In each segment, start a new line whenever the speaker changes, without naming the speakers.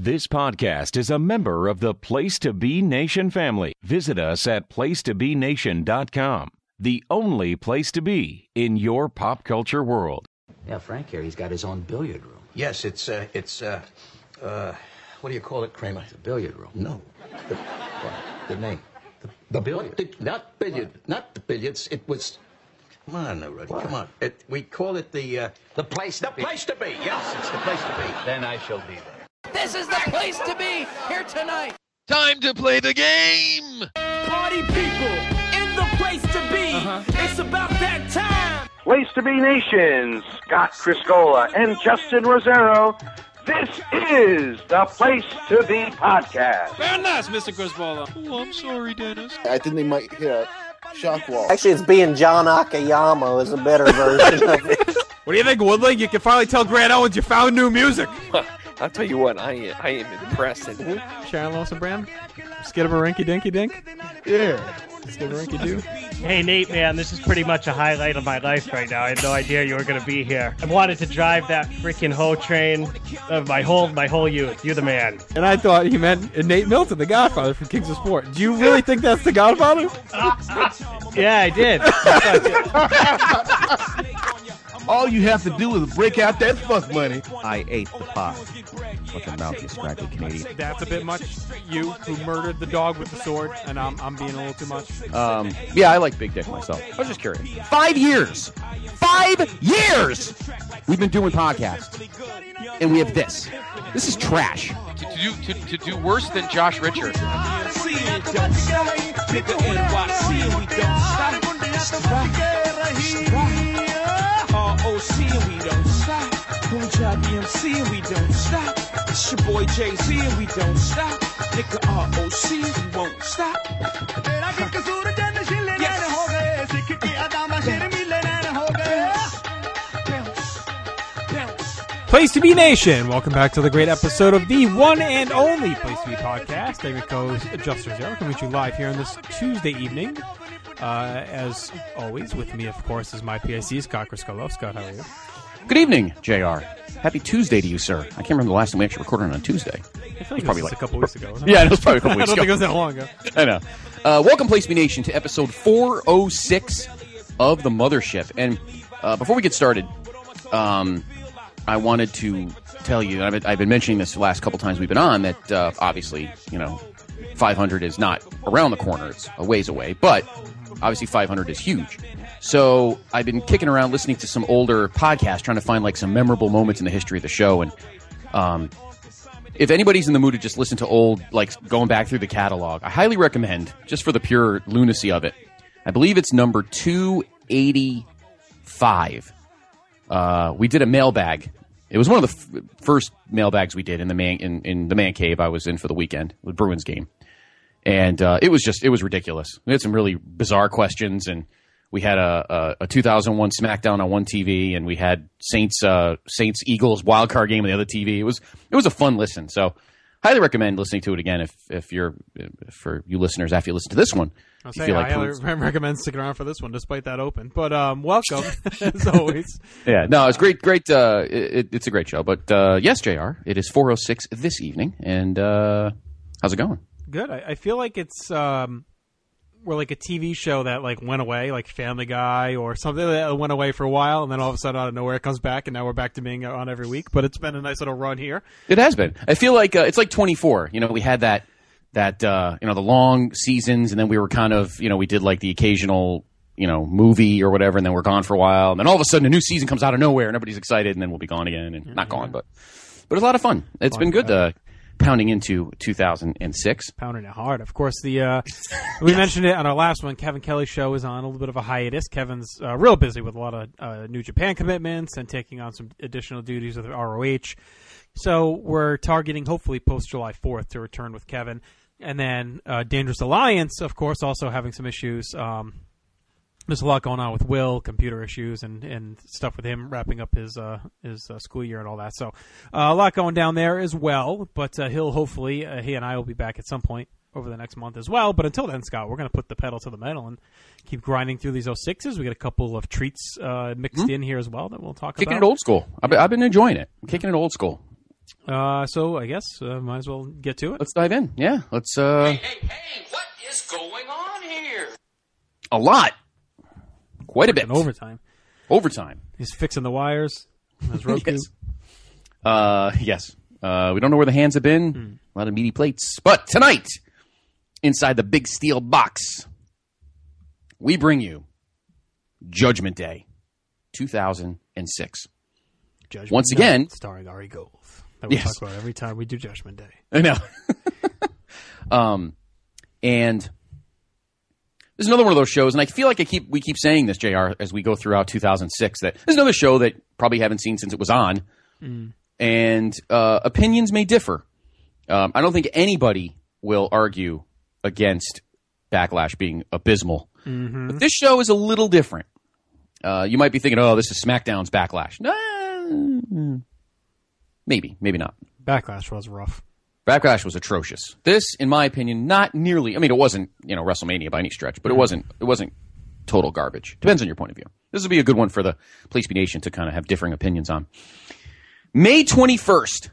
This podcast is a member of the Place to Be Nation family. Visit us at placetobenation.com, the only place to be in your pop culture world.
Yeah, Frank here, he's got his own billiard room. Yes, it's what do you call it, Kramer? The billiard room. No. The name. The billiard. Not the billiards. It was... Come on, Rudy, come on. We call it the place to be. The place to be, yes, it's the place to be. Then I shall be there.
This is the place to be here tonight.
Time to play the game.
Party people in the place to be. It's about that time.
Place to Be Nation, Scott Criscola and Justin Rosero. This is the Place to Be podcast.
Very nice, Mr. Criscola. Oh, I'm sorry, Dennis.
I think they might hit a shock wall.
Actually, it's being John Akiyama is a better version of it.
What do you think, Woodling? You can finally tell Grant Owens you found new music.
I'll tell you what, I am impressed.
Sharon Lawson Brand? Skidaberinky Dinky Dink?
Yeah.
Skidaberinky Doo?
Hey, Nate, man, this is pretty much a highlight of my life right now. I had no idea you were going to be here. I wanted to drive that freaking hoe train of my whole youth. You're the man.
And I thought he meant Nate Milton, the Godfather from Kings of Sport. Do you really think that's the Godfather?
Yeah, I did.
All you have to do is break out that fuck money.
I ate the pot. Like a mouthy, scraggly Canadian.
That's a bit much. You who murdered the dog with the sword, and I'm being a little too much.
Yeah, I like big dick myself. I was just curious. 5 years! 5 years! We've been doing podcasts. And we have this. This is trash.
To do worse than Josh Richard.
ROC and we don't stop. Boom Job DMC and we don't stop. It's your boy Jay-Z and we don't stop. Nigga ROC, we won't stop.
Place to Be Nation, welcome back to the great episode of the one and only Place to Be podcast. I'm your co-host, Justin Rosero, coming to you live here on this Tuesday evening. As always, with me, of course, is my PIC, Scott Criscola. Scott, how are you?
Good evening, JR. Happy Tuesday to you, sir. I can't remember the last time we actually recorded on Tuesday.
I feel like it was a couple weeks ago.
Yeah, it was probably a couple weeks ago.
I don't think it was that long ago.
I know. Welcome, Place to Be Nation, to episode 406 of The Mothership. And before we get started, I wanted to tell you, and I've been mentioning this the last couple times we've been on, that obviously, 500 is not around the corner. It's a ways away. But obviously 500 is huge. So I've been kicking around listening to some older podcasts, trying to find like some memorable moments in the history of the show. And if anybody's in the mood to just listen to old, like going back through the catalog, I highly recommend, just for the pure lunacy of it. I believe it's number 285. We did a mailbag. It was one of the first mailbags we did in the man cave I was in for the weekend, the Bruins game. And it was ridiculous. We had some really bizarre questions, and we had a 2001 SmackDown on one TV, and we had Saints Eagles wild card game on the other TV. It was a fun listen. So highly recommend listening to it again for you listeners after you listen to this one.
I'll say I recommend sticking around for this one, despite that open. But welcome as always.
Yeah, no, it's great. It's a great show. But yes, JR, it is 4:06 this evening, and how's it going?
Good. I feel like it's we're like a TV show that like went away, like Family Guy or something that went away for a while, and then all of a sudden out of nowhere it comes back, and now we're back to being on every week. But it's been a nice little run here.
It has been. I feel like it's like 24. We had that the long seasons, and then we were kind of we did like the occasional movie or whatever, and then we're gone for a while, and then all of a sudden a new season comes out of nowhere, and everybody's excited, and then we'll be gone again, and not gone, but it's a lot of fun. It's been good. Pounding into 2006.
Pounding it hard. Of course, we mentioned it on our last one. Kevin Kelly's show is on a little bit of a hiatus. Kevin's real busy with a lot of New Japan commitments and taking on some additional duties with ROH. So we're targeting, hopefully, post-July 4th to return with Kevin. And then Dangerous Alliance, of course, also having some issues. There's a lot going on with Will, computer issues, and stuff with him wrapping up his school year and all that. So a lot going down there as well. But he'll hopefully, he and I will be back at some point over the next month as well. But until then, Scott, we're going to put the pedal to the metal and keep grinding through these 06s. We got a couple of treats mixed in here as well that we'll talk about.
Kicking it old school. I've been enjoying it. I'm kicking it old school.
So I guess might as well get to it.
Let's dive in. Yeah, let's.
Hey, what is going on here?
A lot. Quite a bit.
And overtime.
Overtime.
He's fixing the wires. His Roku.
Yes. We don't know where the hands have been. A lot of meaty plates. But tonight, inside the big steel box, we bring you Judgment Day 2006.
Judgment
Once
Day,
again,
starring Ari Gold. That we
yes.
talk about every time we do Judgment Day.
I know. And there's another one of those shows, and I feel like we keep saying this, JR, as we go throughout 2006, that there's another show that probably haven't seen since it was on, and opinions may differ. I don't think anybody will argue against Backlash being abysmal. But this show is a little different. You might be thinking, oh, this is SmackDown's Backlash. Maybe not.
Backlash was rough.
Backlash was atrocious. This, in my opinion, not nearly. I mean, it wasn't WrestleMania by any stretch, but it wasn't total garbage. Depends on your point of view. This would be a good one for the Place Be Nation to kind of have differing opinions on. May 21st,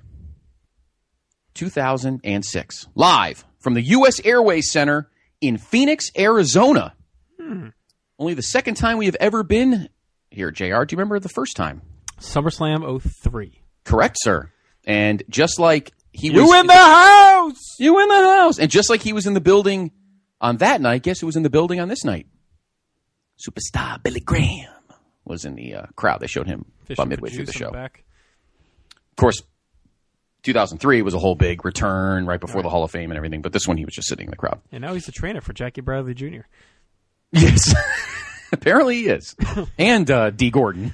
2006, live from the U.S. Airways Center in Phoenix, Arizona. Only the second time we have ever been here, JR. Do you remember the first time?
SummerSlam 03.
Correct, sir. And just like he was...
You in the house!
You in the house! And just like he was in the building on that night, guess who was in the building on this night? Superstar Billy Graham was in the crowd. They showed him about midway through the show. Of course, 2003 was a whole big return right before the Hall of Fame and everything, but this one he was just sitting in the crowd.
And now he's the trainer for Jackie Bradley Jr.
Yes. Apparently he is. And D. Gordon.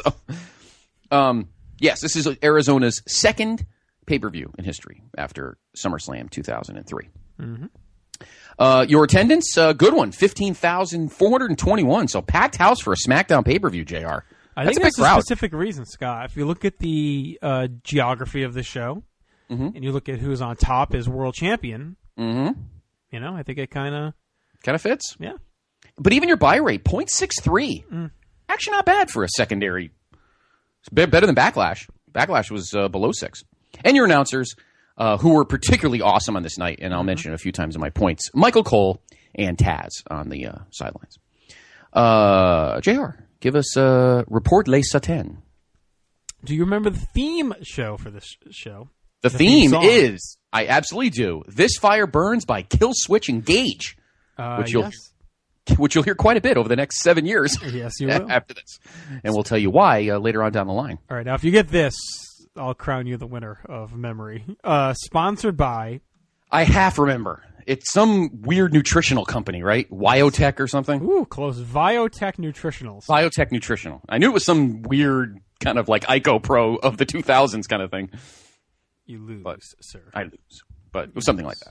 Yes, this is Arizona's second pay-per-view in history after SummerSlam 2003. Your attendance, good one, 15,421. So packed house for a SmackDown pay-per-view, JR.
I think there's a specific reason, Scott. If you look at the geography of the show, and you look at who's on top as world champion, I think it kind of
fits.
Yeah.
But even your buy rate, 0.63. Actually not bad for a secondary. It's better than Backlash. Backlash was below 6. And your announcers, who were particularly awesome on this night, and I'll mention it a few times in my points, Michael Cole and Taz on the sidelines. JR, give us Report Les Satins.
Do you remember the theme show for this show?
The theme is, I absolutely do, This Fire Burns by Kill Switch Engage, which you'll hear quite a bit over the next 7 years.
Yes, you will.
After this. And we'll tell you why later on down the line.
All right, now if you get this, I'll crown you the winner of memory. Sponsored by...
I half remember. It's some weird nutritional company, right? Wyotech or something?
Ooh, close. Viotech Nutritionals.
Viotech Nutritional. I knew it was some weird kind of like IcoPro of the 2000s kind of thing.
You lose, sir.
I lose. But it was something like that.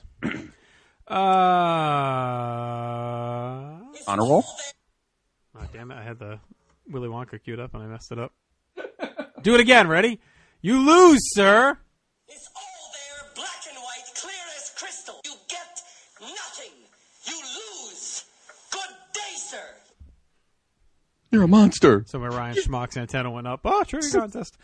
Honor roll?
Oh, damn it. I had the Willy Wonka queued up and I messed it up. Do it again. Ready? You lose, sir.
It's all there, black and white, clear as crystal. You get nothing. You lose. Good day, sir.
You're a monster.
So my Ryan Schmock's antenna went up. Oh, trivia contest.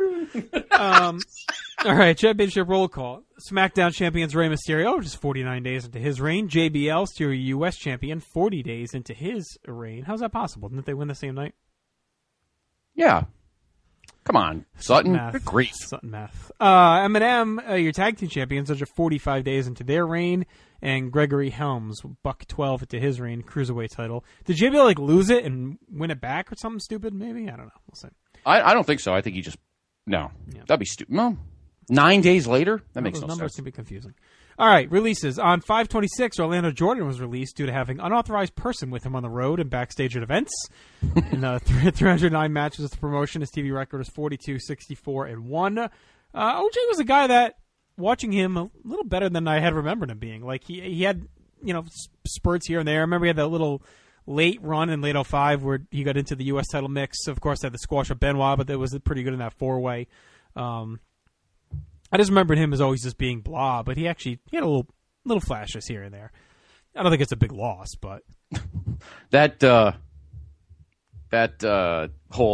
All right, championship roll call. SmackDown champions Rey Mysterio, just 49 days into his reign. JBL, still U.S. champion, 40 days into his reign. How's that possible? Didn't they win the same night?
Yeah. Come on, Sutton.
Math.
Grief.
Sutton math. M&M, your tag team champions, are just 45 days into their reign. And Gregory Helms, buck 12 into his reign, cruiserweight title. Did JBL lose it and win it back or something stupid? Maybe? I don't know. We'll see.
I don't think so. I think he just... No. Yeah. That'd be stupid. No. 9 days later? That makes no sense. Those
numbers can be confusing. All right, releases. On 5/26, Orlando Jordan was released due to having unauthorized person with him on the road and backstage at events. In 309 matches with the promotion, his TV record was 42-64-1. OJ was a guy that, watching him, a little better than I had remembered him being. Like, he had, spurts here and there. I remember he had that little late run in late 05 where he got into the U.S. title mix. Of course, had the squash of Benoit, but that was pretty good in that four-way. I just remembered him as always just being blah, but he had a little flashes here and there. I don't think it's a big loss, but
that whole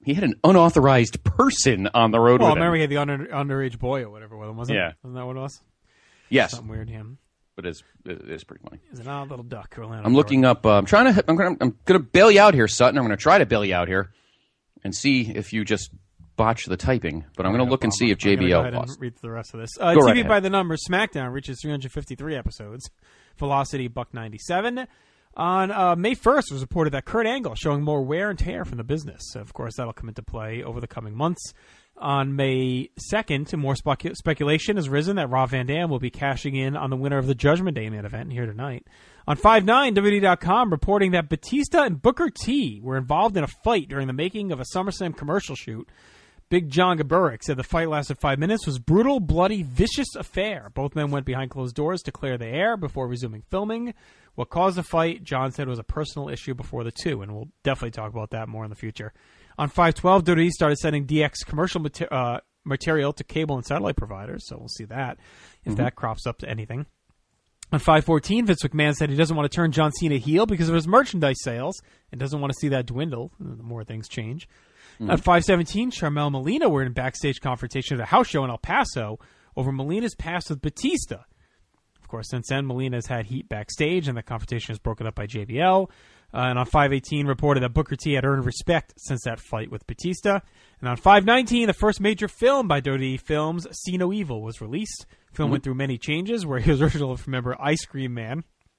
He had an unauthorized person on the road
Well,
with him.
remember he had the underage boy or whatever with him, wasn't
Yeah.
it? Wasn't that what it was?
Yes.
Something weird, him.
But it is pretty funny.
He's an odd little duck. Orlando
I'm looking up. I'm gonna bail you out here, Sutton. I'm gonna try to bail you out here, and see if you just botch the typing. But I'm gonna look and see if
I'm gonna go
JBL
ahead and
lost.
read the rest of this.
Go right
TV
ahead.
by the numbers. SmackDown reaches 353 episodes. Velocity $197. On May 1st, it was reported that Kurt Angle showing more wear and tear from the business. Of course, that'll come into play over the coming months. On May 2nd, more speculation has risen that Rob Van Dam will be cashing in on the winner of the Judgment Day main event here tonight. On 5/9, WWE.com reporting that Batista and Booker T were involved in a fight during the making of a SummerSlam commercial shoot. Big John Gaburik said the fight lasted 5 minutes, was brutal, bloody, vicious affair. Both men went behind closed doors to clear the air before resuming filming. What caused the fight, John said, was a personal issue before the two, and we'll definitely talk about that more in the future. On 5/12, WWE started sending DX commercial material to cable and satellite providers, so we'll see that if that crops up to anything. On 5/14, Vince McMahon said he doesn't want to turn John Cena heel because of his merchandise sales and doesn't want to see that dwindle the more things change. At 5/17, Sharmell and Melina were in a backstage confrontation at a house show in El Paso over Melina's past with Batista. Of course, since then, Melina has had heat backstage, and the confrontation is broken up by JBL. And on 5/18, reported that Booker T had earned respect since that fight with Batista. And on 5/19, the first major film by WWE Films, See No Evil, was released. The film went through many changes, where he was originally, remember, Ice Cream Man.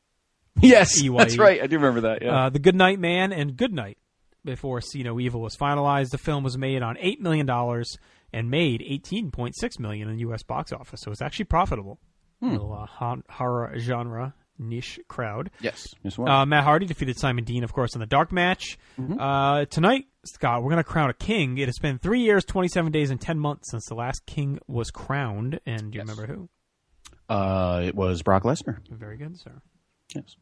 Yes,
EYE.
that's right. I do remember that. Yeah.
The Good Night Man and Good Night. Before See No Evil was finalized, the film was made on $8 million and made $18.6 million in the U.S. box office. So it's actually profitable. Little horror genre niche crowd.
Yes. Yes, well.
Matt Hardy defeated Simon Dean, of course, in the dark match. Tonight, Scott, we're going to crown a king. It has been 3 years, 27 days, and 10 months since the last king was crowned. And do you remember who?
It was Brock Lesnar.
Very good, sir.
Yes.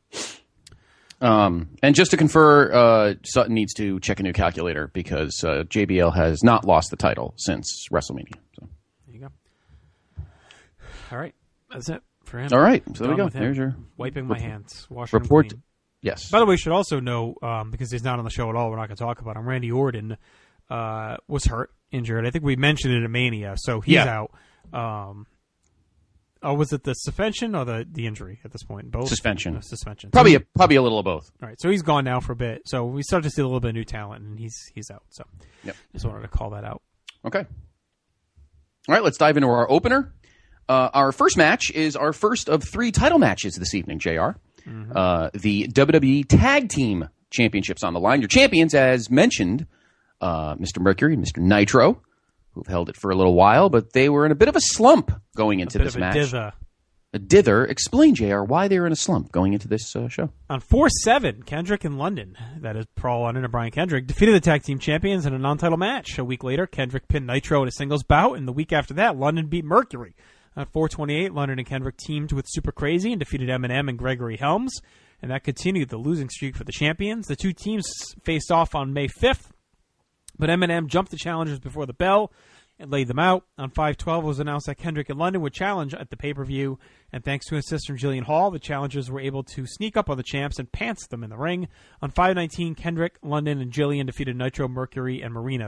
And just to confer, Sutton needs to check a new calculator because JBL has not lost the title since WrestleMania. So.
There you go. All right. That's it for him.
All right. So there we
Done
go.
with him.
There's your
wiping my hands. Washing
report.
them clean.
Yes.
By the way, we should also know, because he's not on the show at all, we're not going to talk about him. Randy Orton was hurt, injured. I think we mentioned it at Mania, so he's out. Was it the suspension or the injury at this point? Both?
Suspension.
No, suspension.
Probably a little of both.
All right, so he's gone now for a bit. So we start to see a little bit of new talent, and he's out. So just wanted to call that out.
Okay. All right, let's dive into our opener. Our first match is our first of 3 title matches this evening, JR. The WWE Tag Team Championships on the line. Your champions, as mentioned, Mr. Mercury and Mr. Nitro, who've held it for a little while, but they were in a bit of a slump going into this match. A dither. Explain, JR, why they were in a slump going into this show.
On 4/7, Kendrick and London, that is Paul London and Brian Kendrick, defeated the tag team champions in a non-title match. A week later, Kendrick pinned Nitro in a singles bout, and the week after that, London beat Mercury. On 4/28, London and Kendrick teamed with Super Crazy and defeated Eminem and Gregory Helms, and that continued the losing streak for the champions. The two teams faced off on May 5th, but Eminem jumped the challengers before the bell and laid them out. On 5/12, it was announced that Kendrick and London would challenge at the pay-per-view, and thanks to his sister Jillian Hall, the challengers were able to sneak up on the champs and pants them in the ring. On 5/19, Kendrick, London, and Jillian defeated Nitro, Mercury, and Melina.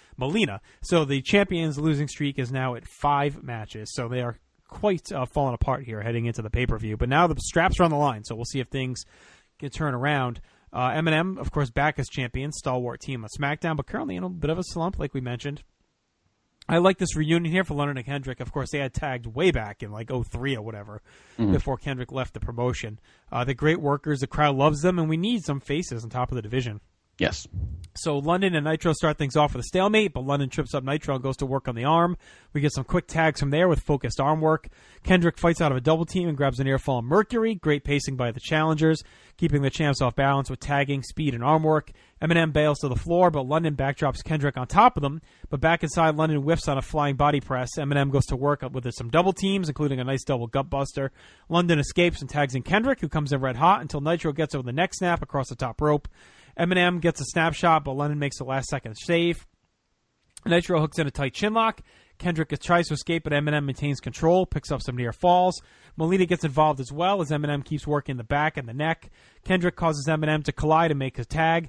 So the champions' losing streak is now at 5 matches. So they are quite falling apart here heading into the pay-per-view. But now the straps are on the line, so we'll see if things can turn around. Eminem, of course, back as champion, stalwart team on SmackDown, but currently in a bit of a slump, like we mentioned. I like this reunion here for London and Kendrick. Of course, they had tagged way back in like 03 or whatever before Kendrick left the promotion. They're great workers. The crowd loves them, and we need some faces on top of the division.
Yes.
So London and Nitro start things off with a stalemate, but London trips up Nitro and goes to work on the arm. We get some quick tags from there with focused arm work. Kendrick fights out of a double team and grabs an near fall on Mercury. Great pacing by the challengers, keeping the champs off balance with tagging, speed, and arm work. Eminem bails to the floor, but London backdrops Kendrick on top of them. But back inside, London whiffs on a flying body press. Eminem goes to work with some double teams, including a nice double gut buster. London escapes and tags in Kendrick, who comes in red hot until Nitro gets over the neck snap across the top rope. Eminem gets a snapshot, but London makes the last-second save. Nitro hooks in a tight chinlock. Kendrick tries to escape, but Eminem maintains control, picks up some near falls. Melina gets involved as well as Eminem keeps working the back and the neck. Kendrick causes Eminem to collide and make a tag.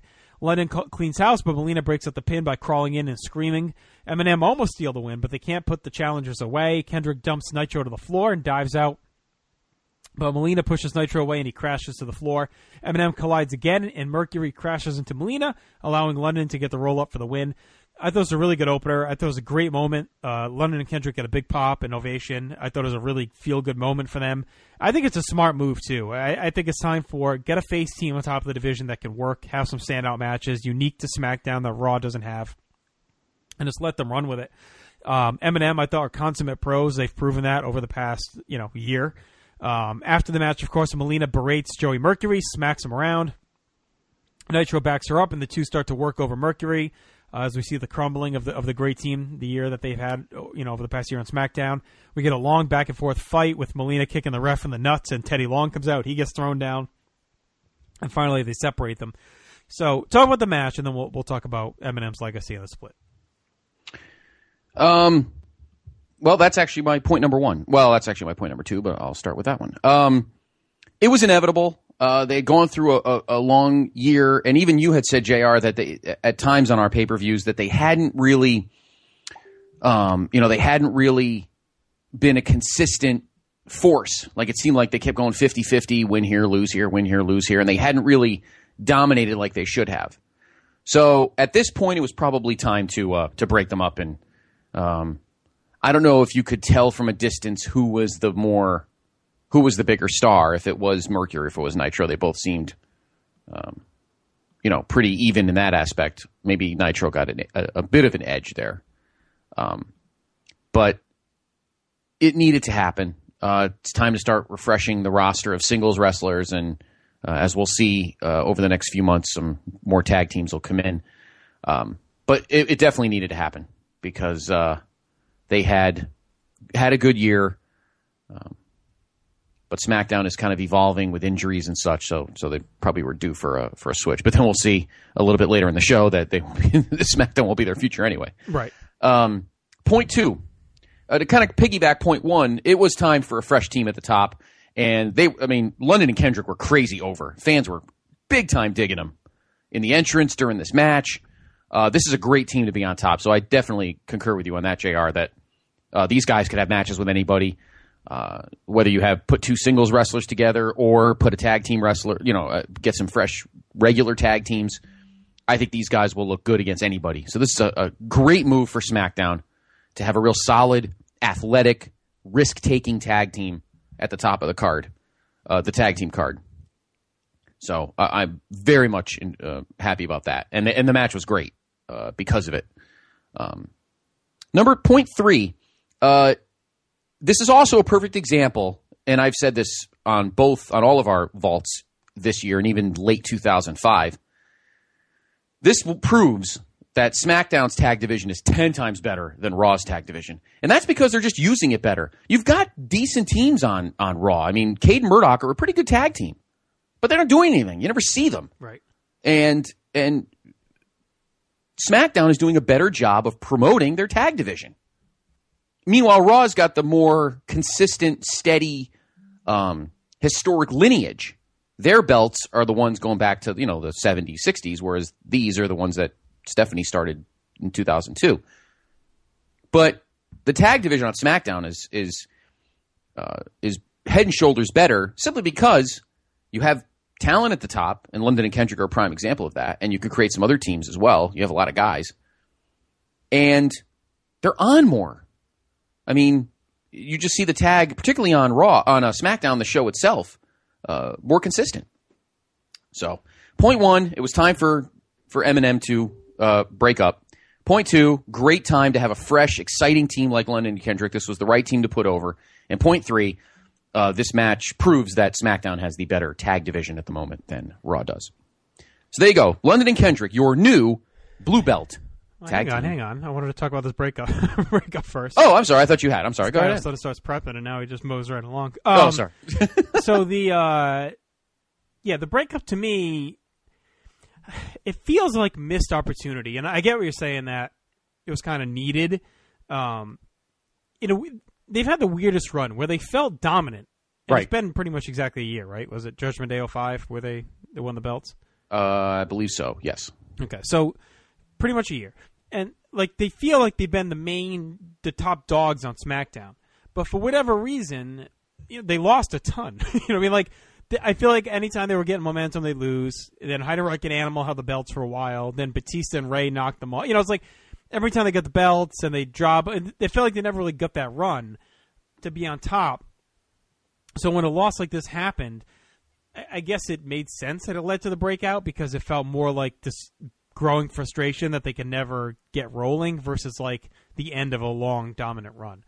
London cleans house, but Melina breaks up the pin by crawling in and screaming. Eminem almost steal the win, but they can't put the challengers away. Kendrick dumps Nitro to the floor and dives out. But Melina pushes Nitro away and he crashes to the floor. Eminem collides again and Mercury crashes into Melina, allowing London to get the roll-up for the win. I thought it was a really good opener. I thought it was a great moment. London and Kendrick get a big pop and ovation. I thought it was a really feel-good moment for them. I think it's a smart move, too. I think it's time for get a face team on top of the division that can work, have some standout matches, unique to SmackDown that Raw doesn't have, and just let them run with it. Eminem, I thought, are consummate pros. They've proven that over the past year. After the match, of course, Melina berates Joey Mercury, smacks him around. Nitro backs her up, and the two start to work over Mercury. As we see the crumbling of the great team, the year that they've had, over the past year on SmackDown. We get a long back and forth fight with Melina kicking the ref in the nuts, and Teddy Long comes out. He gets thrown down, and finally they separate them. So talk about the match, and then we'll talk about Eminem's legacy of the split.
Well, that's actually my point number one. Well, that's actually my point number two, but I'll start with that one. It was inevitable. They had gone through a long year, and even you had said, JR, that they, at times on our pay-per-views, that they hadn't really, they hadn't really been a consistent force. Like, it seemed like they kept going 50-50, win here, lose here, win here, lose here, and they hadn't really dominated like they should have. So at this point, it was probably time to break them up, and I don't know if you could tell from a distance who was the bigger star, if it was Mercury, if it was Nitro. They both seemed, pretty even in that aspect. Maybe Nitro got a bit of an edge there. But it needed to happen. It's time to start refreshing the roster of singles wrestlers, and as we'll see over the next few months, some more tag teams will come in. But it definitely needed to happen because they had a good year. But SmackDown is kind of evolving with injuries and such, so they probably were due for a switch. But then we'll see a little bit later in the show that SmackDown will be their future anyway.
Right.
Point two, to kind of piggyback point one, it was time for a fresh team at the top, and London and Kendrick were crazy over. Fans were big time digging them in the entrance during this match. This is a great team to be on top, so I definitely concur with you on that, JR, that these guys could have matches with anybody. Whether you put two singles wrestlers together or put a tag team wrestler, get some fresh regular tag teams, I think these guys will look good against anybody. So this is a great move for SmackDown to have a real solid, athletic, risk-taking tag team at the top of the card, the tag team card. So I'm very much happy about that. And the match was great because of it. Point three, this is also a perfect example, and I've said this on all of our vaults this year and even late 2005. This proves that SmackDown's tag division is 10 times better than Raw's tag division. And that's because they're just using it better. You've got decent teams on Raw. I mean, Cade and Murdoch are a pretty good tag team, but they're not doing anything. You never see them.
Right.
And SmackDown is doing a better job of promoting their tag division. Meanwhile, Raw's got the more consistent, steady, historic lineage. Their belts are the ones going back to, the 70s, 60s, whereas these are the ones that Stephanie started in 2002. But the tag division on SmackDown is head and shoulders better simply because you have talent at the top, and London and Kendrick are a prime example of that, and you could create some other teams as well. You have a lot of guys. And they're on more. I mean, you just see the tag, particularly on SmackDown, the show itself, more consistent. So, point one, it was time for Eminem to break up. Point two, great time to have a fresh, exciting team like London and Kendrick. This was the right team to put over. And point three, this match proves that SmackDown has the better tag division at the moment than Raw does. So there you go. London and Kendrick, your new blue belt.
Hang on. I wanted to talk about this breakup first.
Oh, I'm sorry. I thought you had. I'm sorry. Go ahead.
I thought it starts prepping, and now he just mows right along.
Sorry.
So the breakup to me, it feels like missed opportunity, and I get what you're saying that it was kind of needed. They've had the weirdest run where they felt dominant. And It's been pretty much exactly a year, right? Was it Judgment Day 05 where they won the belts?
I believe so. Yes.
Okay, so pretty much a year. And, like, they feel like they've been the top dogs on SmackDown. But for whatever reason, they lost a ton. You know what I mean? Like, I feel like anytime they were getting momentum, they lose. Then Heidenreich and Animal held the belts for a while. Then Batista and Ray knocked them off. It's like every time they get the belts and they drop, they feel like they never really got that run to be on top. So when a loss like this happened, I guess it made sense that it led to the breakout because it felt more like this growing frustration that they can never get rolling versus like the end of a long dominant run.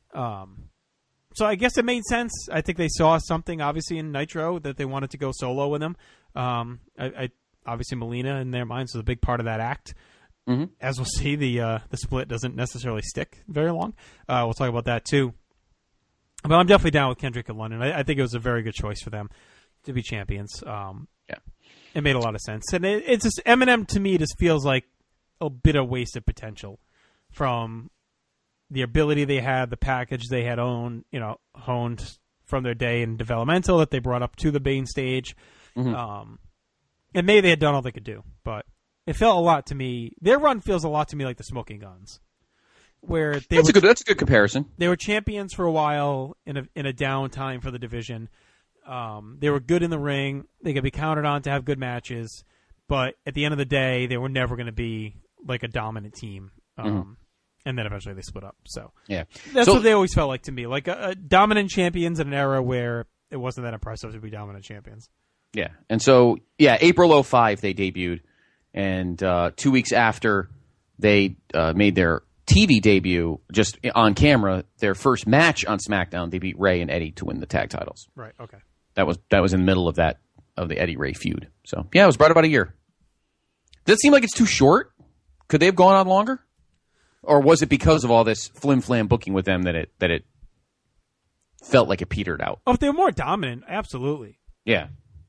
So I guess it made sense. I think they saw something obviously in Nitro that they wanted to go solo with him. Obviously Melina in their minds was a big part of that act.
Mm-hmm.
As we'll see, the split doesn't necessarily stick very long. We'll talk about that too. But I'm definitely down with Kendrick and London. I think it was a very good choice for them to be champions.
Yeah,
it made a lot of sense, and it's just Eminem to me just feels like a bit of wasted potential from the ability they had, the package they had honed from their day in developmental that they brought up to the main stage.
Mm-hmm.
And maybe they had done all they could do, but it felt a lot to me. Their run feels a lot to me like the Smoking Guns, where that's
a good comparison.
They were champions for a while in a downtime for the division. They were good in the ring. They could be counted on to have good matches, but at the end of the day, they were never going to be like a dominant team. And then eventually they split up. So
yeah,
that's what they always felt like to me, like a dominant champions in an era where it wasn't that impressive to be dominant champions.
Yeah, and so April 2005 they debuted, and 2 weeks after they made their TV debut, just on camera, their first match on SmackDown, they beat Ray and Eddie to win the tag titles.
Right. Okay.
That was in the middle of the Eddie Ray feud. So yeah, it was right about a year. Does it seem like it's too short? Could they have gone on longer? Or was it because of all this flim-flam booking with them that it felt like it petered out?
Oh, if they were more dominant, absolutely.
Yeah.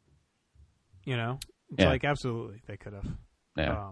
It's like absolutely they could have.
Yeah.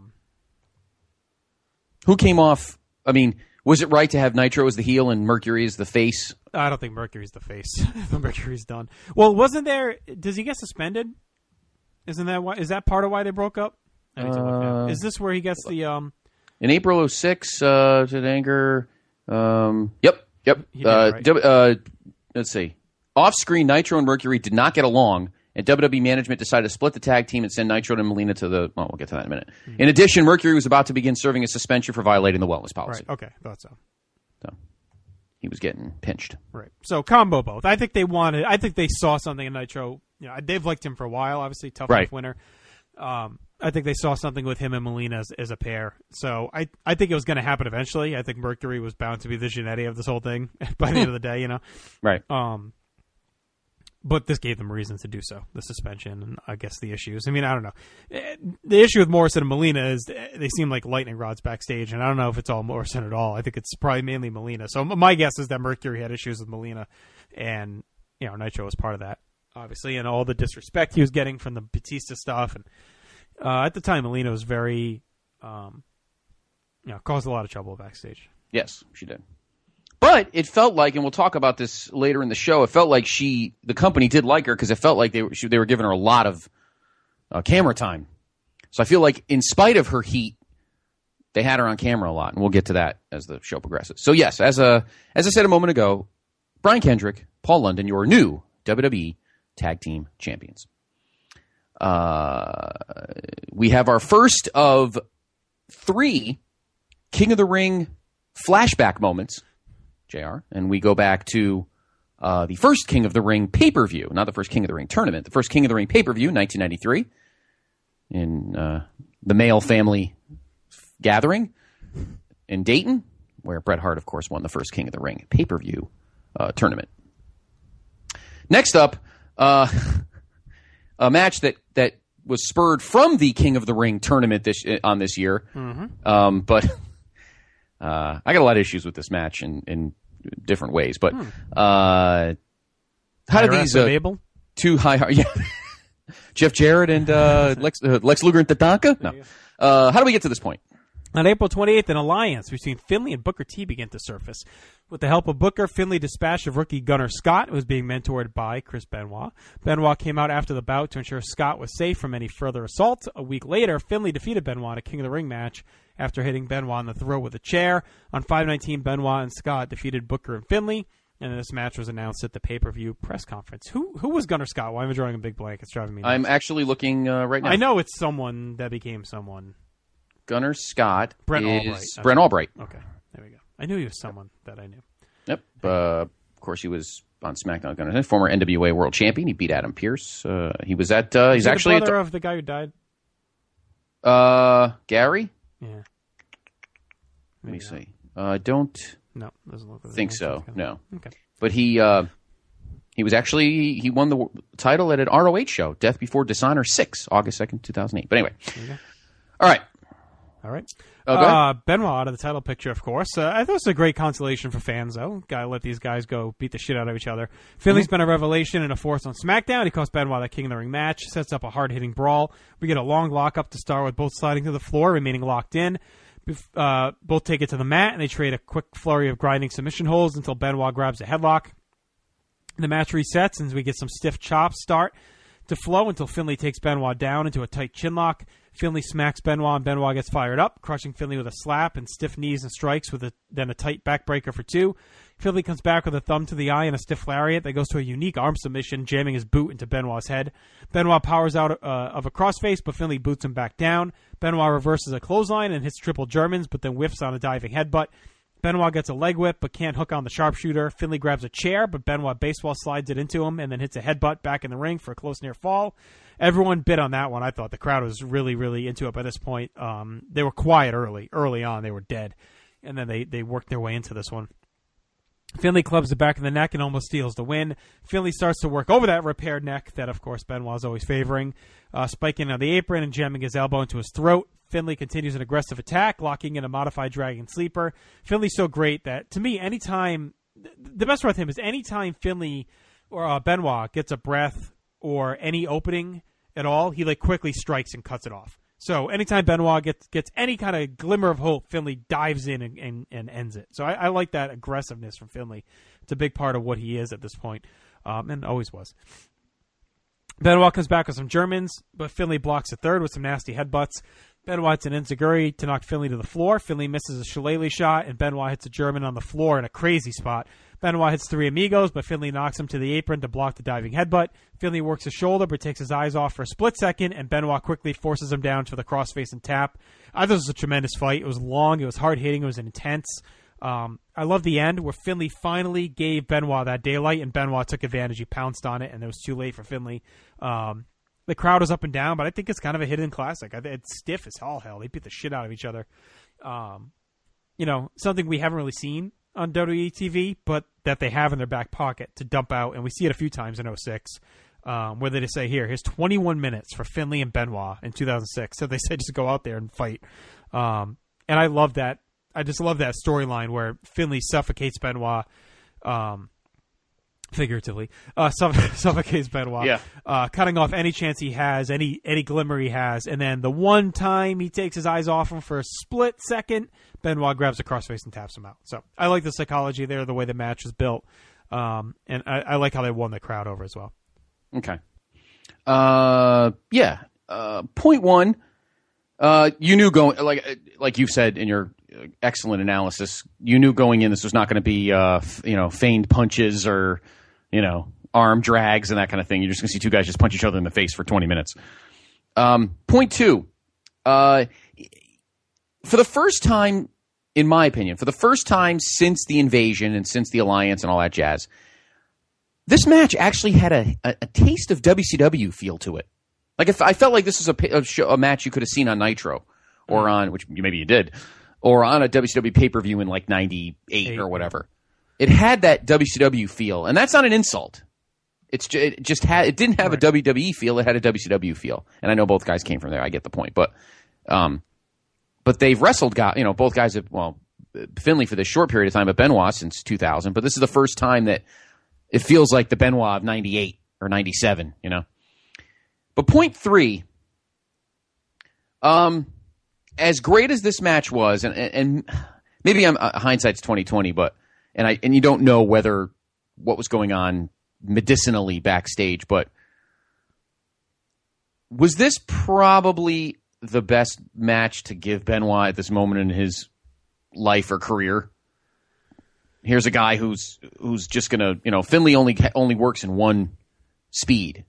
Who came off? I mean, was it right to have Nitro as the heel and Mercury as the face?
I don't think Mercury's the face. Mercury's done. Well, wasn't there? Does he get suspended? Isn't that why? Is that part of why they broke up? I need to look now. Is this where he gets the?
In April 2006, to anger. Yep.
Right.
Let's see. Off-screen, Nitro and Mercury did not get along, and WWE management decided to split the tag team and send Nitro and Melina to the... Well, we'll get to that in a minute. Mm-hmm. In addition, Mercury was about to begin serving a suspension for violating the wellness policy.
Right, okay, thought so.
So, he was getting pinched.
Right. So, combo both. I think they saw something in Nitro. They've liked him for a while, obviously, tough enough winner. I think they saw something with him and Melina as a pair. So I think it was going to happen eventually. I think Mercury was bound to be the Jannetty of this whole thing by the end of the day,
Right.
But this gave them reason to do so, the suspension and I guess the issues. I mean, I don't know. The issue with Morrison and Melina is they seem like lightning rods backstage, and I don't know if it's all Morrison at all. I think it's probably mainly Melina. So my guess is that Mercury had issues with Melina, and Nitro was part of that, obviously, and all the disrespect he was getting from the Batista stuff. And at the time, Melina was very, caused a lot of trouble backstage.
Yes, she did. But it felt like, and we'll talk about this later in the show, it felt like the company did like her because it felt like they were giving her a lot of camera time. So I feel like in spite of her heat, they had her on camera a lot, and we'll get to that as the show progresses. So yes, as I said a moment ago, Brian Kendrick, Paul London, your new WWE Tag Team Champions. We have our first of 3 King of the Ring flashback moments, JR, and we go back to the first King of the Ring pay-per-view, not the first King of the Ring tournament, the first King of the Ring pay-per-view, 1993, in the Male Family Gathering in Dayton, where Bret Hart, of course, won the first King of the Ring pay-per-view tournament. Next up, a match that was spurred from the King of the Ring tournament this year.
Mm-hmm.
But I got a lot of issues with this match in different ways. But how did these two high... Yeah. Jeff Jarrett and Lex Luger and Tatanka? No. How do we get to this point?
On April 28th, an alliance between Finlay and Booker T began to surface. With the help of Booker, Finlay dispatched of rookie Gunnar Scott, who was being mentored by Chris Benoit. Benoit came out after the bout to ensure Scott was safe from any further assault. A week later, Finlay defeated Benoit in a King of the Ring match after hitting Benoit in the throat with a chair. On 5/19, Benoit and Scott defeated Booker and Finlay, and this match was announced at the pay-per-view press conference. Who was Gunnar Scott? Why am I drawing a big blank? It's driving me nuts.
I'm actually looking right now.
I know it's someone that became someone.
Gunnar Scott
Brent
is
Albright.
Brent Albright.
Okay, there we go. I knew he was someone that I knew.
Yep. Of course, he was on SmackDown. Gunnar, former NWA World Champion. He beat Adam Pearce. He was at. He's actually
the brother of the guy who died.
Gary.
Yeah.
Let me see. Don't.
No, doesn't look like
think so. No.
Okay.
But he was actually he won the title at an ROH show, Death Before Dishonor 6, August 2nd, 2008. But anyway. All right.
All right.
Okay.
Benoit out of the title picture, of course. I thought it was a great consolation for fans, though. Gotta let these guys go beat the shit out of each other. Finlay's been a revelation and a force on SmackDown. He cost Benoit that King of the Ring match. Sets up a hard-hitting brawl. We get a long lockup to start with both sliding to the floor, remaining locked in. Both take it to the mat, and they trade a quick flurry of grinding submission holds until Benoit grabs a headlock. The match resets, and we get some stiff chops start to flow until Finlay takes Benoit down into a tight chinlock. Finlay smacks Benoit, and Benoit gets fired up, crushing Finlay with a slap and stiff knees and strikes with then a tight backbreaker for 2. Finlay comes back with a thumb to the eye and a stiff lariat that goes to a unique arm submission, jamming his boot into Benoit's head. Benoit powers out of a crossface, but Finlay boots him back down. Benoit reverses a clothesline and hits triple Germans, but then whiffs on a diving headbutt. Benoit gets a leg whip, but can't hook on the sharpshooter. Finlay grabs a chair, but Benoit baseball slides it into him and then hits a headbutt back in the ring for a close near fall. Everyone bit on that one. I thought the crowd was really, really into it by this point. They were quiet early on. They were dead. And then they worked their way into this one. Finlay clubs the back of the neck and almost steals the win. Finlay starts to work over that repaired neck that, of course, Benoit is always favoring, spiking on the apron and jamming his elbow into his throat. Finlay continues an aggressive attack, locking in a modified dragon sleeper. Finlay's so great that, to me, the best part with him is anytime Finlay or Benoit gets a breath or any opening at all, he quickly strikes and cuts it off. So anytime Benoit gets any kind of glimmer of hope, Finlay dives in and ends it. So I like that aggressiveness from Finlay. It's a big part of what he is at this point, and always was. Benoit comes back with some Germans, but Finlay blocks a third with some nasty headbutts. Benoit hits an enziguri to knock Finlay to the floor. Finlay misses a shillelagh shot, and Benoit hits a German on the floor in a crazy spot. Benoit hits 3 amigos, but Finlay knocks him to the apron to block the diving headbutt. Finlay works his shoulder, but takes his eyes off for a split second, and Benoit quickly forces him down for the crossface and tap. I thought this was a tremendous fight. It was long, it was hard-hitting, it was intense. I love the end where Finlay finally gave Benoit that daylight, and Benoit took advantage. He pounced on it, and it was too late for Finlay. The crowd was up and down, but I think it's kind of a hidden classic. It's stiff as all hell. They beat the shit out of each other. Something we haven't really seen on WWE TV, but that they have in their back pocket to dump out, and we see it a few times in 2006, where they just say, here's 21 minutes for Finlay and Benoit in 2006. So they say just go out there and fight. And I love that. I just love that storyline where Finlay suffocates Benoit, figuratively, suffocates Benoit, cutting off any chance he has, any glimmer he has, and then the one time he takes his eyes off him for a split second, Benoit grabs a crossface and taps him out. So I like the psychology there, the way the match was built, and I like how they won the crowd over as well.
Okay. Point one, you knew going, like you've said in your excellent analysis, you knew going in this was not going to be feigned punches or arm drags and that kind of thing. You're just going to see two guys just punch each other in the face for 20 minutes. Point two, for the first time, in my opinion, since the invasion and since the alliance and all that jazz, this match actually had a taste of WCW feel to it. I felt like this was a match you could have seen on Nitro or on, which maybe you did, or on a WCW pay-per-view in 98 or whatever. It had that WCW feel, and that's not an insult. It didn't have a WWE feel. It had a WCW feel, and I know both guys came from there. I get the point, but they've wrestled both guys have, Finlay for this short period of time, but Benoit since 2000. But this is the first time that it feels like the Benoit of 98 or 97. But point three, as great as this match was, and maybe hindsight's 2020, but and you don't know what was going on medicinally backstage, but was this probably the best match to give Benoit at this moment in his life or career? Here's a guy who's just gonna, Finlay only works in one speed.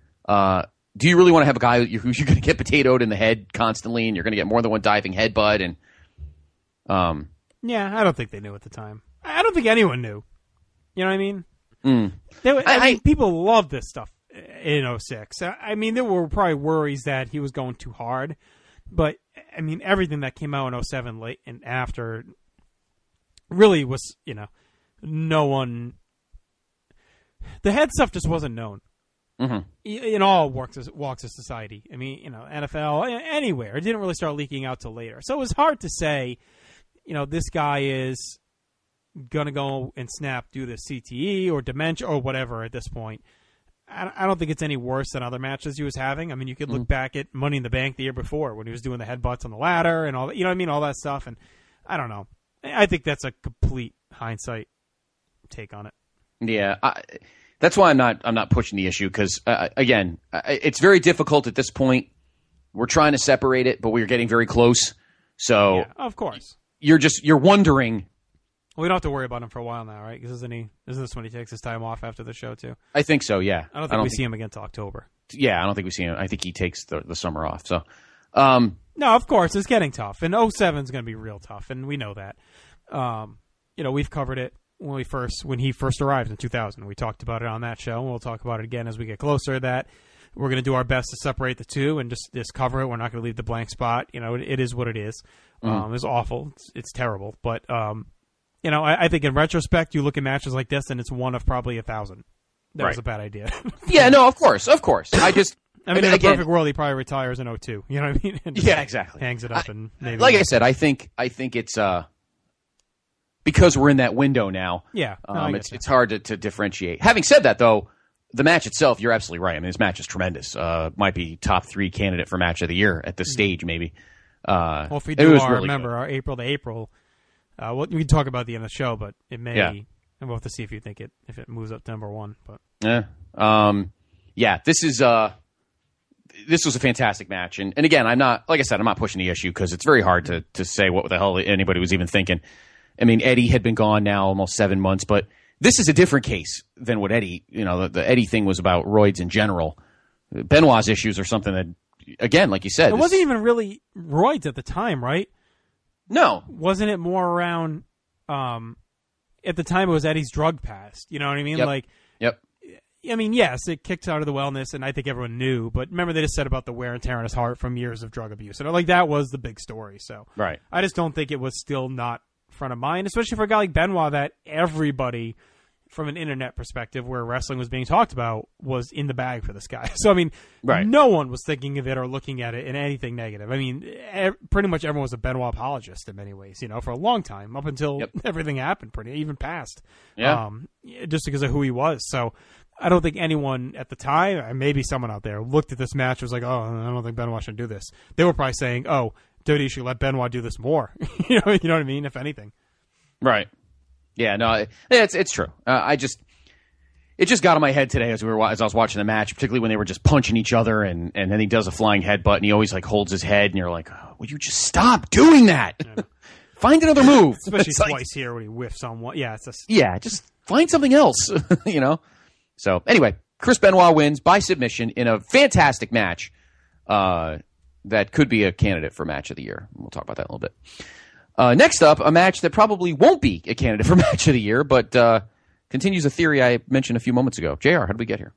Do you really want to have a guy who's you're going to get potatoed in the head constantly, and you're going to get more than one diving headbutt? And
yeah, I don't think they knew at the time. I don't think anyone knew. You know what I mean? People love this stuff in 06. I mean, there were probably worries that he was going too hard, but I mean, everything that came out in 07 late and after really was, no one. The head stuff just wasn't known. Mm-hmm. In all walks of society. I mean, NFL, anywhere. It didn't really start leaking out till later. So it was hard to say, this guy is going to go and snap due to CTE or dementia or whatever at this point. I don't think it's any worse than other matches he was having. I mean, you could look back at Money in the Bank the year before when he was doing the headbutts on the ladder and all that. You know what I mean? All that stuff. And I don't know. I think that's a complete hindsight take on it.
Yeah. That's why I'm not pushing the issue because, again, it's very difficult at this point. We're trying to separate it, but we're getting very close. So,
yeah, of course,
you're wondering.
We don't have to worry about him for a while now, right? Because isn't this when he takes his time off after the show too?
I think so. Yeah,
I don't think we see him again until October.
Yeah, I don't think we see him. I think he takes the summer off. So,
no, of course, it's getting tough, and 07 is going to be real tough, and we know that. We've covered it. When he first arrived in 2000, we talked about it on that show, and we'll talk about it again as we get closer. That we're going to do our best to separate the two and just cover it. We're not going to leave the blank spot. It is what it is. It's awful. It's terrible. But I think in retrospect, you look at matches like this, and it's one of probably 1,000. That was a bad idea.
Yeah, no, of course. I mean,
in a perfect world, he probably retires in 02. You know what I mean?
Yeah, exactly.
Hangs it up and maybe.
Like I said, I think it's because we're in that window now.
Yeah,
it's hard to differentiate. Having said that, though, the match itself, you're absolutely right. I mean, this match is tremendous. Might be top 3 candidate for match of the year at this stage, maybe.
Well, if we do our April to April, we can talk about the end of the show, but it may. Yeah. We'll have to see if you think it moves up to number 1. But
this was a fantastic match, and again, I'm not pushing the issue because it's very hard to say what the hell anybody was even thinking. I mean, Eddie had been gone now almost 7 months, but this is a different case than what Eddie, the Eddie thing was about roids in general. Benoit's issues are something that, again, like you said.
It wasn't even really roids at the time, right?
No.
Wasn't it more around, at the time it was Eddie's drug past, you know what I mean?
Yep.
I mean, yes, it kicked out of the wellness, and I think everyone knew, but remember they just said about the wear and tear on his heart from years of drug abuse. And that was the big story, so.
Right.
I just don't think it was still not front of mind, especially for a guy like Benoit that everybody from an internet perspective where wrestling was being talked about was in the bag for this guy. So, I mean, no one was thinking of it or looking at it in anything negative. I mean, pretty much everyone was a Benoit apologist in many ways, for a long time, up until everything happened, even past.
Yeah.
Just because of who he was. So, I don't think anyone at the time, and maybe someone out there, looked at this match and was like, oh, I don't think Benoit should do this. They were probably saying, oh, WWE should let Benoit do this more. You know what I mean? If anything,
right? Yeah, no, it's true. It just got in my head today as I was watching the match, particularly when they were just punching each other, and then he does a flying headbutt, and he always holds his head, and you're like, oh, would you just stop doing that? Yeah. Find another move,
especially twice here when he whiffs on one. Yeah,
just find something else. So anyway, Chris Benoit wins by submission in a fantastic match. That could be a candidate for match of the year. We'll talk about that in a little bit. Next up, a match that probably won't be a candidate for match of the year, but continues a theory I mentioned a few moments ago. JR, how did we get here?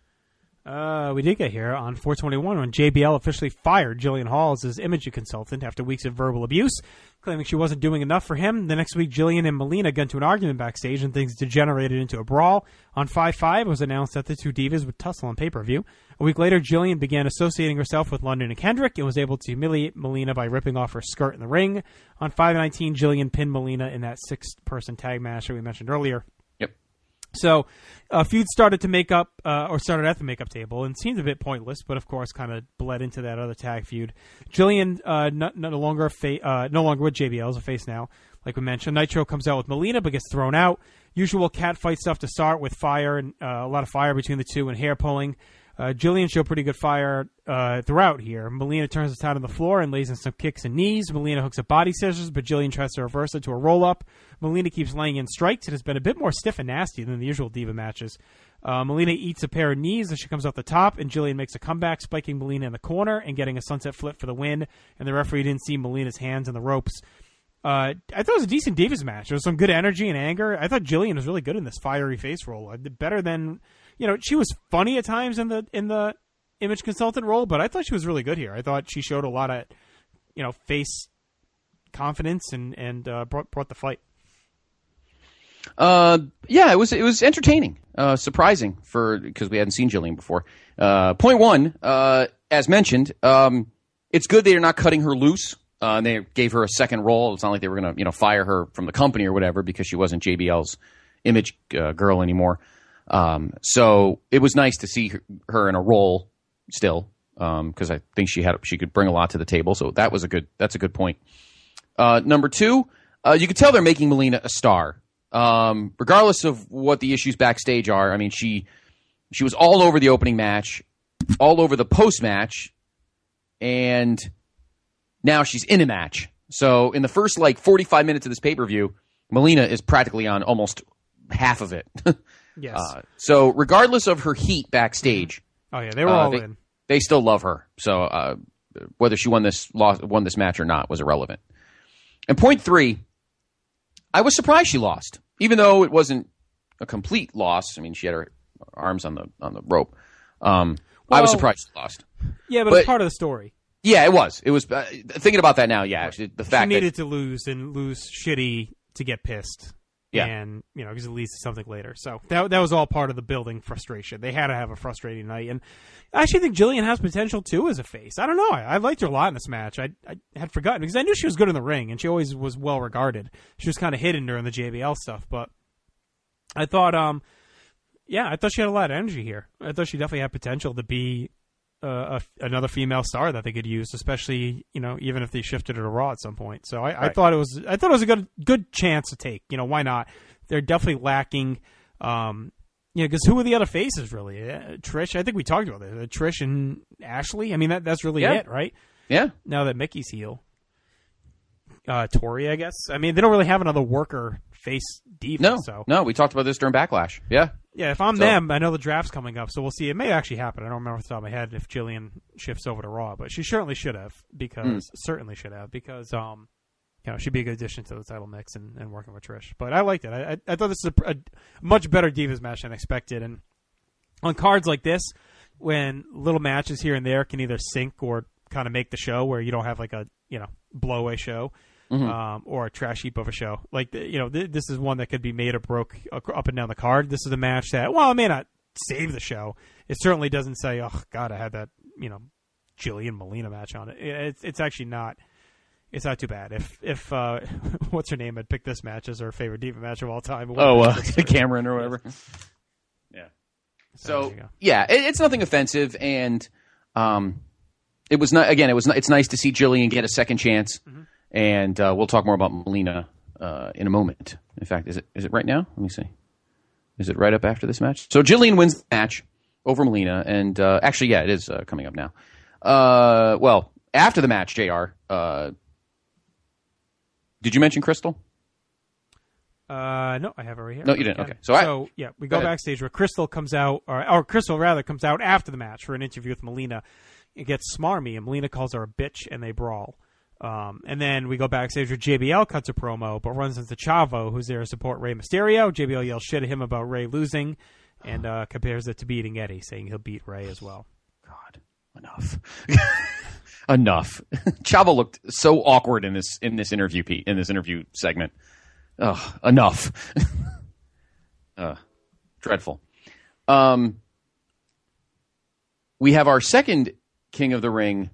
We did get here on 4/21 when JBL officially fired Jillian Hall as his imaging consultant after weeks of verbal abuse, claiming she wasn't doing enough for him. The next week, Jillian and Melina got into an argument backstage, and things degenerated into a brawl. On 5/5, it was announced that the two divas would tussle on pay-per-view. A week later, Jillian began associating herself with London and Kendrick and was able to humiliate Melina by ripping off her skirt in the ring. On 5/19, Jillian pinned Melina in that 6-person tag match that we mentioned earlier.
Yep.
So feud started to make up, or started at the makeup table, and seemed a bit pointless, but of course kind of bled into that other tag feud. Jillian no longer with JBL, as a face now, like we mentioned. Nitro comes out with Melina, but gets thrown out. Usual cat fight stuff to start with fire and a lot of fire between the two and hair pulling. Jillian showed pretty good fire throughout here. Melina turns the tide on the floor and lays in some kicks and knees. Melina hooks up body scissors, but Jillian tries to reverse it to a roll-up. Melina keeps laying in strikes. It has been a bit more stiff and nasty than the usual Diva matches. Melina eats a pair of knees as she comes off the top, and Jillian makes a comeback, spiking Melina in the corner and getting a sunset flip for the win. And the referee didn't see Melina's hands in the ropes. I thought it was a decent Divas match. There was some good energy and anger. I thought Jillian was really good in this fiery face role. Better than... she was funny at times in the image consultant role, but I thought she was really good here. I thought she showed a lot of, face confidence and brought the fight.
Yeah, it was entertaining, surprising because we hadn't seen Jillian before. Point one, as mentioned, it's good they're not cutting her loose. And they gave her a second role. It's not like they were going to, fire her from the company or whatever because she wasn't JBL's image girl anymore. So it was nice to see her in a role still, because I think she could bring a lot to the table. So that's a good point. Number two, you could tell they're making Melina a star, regardless of what the issues backstage are. I mean, she was all over the opening match, all over the post match, and now she's in a match. So in the first 45 minutes of this pay-per-view, Melina is practically on almost half of it.
Yes.
So regardless of her heat backstage,
oh yeah, they were all in.
They still love her. So whether she won this match or not was irrelevant. And point three, I was surprised she lost, even though it wasn't a complete loss. I mean, she had her arms on the rope. I was surprised she lost.
Yeah, but it's part of the story.
Yeah, it was. It was thinking about that now. Yeah, the fact
she needed to lose shitty to get pissed. Yeah, and because it leads to something later. So that was all part of the building frustration. They had to have a frustrating night, and I actually think Jillian has potential too as a face. I don't know. I liked her a lot in this match. I had forgotten because I knew she was good in the ring, and she always was well regarded. She was kind of hidden during the JBL stuff, but I thought, I thought she had a lot of energy here. I thought she definitely had potential to be another female star that they could use, especially even if they shifted her to Raw at some point. So I thought it was a good chance to take. Why not? They're definitely lacking. Because who are the other faces really? Trish. I think we talked about it. Trish and Ashley. I mean that's really it, right?
Yeah.
Now that Mickey's heel, Tori, I guess. I mean they don't really have another worker face diva.
No. We talked about this during Backlash. Yeah.
Yeah, if I'm them, I know the draft's coming up, so we'll see. It may actually happen. I don't remember off the top of my head if Jillian shifts over to Raw, but she certainly should have because she'd be a good addition to the title mix and working with Trish. But I liked it. I thought this was a much better Divas match than expected. And on cards like this, when little matches here and there can either sink or kind of make the show, where you don't have like a blowaway show. Mm-hmm. Or a trash heap of a show. This is one that could be made or broke up and down the card. This is a match that, it may not save the show. It certainly doesn't say, oh, God, I had that, Jillian Melina match on it. It's actually not. It's not too bad. If what's her name had picked this match as her favorite Diva match of all time.
Cameron or whatever. Yeah. So, it's nothing offensive, and it was not. Again, it's nice to see Jillian get a second chance. Mm-hmm. And we'll talk more about Melina in a moment. In fact, is it right now? Let me see. Is it right up after this match? So Jillian wins the match over Melina, and it is coming up now. After the match, JR, did you mention Crystal?
No, I have her right here.
No, you didn't. Okay.
We go backstage where Crystal comes out, or Crystal rather comes out after the match for an interview with Melina. It gets smarmy, and Melina calls her a bitch, and they brawl. And then we go backstage where JBL cuts a promo, but runs into Chavo, who's there to support Rey Mysterio. JBL yells shit at him about Rey losing, and compares it to beating Eddie, saying he'll beat Rey as well.
God, enough, enough. Chavo looked so awkward in this interview, Pete, in this interview segment. Enough. Dreadful. We have our second King of the Ring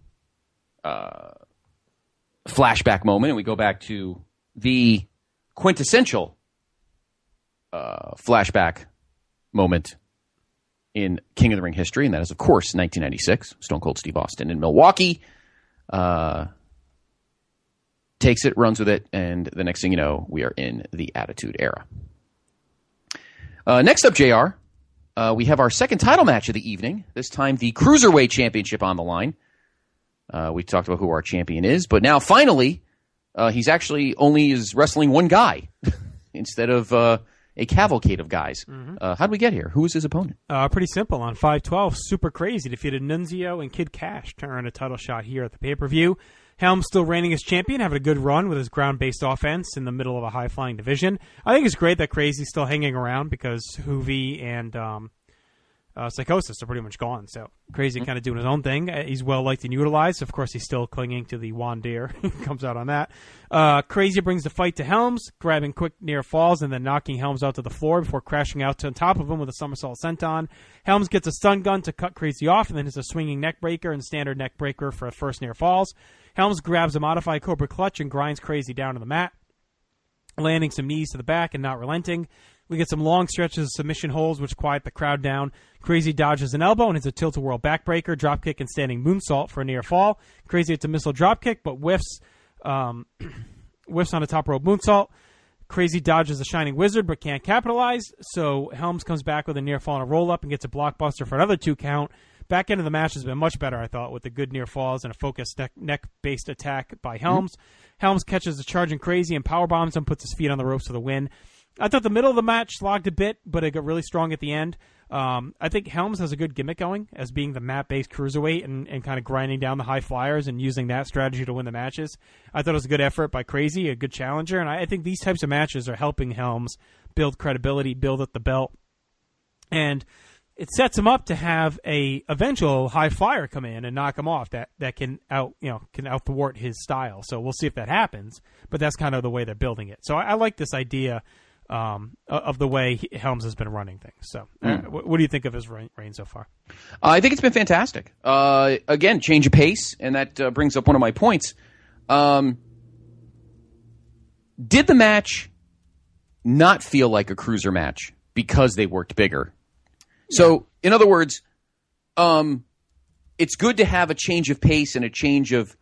flashback moment, and we go back to the quintessential flashback moment in King of the Ring history, and that is, of course, 1996. Stone Cold Steve Austin in Milwaukee takes it, runs with it, and the next thing you know, we are in the Attitude Era. Next up, JR, we have our second title match of the evening. This time, the Cruiserweight Championship on the line. We talked about who our champion is, but now, finally, he's actually only is wrestling one guy instead of a cavalcade of guys.
Mm-hmm.
How did we get here? Who was his opponent?
Pretty simple. On 5/12, Super Crazy defeated Nunzio and Kid Cash to earn a title shot here at the pay-per-view. Helm still reigning as champion, having a good run with his ground-based offense in the middle of a high-flying division. I think it's great that Crazy's still hanging around because Hoovy and Psychosis are pretty much gone. So Crazy kind of doing his own thing. He's well-liked and utilized. Of course, he's still clinging to the Juan Deere. Comes out on that. Crazy brings the fight to Helms, grabbing quick near falls and then knocking Helms out to the floor before crashing out to on top of him with a somersault senton. Helms gets a stun gun to cut Crazy off and then hits a swinging neck breaker and standard neck breaker for first near falls. Helms grabs a modified Cobra Clutch and grinds Crazy down to the mat, landing some knees to the back and not relenting. We get some long stretches of submission holds, which quiet the crowd down. Crazy dodges an elbow and hits a tilt-a-whirl backbreaker, dropkick, and standing moonsault for a near fall. Crazy hits a missile dropkick, but whiffs on a top rope moonsault. Crazy dodges a Shining Wizard, but can't capitalize. So Helms comes back with a near fall and a roll-up and gets a blockbuster for another 2 count. Back end of the match has been much better, I thought, with the good near falls and a focused neck-based attack by Helms. Helms catches the charging Crazy and powerbombs him, puts his feet on the ropes for the win. I thought the middle of the match slogged a bit, but it got really strong at the end. I think Helms has a good gimmick going as being the mat-based cruiserweight and kind of grinding down the high flyers and using that strategy to win the matches. I thought it was a good effort by Crazy, a good challenger, and I think these types of matches are helping Helms build credibility, build up the belt, and it sets him up to have a eventual high flyer come in and knock him off that can out-thwart his style. So we'll see if that happens, but that's kind of the way they're building it. So I like this idea of the way Helms has been running things. So what do you think of his reign so far?
I think it's been fantastic. Again, change of pace, and that brings up one of my points. Did the match not feel like a cruiser match because they worked bigger? So, in other words, it's good to have a change of pace and a change of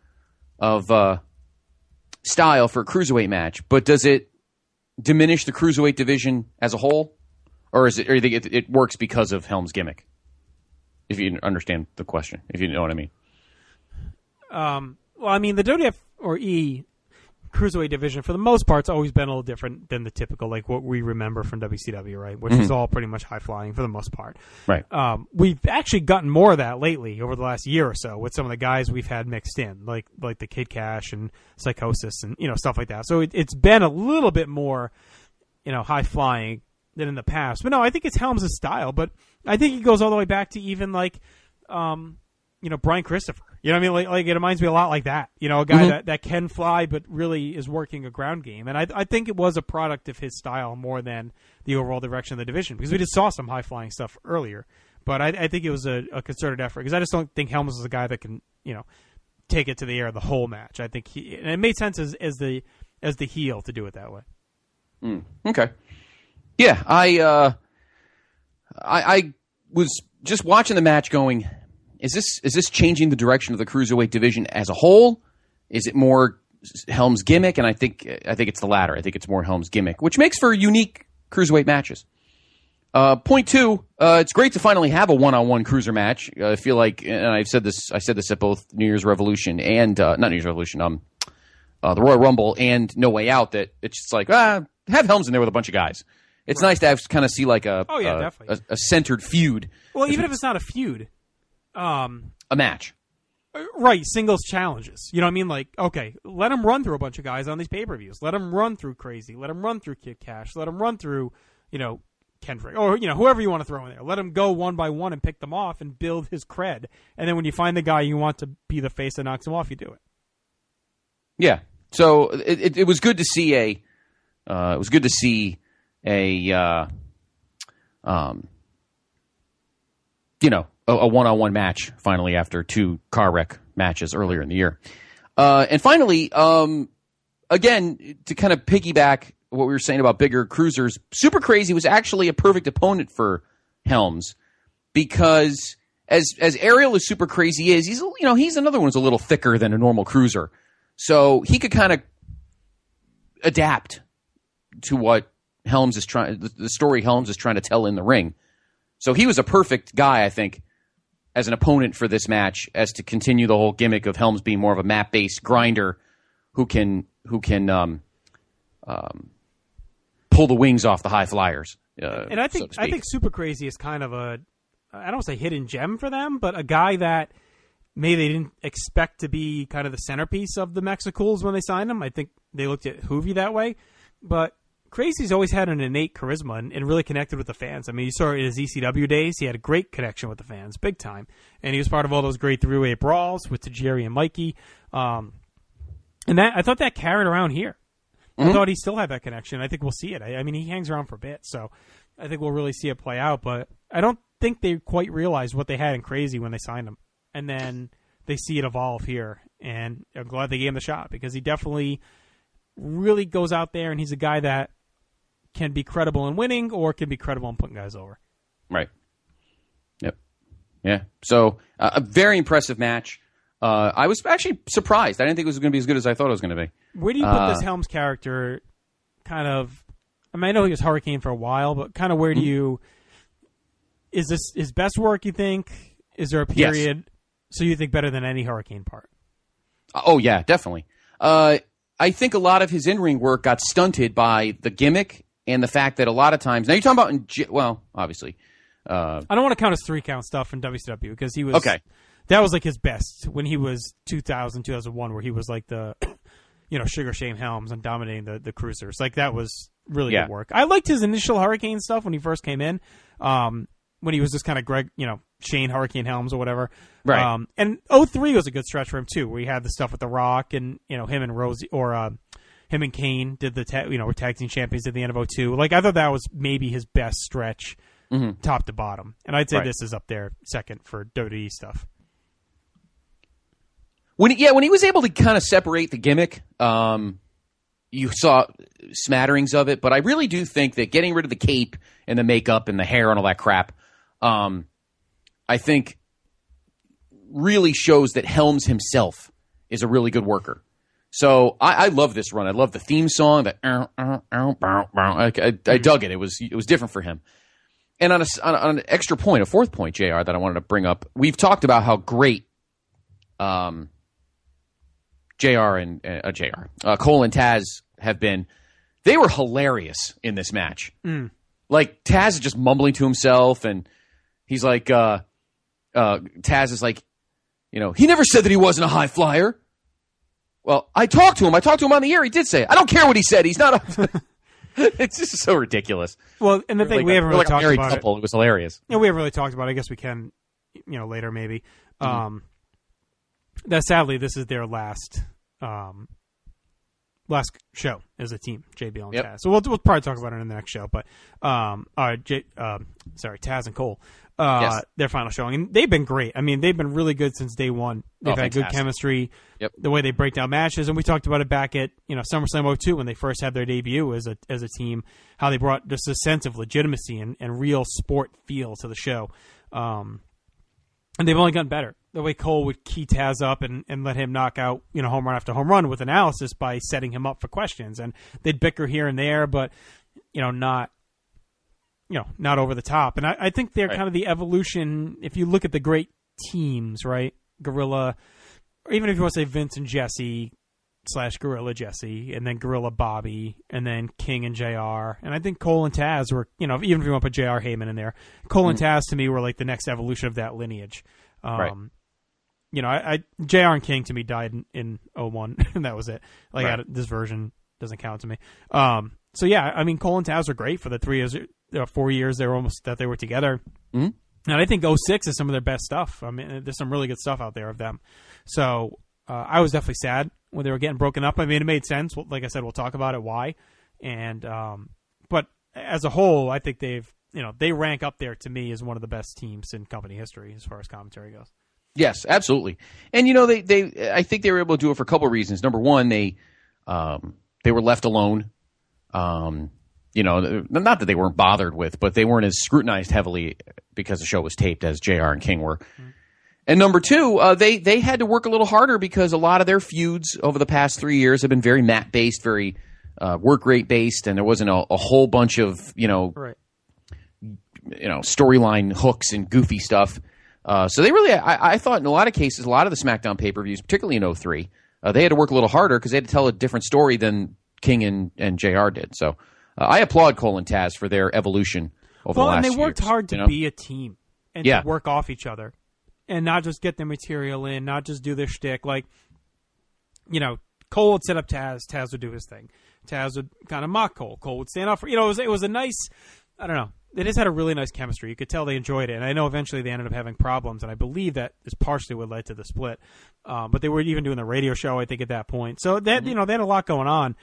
style for a cruiserweight match, but does it diminish the cruiserweight division as a whole, or you think it works because of Helm's gimmick? If you understand the question, if you know what I mean.
Well, I mean, the WWF or E cruiserweight division, for the most part, it's always been a little different than the typical, like what we remember from WCW, right? Which is all pretty much high flying for the most part.
Right.
We've actually gotten more of that lately over the last year or so with some of the guys we've had mixed in, like the Kid Cash and Psychosis and stuff like that. So it's been a little bit more, high flying than in the past. But no, I think it's Helms' style. But I think he goes all the way back to even like, Brian Christopher. You know what I mean? Like it reminds me a lot like that. A guy that can fly but really is working a ground game. And I think it was a product of his style more than the overall direction of the division, because we just saw some high-flying stuff earlier. But I think it was a concerted effort, because I just don't think Helms is a guy that can, take it to the air the whole match. I think and it made sense as the heel to do it that way.
Okay. Yeah, I was just watching the match going, Is this changing the direction of the cruiserweight division as a whole? Is it more Helm's gimmick? And I think it's the latter. I think it's more Helm's gimmick, which makes for unique cruiserweight matches. Point 2, it's great to finally have a one-on-one cruiser match. I feel like, and I said this at both New Year's Revolution and not New Year's Revolution, the Royal Rumble and No Way Out, that it's just like have Helms in there with a bunch of guys. It's nice to kind of see like a centered feud.
Well, even if it's not a feud.
A match.
Right, singles challenges. You know what I mean? Like, okay, let him run through a bunch of guys on these pay-per-views. Let him run through Crazy. Let him run through Kid Cash. Let him run through, Kendrick. Or, whoever you want to throw in there. Let him go one by one and pick them off and build his cred. And then when you find the guy you want to be the face that knocks him off, you do it.
Yeah. So it was good to see a a one-on-one match finally after 2 car wreck matches earlier in the year. And finally, again, to kind of piggyback what we were saying about bigger cruisers, Super Crazy was actually a perfect opponent for Helms because as Ariel is super crazy he's another one who's a little thicker than a normal cruiser. So he could kind of adapt to what Helms is the story Helms is trying to tell in the ring. So he was a perfect guy, I think, as an opponent for this match, as to continue the whole gimmick of Helms being more of a map-based grinder who can pull the wings off the high flyers.
And I think Super Crazy is kind of I don't want to say hidden gem for them, but a guy that maybe they didn't expect to be kind of the centerpiece of the Mexicools when they signed him. I think they looked at Hoovy that way, but Crazy's always had an innate charisma and really connected with the fans. I mean, you saw it in his ECW days. He had a great connection with the fans, big time. And he was part of all those great three-way brawls with Tajiri and Mikey. And I thought that carried around here. I thought he still had that connection. I think we'll see it. I mean, he hangs around for a bit, so I think we'll really see it play out. But I don't think they quite realized what they had in Crazy when they signed him. And then they see it evolve here. And I'm glad they gave him the shot because he definitely really goes out there, and he's a guy that can be credible in winning or can be credible in putting guys over.
Right. Yep. Yeah. So a very impressive match. I was actually surprised. I didn't think it was going to be as good as I thought it was going to be.
Where do you put this Helms character kind of... I mean, I know he was Hurricane for a while, but kind of where do you... Is this his best work, you think? Is there a period... Yes. So you think better than any Hurricane part?
Oh, yeah, definitely. I think a lot of his in-ring work got stunted by the gimmick and the fact that a lot of times... Now, you're talking about... obviously.
I don't want to count his 3-count stuff in WCW because he was...
Okay.
That was like his best when he was 2000, 2001, where he was like the, Sugar Shane Helms and dominating the cruisers. Like, that was really good work. I liked his initial Hurricane stuff when he first came in, when he was just kind of Shane Hurricane Helms or whatever.
Right.
And 03 was a good stretch for him, too, where he had the stuff with The Rock and, him and Rosie, or him and Kane did the, were tag team champions at the end of 02. Like, I thought that was maybe his best stretch, top to bottom. And I'd say this is up there second for WWE stuff.
When he was able to kind of separate the gimmick, you saw smatterings of it. But I really do think that getting rid of the cape and the makeup and the hair and all that crap, I think really shows that Helms himself is a really good worker. So I love this run. I love the theme song. I dug it. It was different for him. And on an extra point, a fourth point, JR, that I wanted to bring up, we've talked about how great Cole and Taz have been. They were hilarious in this match. Like, Taz is just mumbling to himself, and he's like, Taz is like, he never said that he wasn't a high flyer. Well, I talked to him on the air. He did say it. I don't care what he said. He's not a... It's just so ridiculous.
Well, and the thing, we haven't really talked about
couple. It was hilarious.
We haven't really talked about it. I guess we can, later maybe. That sadly, this is their last show as a team, JBL and Taz. So we'll probably talk about it in the next show. But Taz and Cole, their final showing, and they've been great. I mean, they've been really good since day one. They've had good chemistry.
Yep.
The way they break down matches, and we talked about it back at SummerSlam 02 when they first had their debut as a team. How they brought just a sense of legitimacy and real sport feel to the show. And they've only gotten better. The way Cole would key Taz up and let him knock out, home run after home run with analysis by setting him up for questions. And they'd bicker here and there, but, not over the top. And I think they're kind of the evolution, if you look at the great teams, right? Gorilla, or even if you want to say Vince and Jesse / Gorilla Jesse, and then Gorilla Bobby, and then King and JR. And I think Cole and Taz were, even if you want to put JR Heyman in there, Cole and Taz to me were like the next evolution of that lineage. JR and King to me died in 01, and that was it. Like, this version doesn't count to me. Cole and Taz are great for the 4 years they were together.
Mm-hmm.
And I think 06 is some of their best stuff. I mean, there's some really good stuff out there of them. So I was definitely sad when they were getting broken up. I mean, it made sense. Like I said, we'll talk about it why. And but as a whole, I think they rank up there to me as one of the best teams in company history as far as commentary goes.
Yes, absolutely. And I think they were able to do it for a couple of reasons. Number one, they were left alone not that they weren't bothered with, but they weren't as scrutinized heavily because the show was taped as JR and King were. Mm-hmm. And number two, they had to work a little harder because a lot of their feuds over the past 3 years have been very mat-based, very work rate-based, and there wasn't a whole bunch of, storyline hooks and goofy stuff. So they really, I thought in a lot of cases, a lot of the SmackDown pay-per-views, particularly in 2003, they had to work a little harder because they had to tell a different story than King and JR did. So I applaud Cole and Taz for their evolution over the last
and they
years,
worked hard to be a team and
to
work off each other and not just get their material in, not just do their shtick. Like, Cole would set up Taz, Taz would do his thing. Taz would kind of mock Cole. Cole would stand up for, it was a nice, I don't know. They just had a really nice chemistry. You could tell they enjoyed it. And I know eventually they ended up having problems, and I believe that is partially what led to the split. But they were even doing the radio show, I think, at that point. So that they had a lot going on.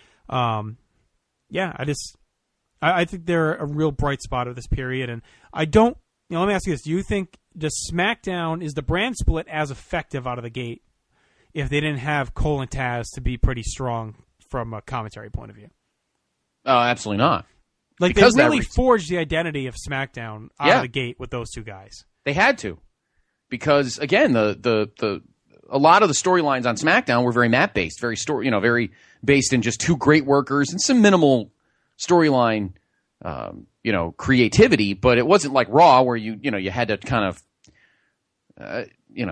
I think they're a real bright spot of this period. And I don't, let me ask you this. Do you think SmackDown, is the brand split as effective out of the gate if they didn't have Cole and Taz to be pretty strong from a commentary point of view?
Absolutely not.
Like,
because
they really forged the identity of SmackDown out of the gate with those two guys.
They had to, because again, a lot of the storylines on SmackDown were very mat based, very based in just two great workers and some minimal storyline, creativity. But it wasn't like Raw where you had to kind of,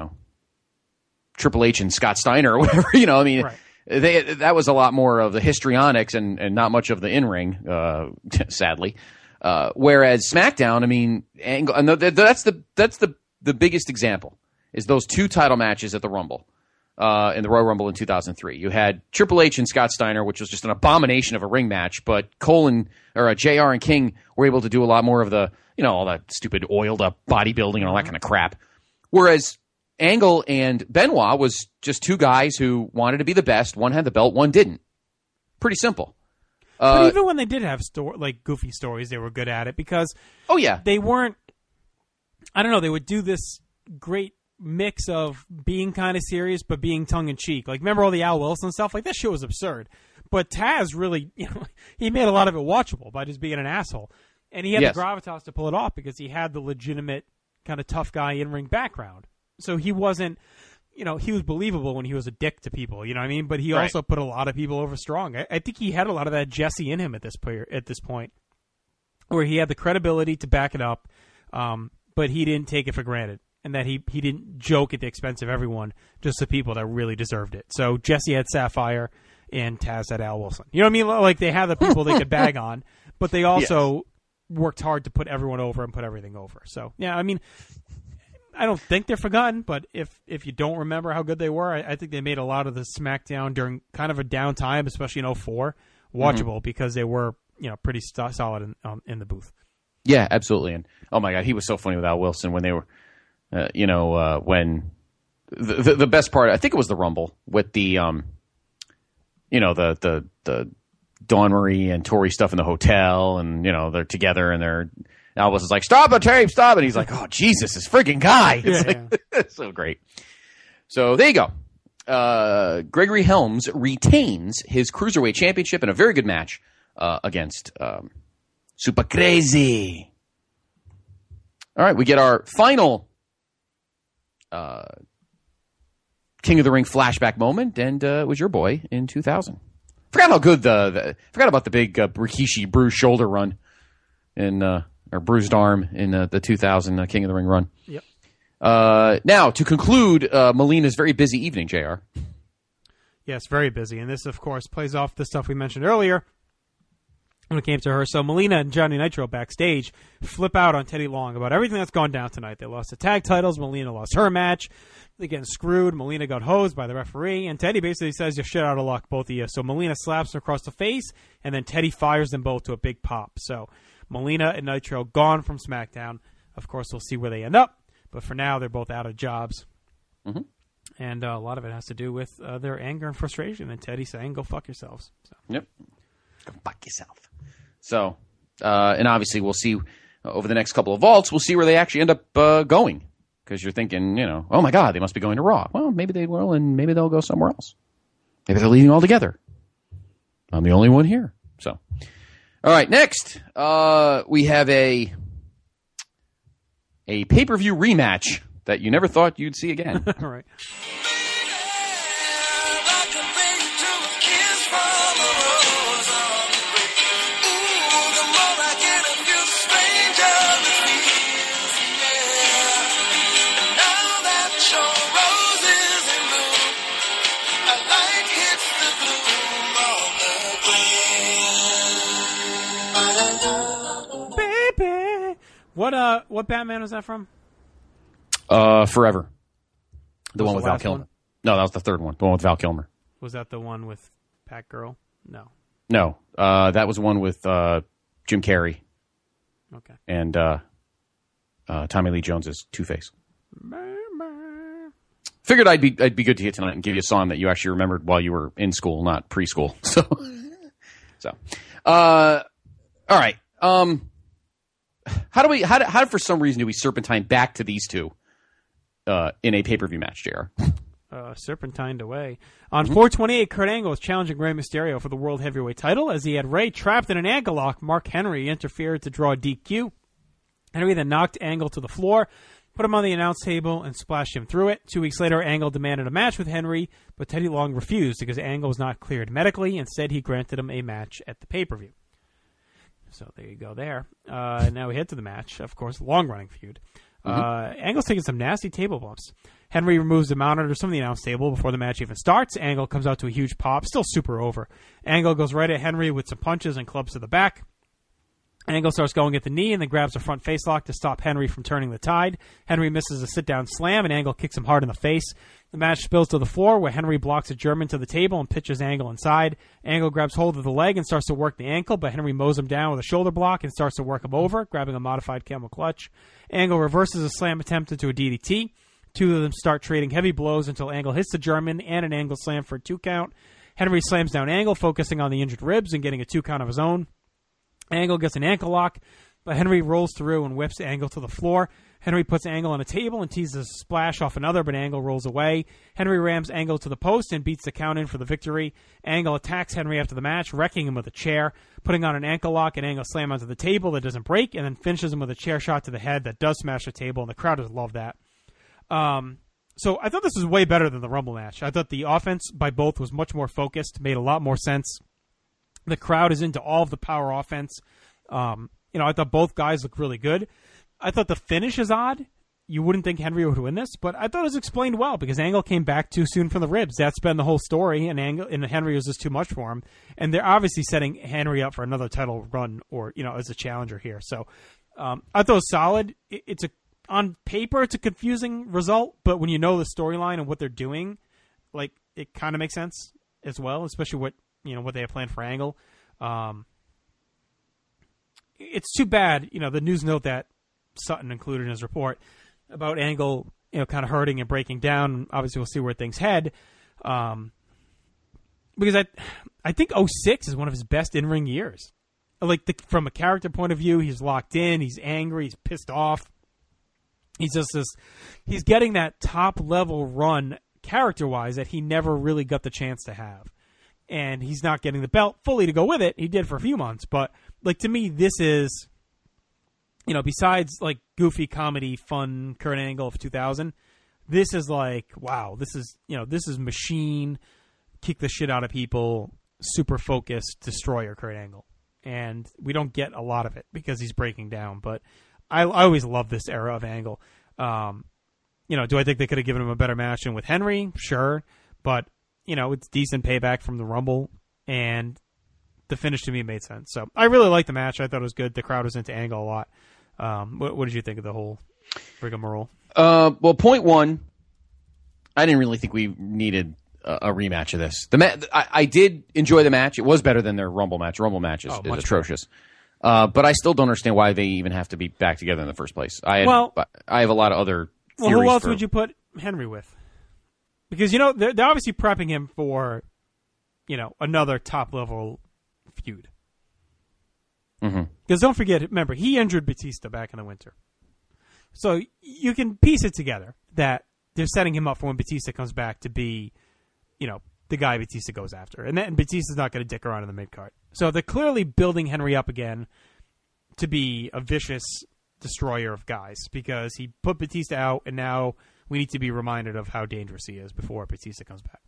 Triple H and Scott Steiner or whatever. Right. That was a lot more of the histrionics and not much of the in-ring, sadly. Whereas SmackDown, Angle, and that's the biggest example is those two title matches at the Rumble, in the Royal Rumble in 2003. You had Triple H and Scott Steiner, which was just an abomination of a ring match, but JR and King were able to do a lot more of the, all that stupid oiled up bodybuilding and all that kind of crap. Whereas Angle and Benoit was just two guys who wanted to be the best. One had the belt, one didn't. Pretty simple.
But even when they did have goofy stories, they were good at it because they weren't. I don't know. They would do this great mix of being kind of serious but being tongue in cheek. Like, remember all the Al Wilson stuff? Like, that shit was absurd. But Taz really, he made a lot of it watchable by just being an asshole, and he had the gravitas to pull it off because he had the legitimate kind of tough guy in ring background. So he wasn't, he was believable when he was a dick to people, you know what I mean? But he also put a lot of people over strong. I think he had a lot of that Jesse in him at this point, where he had the credibility to back it up, but he didn't take it for granted, and that he didn't joke at the expense of everyone, just the people that really deserved it. So Jesse had Sapphire, and Taz had Al Wilson. You know what I mean? Like, they had the people they could bag on, but they also worked hard to put everyone over and put everything over. So, I don't think they're forgotten, but if you don't remember how good they were, I think they made a lot of the SmackDown during kind of a downtime, especially in 2004, watchable because they were pretty solid in the booth.
Yeah, absolutely. And oh my God, he was so funny with Al Wilson when they were, when the best part, I think it was the Rumble with the the Dawn Marie and Tori stuff in the hotel, and they're together and Albus is like, stop the tape, stop it. He's like, oh, Jesus, this freaking guy. It's so great. So there you go. Gregory Helms retains his Cruiserweight Championship in a very good match against Super Crazy. All right, we get our final King of the Ring flashback moment, and it was your boy in 2000. Forgot how good forgot about the big Rikishi bruised shoulder run or bruised arm in the 2000 King of the Ring run.
Yep.
Now, to conclude Melina's very busy evening, JR.
Yes, very busy. And this, of course, plays off the stuff we mentioned earlier when it came to her. So Melina and Johnny Nitro backstage flip out on Teddy Long about everything that's gone down tonight. They lost the tag titles. Melina lost her match. They're getting screwed. Melina got hosed by the referee. And Teddy basically says, you're shit out of luck, both of you. So Melina slaps her across the face, and then Teddy fires them both to a big pop. So Melina and Nitro gone from SmackDown. Of course, we'll see where they end up. But for now, they're both out of jobs.
Mm-hmm.
And a lot of it has to do with their anger and frustration. And Teddy saying, go fuck yourselves. So.
Yep. Go fuck yourself. So, and obviously we'll see over the next couple of vaults, we'll see where they actually end up going. Because you're thinking, oh my God, they must be going to Raw. Well, maybe they will, and maybe they'll go somewhere else. Maybe they're leaving altogether. I'm the only one here. So, All right, next we have a pay-per-view rematch that you never thought you'd see again.
All right. What Batman was that from?
Forever. The one
the
with Val
last
Kilmer.
one?
No, that was the third one. The one with Val Kilmer.
Was that the one with Batgirl? No.
No, that was the one with Jim Carrey.
Okay.
And Tommy Lee Jones's Two-Face. Figured I'd be good to hit tonight and give you a song that you actually remembered while you were in school, not preschool. So, all right. How for some reason do we serpentine back to these two in a pay-per-view match, JR?
Serpentined away. On 428, Kurt Angle was challenging Rey Mysterio for the World Heavyweight title. As he had Rey trapped in an ankle lock, Mark Henry interfered to draw a DQ. Henry then knocked Angle to the floor, put him on the announce table, and splashed him through it. 2 weeks later, Angle demanded a match with Henry, but Teddy Long refused because Angle was not cleared medically. Instead, he granted him a match at the pay-per-view. So there you go there. Now we head to the match. Of course, long-running feud. Angle's taking some nasty table bumps. Henry removes the monitors from the announce table before the match even starts. Angle comes out to a huge pop, still super over. Angle goes right at Henry with some punches and clubs to the back. Angle starts going at the knee and then grabs a front facelock to stop Henry from turning the tide. Henry misses a sit-down slam, and Angle kicks him hard in the face. The match spills to the floor, where Henry blocks a German to the table and pitches Angle inside. Angle grabs hold of the leg and starts to work the ankle, but Henry mows him down with a shoulder block and starts to work him over, grabbing a modified camel clutch. Angle reverses a slam attempt into a DDT. Two of them start trading heavy blows until Angle hits the German and an Angle slam for a 2 count. Henry slams down Angle, focusing on the injured ribs and getting a 2 count of his own. Angle gets an ankle lock, but Henry rolls through and whips Angle to the floor. Henry puts Angle on a table and teases a splash off another, but Angle rolls away. Henry rams Angle to the post and beats the count in for the victory. Angle attacks Henry after the match, wrecking him with a chair, putting on an ankle lock, and Angle slam onto the table that doesn't break, and then finishes him with a chair shot to the head that does smash the table, and the crowd has loved that. So I thought this was way better than the Rumble match. I thought the offense by both was much more focused, made a lot more sense. The crowd is into all of the power offense. I thought both guys look really good. I thought the finish is odd. You wouldn't think Henry would win this, but I thought it was explained well because Angle came back too soon from the ribs. That's been the whole story, and Henry was just too much for him. And they're obviously setting Henry up for another title run or, as a challenger here. So I thought it was solid. On paper, it's a confusing result, but when you know the storyline and what they're doing, like, it kind of makes sense as well, especially what they have planned for Angle. It's too bad, the news note that Sutton included in his report about Angle, kind of hurting and breaking down. Obviously, we'll see where things head. Because I think 06 is one of his best in-ring years. From a character point of view, he's locked in, he's angry, he's pissed off. He's just he's getting that top-level run character-wise that he never really got the chance to have. And he's not getting the belt fully to go with it. He did for a few months. But, to me, this is, besides, goofy, comedy, fun Kurt Angle of 2000, this is wow, this is machine, kick the shit out of people, super focused, destroyer Kurt Angle. And we don't get a lot of it because he's breaking down. But I always love this era of Angle. Do I think they could have given him a better match than with Henry? Sure. But, it's decent payback from the Rumble, and the finish to me made sense. So I really liked the match. I thought it was good. The crowd was into Angle a lot. What did you think of the whole rigmarole?
Well, point one, I didn't really think we needed a rematch of this. I did enjoy the match. It was better than their Rumble match. Rumble match is atrocious. But I still don't understand why they even have to be back together in the first place. I have a lot of other theories.
Well, who else would you put Henry with? Because, they're obviously prepping him for, another top-level feud. Because don't forget, remember, he injured Batista back in the winter. So you can piece it together that they're setting him up for when Batista comes back to be, the guy Batista goes after. And then Batista's not going to dick around in the mid-card. So they're clearly building Henry up again to be a vicious destroyer of guys because he put Batista out, and now we need to be reminded of how dangerous he is before Batista comes back.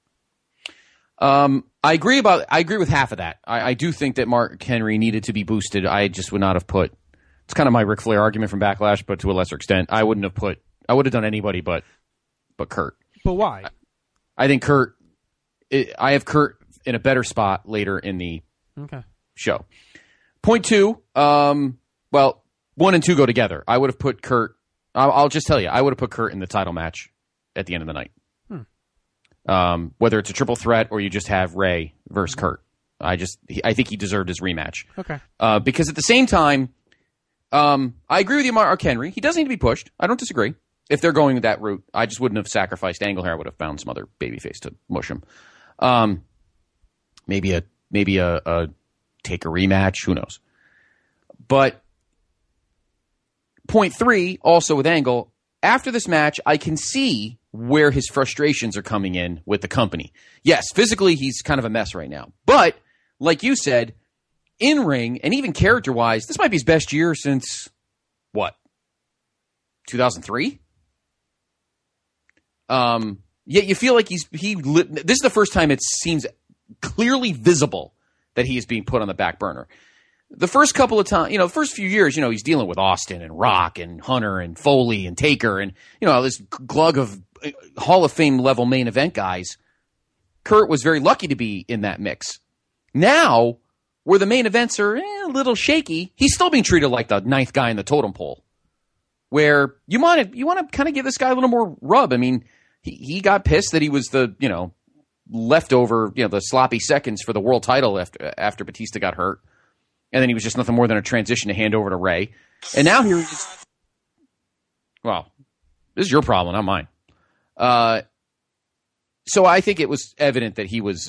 I agree with half of that. I do think that Mark Henry needed to be boosted. I just would not have put. It's kind of my Ric Flair argument from Backlash, but to a lesser extent, I would have done anybody but Kurt.
But why?
I think Kurt. I have Kurt in a better spot later in the show. Point 2. Well, 1 and 2 go together. I would have put Kurt. I'll just tell you, I would have put Kurt in the title match at the end of the night. Whether it's a triple threat or you just have Ray versus Kurt. I think he deserved his rematch.
Okay.
Because at the same time, I agree with you, Mark Henry. He does need to be pushed. I don't disagree. If they're going that route, I just wouldn't have sacrificed Angle here. I would have found some other babyface to mush him. Maybe a take a rematch. Who knows? But point 3, also with Angle, after this match, I can see where his frustrations are coming in with the company. Yes, physically, he's kind of a mess right now. But, like you said, in-ring, and even character-wise, this might be his best year since, what, 2003? Yet you feel like this is the first time it seems clearly visible that he is being put on the back burner. The first couple of times, the first few years, he's dealing with Austin and Rock and Hunter and Foley and Taker and, this glug of Hall of Fame level main event guys. Kurt was very lucky to be in that mix. Now, where the main events are a little shaky, he's still being treated like the 9th guy in the totem pole. Where you want to kind of give this guy a little more rub. I mean, he got pissed that he was the, leftover, the sloppy seconds for the world title after Batista got hurt. And then he was just nothing more than a transition to hand over to Ray. And now here he is. Well, this is your problem, not mine. So I think it was evident that he was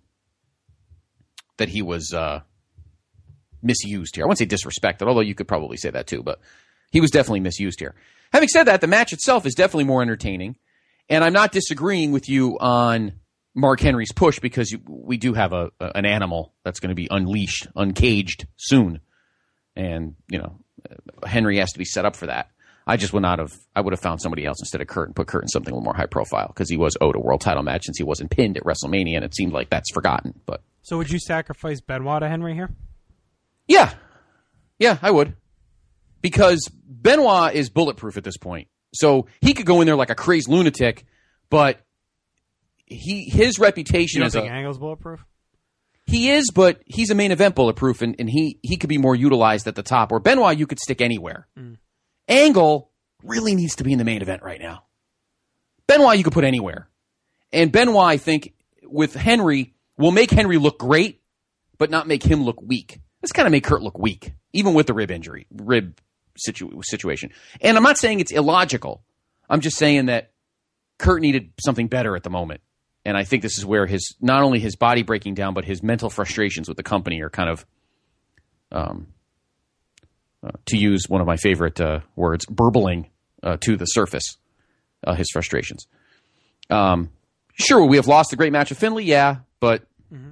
misused here. I wouldn't say disrespected, although you could probably say that too, but he was definitely misused here. Having said that, the match itself is definitely more entertaining, and I'm not disagreeing with you on Mark Henry's push because we do have an animal that's going to be unleashed, uncaged soon, and Henry has to be set up for that. I would have found somebody else instead of Kurt and put Kurt in something a little more high profile because he was owed a world title match since he wasn't pinned at WrestleMania, and it seemed like that's forgotten. But
so would you sacrifice Benoit to Henry here?
Yeah, I would, because Benoit is bulletproof at this point, so he could go in there like a crazed lunatic, but his reputation
you don't
as
think Angle's bulletproof?
He is, but he's a main event bulletproof, and he could be more utilized at the top. Or Benoit, you could stick anywhere. Angle really needs to be in the main event right now. Benoit, you could put anywhere. And Benoit, I think, with Henry, will make Henry look great, but not make him look weak. This kind of make Kurt look weak, even with the rib situation. And I'm not saying it's illogical. I'm just saying that Kurt needed something better at the moment. And I think this is where not only his body breaking down, but his mental frustrations with the company are kind of, to use one of my favorite words, burbling to the surface, his frustrations. Sure, we have lost the great match of Finlay, yeah, but,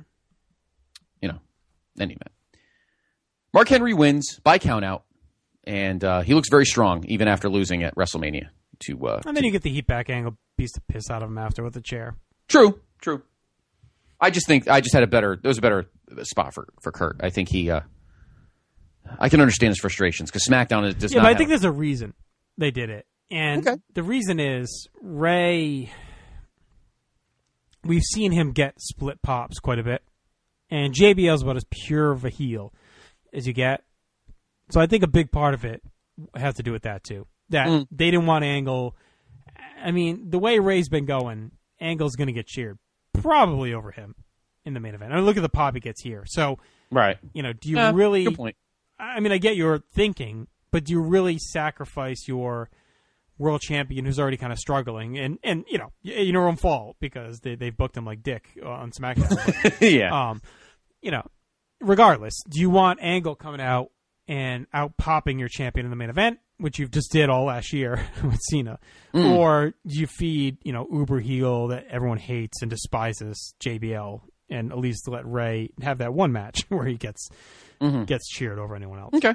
anyway. Mark Henry wins by countout, and he looks very strong, even after losing at WrestleMania.
And then you get the heat back. Angle beats the piss out of him after with the chair.
True. I just think there was a better spot for Kurt. I think I can understand his frustrations because SmackDown does not.
But I think there's a reason they did it, and the reason is Ray. We've seen him get split pops quite a bit, and JBL is about as pure of a heel as you get. So I think a big part of it has to do with that too. That they didn't want Angle. I mean, the way Ray's been going, Angle's going to get cheered probably over him in the main event. I mean, look at the pop he gets here. So,
right,
do you really?
Good point.
I mean, I get your thinking, but do you really sacrifice your world champion who's already kind of struggling? And your own fault because they've booked him like dick on SmackDown. But,
yeah.
Regardless, do you want Angle coming out and out popping your champion in the main event, which you've just did all last year with Cena, or do you feed uber heel that everyone hates and despises, JBL, and at least let Ray have that one match where he gets cheered over anyone else.
Okay.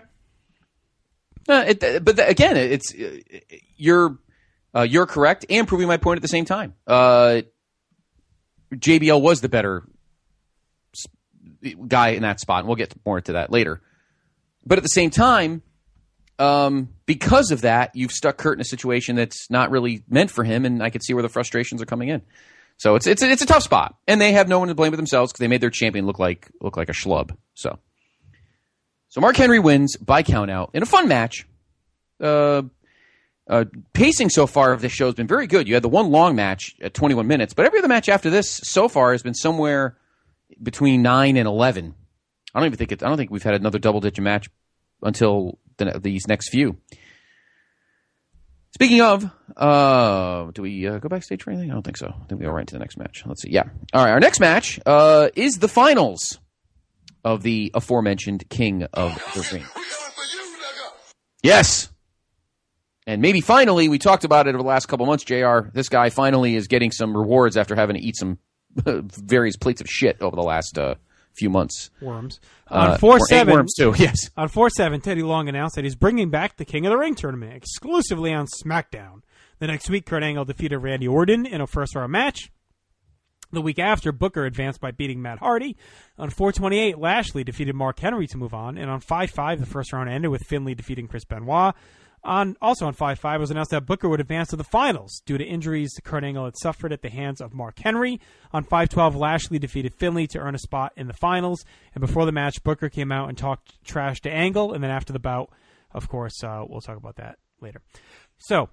You're correct and proving my point at the same time. JBL was the better guy in that spot, and we'll get more into that later. But at the same time, because of that, you've stuck Kurt in a situation that's not really meant for him, and I can see where the frustrations are coming in. So it's a tough spot, and they have no one to blame but themselves because they made their champion look like a schlub. So Mark Henry wins by countout in a fun match. Pacing so far of this show has been very good. You had the one long match at 21 minutes, but every other match after this so far has been somewhere between 9 and 11. I don't think we've had another double-digit match until these next few. Speaking of, do we go backstage for anything? I don't think so. I think we go right into the next match. Let's see. Yeah. All right. Our next match is the finals of the aforementioned King of the Ring. Yes. And maybe finally, we talked about it over the last couple months, JR. This guy finally is getting some rewards after having to eat some various plates of shit over the last few months.
Worms. On 4-7,
worms too. Yes.
On 4-7, Teddy Long announced that he's bringing back the King of the Ring tournament exclusively on SmackDown. The next week, Kurt Angle defeated Randy Orton in a first-round match. The week after, Booker advanced by beating Matt Hardy. On 4/28, Lashley defeated Mark Henry to move on. And on 5/5, the first round ended with Finlay defeating Chris Benoit. Also on 5/5, it was announced that Booker would advance to the finals due to injuries Kurt Angle had suffered at the hands of Mark Henry. On 5/12, Lashley defeated Finlay to earn a spot in the finals. And before the match, Booker came out and talked trash to Angle. And then after the bout, of course, we'll talk about that later. So,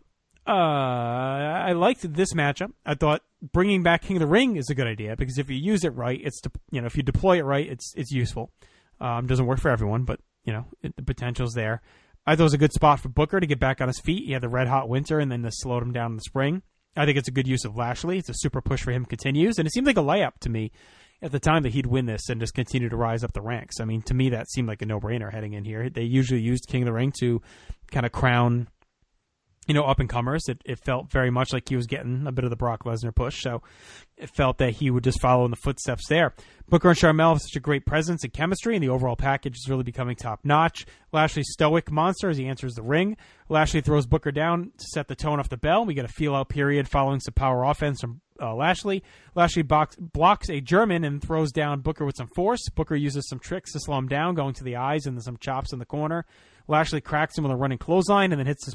I liked this matchup. I thought bringing back King of the Ring is a good idea because if you use it right, if you deploy it right, it's useful. Doesn't work for everyone, but the potential's there. I thought it was a good spot for Booker to get back on his feet. He had the red hot winter and then to slowed him down in the spring. I think it's a good use of Lashley. It's a super push for him continues, and it seemed like a layup to me at the time that he'd win this and just continue to rise up the ranks. I mean, to me, that seemed like a no-brainer heading in here. They usually used King of the Ring to kind of crown up-and-comers. It felt very much like he was getting a bit of the Brock Lesnar push, so it felt that he would just follow in the footsteps there. Booker and Sharmell have such a great presence and chemistry, and the overall package is really becoming top-notch. Lashley's stoic monster as he enters the ring. Lashley throws Booker down to set the tone off the bell. We get a feel-out period following some power offense from Lashley. Lashley blocks a German and throws down Booker with some force. Booker uses some tricks to slow him down, going to the eyes and then some chops in the corner. Lashley cracks him with a running clothesline and then hits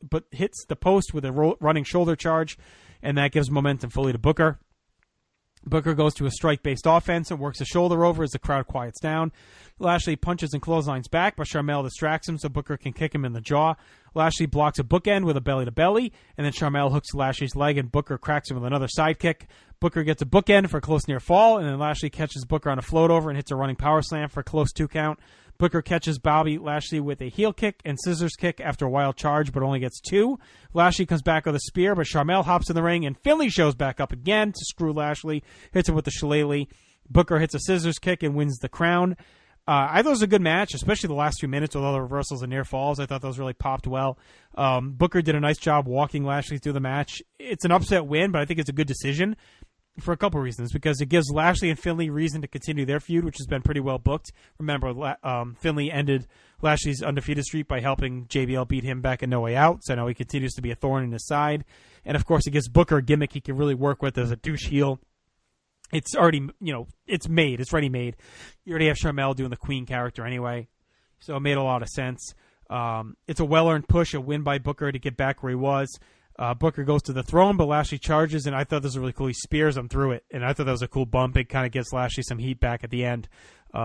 the post with a running shoulder charge, and that gives momentum fully to Booker. Booker goes to a strike-based offense and works a shoulder over as the crowd quiets down. Lashley punches and clotheslines back, but Sharmell distracts him so Booker can kick him in the jaw. Lashley blocks a bookend with a belly-to-belly, and then Sharmell hooks Lashley's leg, and Booker cracks him with another sidekick. Booker gets a bookend for a close near fall, and then Lashley catches Booker on a float over and hits a running power slam for a close 2 count. Booker catches Bobby Lashley with a heel kick and scissors kick after a wild charge, but only gets 2. Lashley comes back with a spear, but Sharmell hops in the ring, and Finlay shows back up again to screw Lashley, hits him with the shillelagh. Booker hits a scissors kick and wins the crown. I thought it was a good match, especially the last few minutes with all the reversals and near falls. I thought those really popped well. Booker did a nice job walking Lashley through the match. It's an upset win, but I think it's a good decision for a couple reasons, because it gives Lashley and Finlay reason to continue their feud, which has been pretty well booked. Remember, Finlay ended Lashley's undefeated streak by helping JBL beat him back in No Way Out, so now he continues to be a thorn in his side. And, of course, it gives Booker a gimmick he can really work with as a douche heel. It's already, it's made. It's ready-made. You already have Sharmell doing the Queen character anyway, so it made a lot of sense. It's a well-earned push, a win by Booker to get back where he was. Booker goes to the throne, but Lashley charges, and I thought this was really cool. He spears him through it, and I thought that was a cool bump. It kind of gives Lashley some heat back at the end.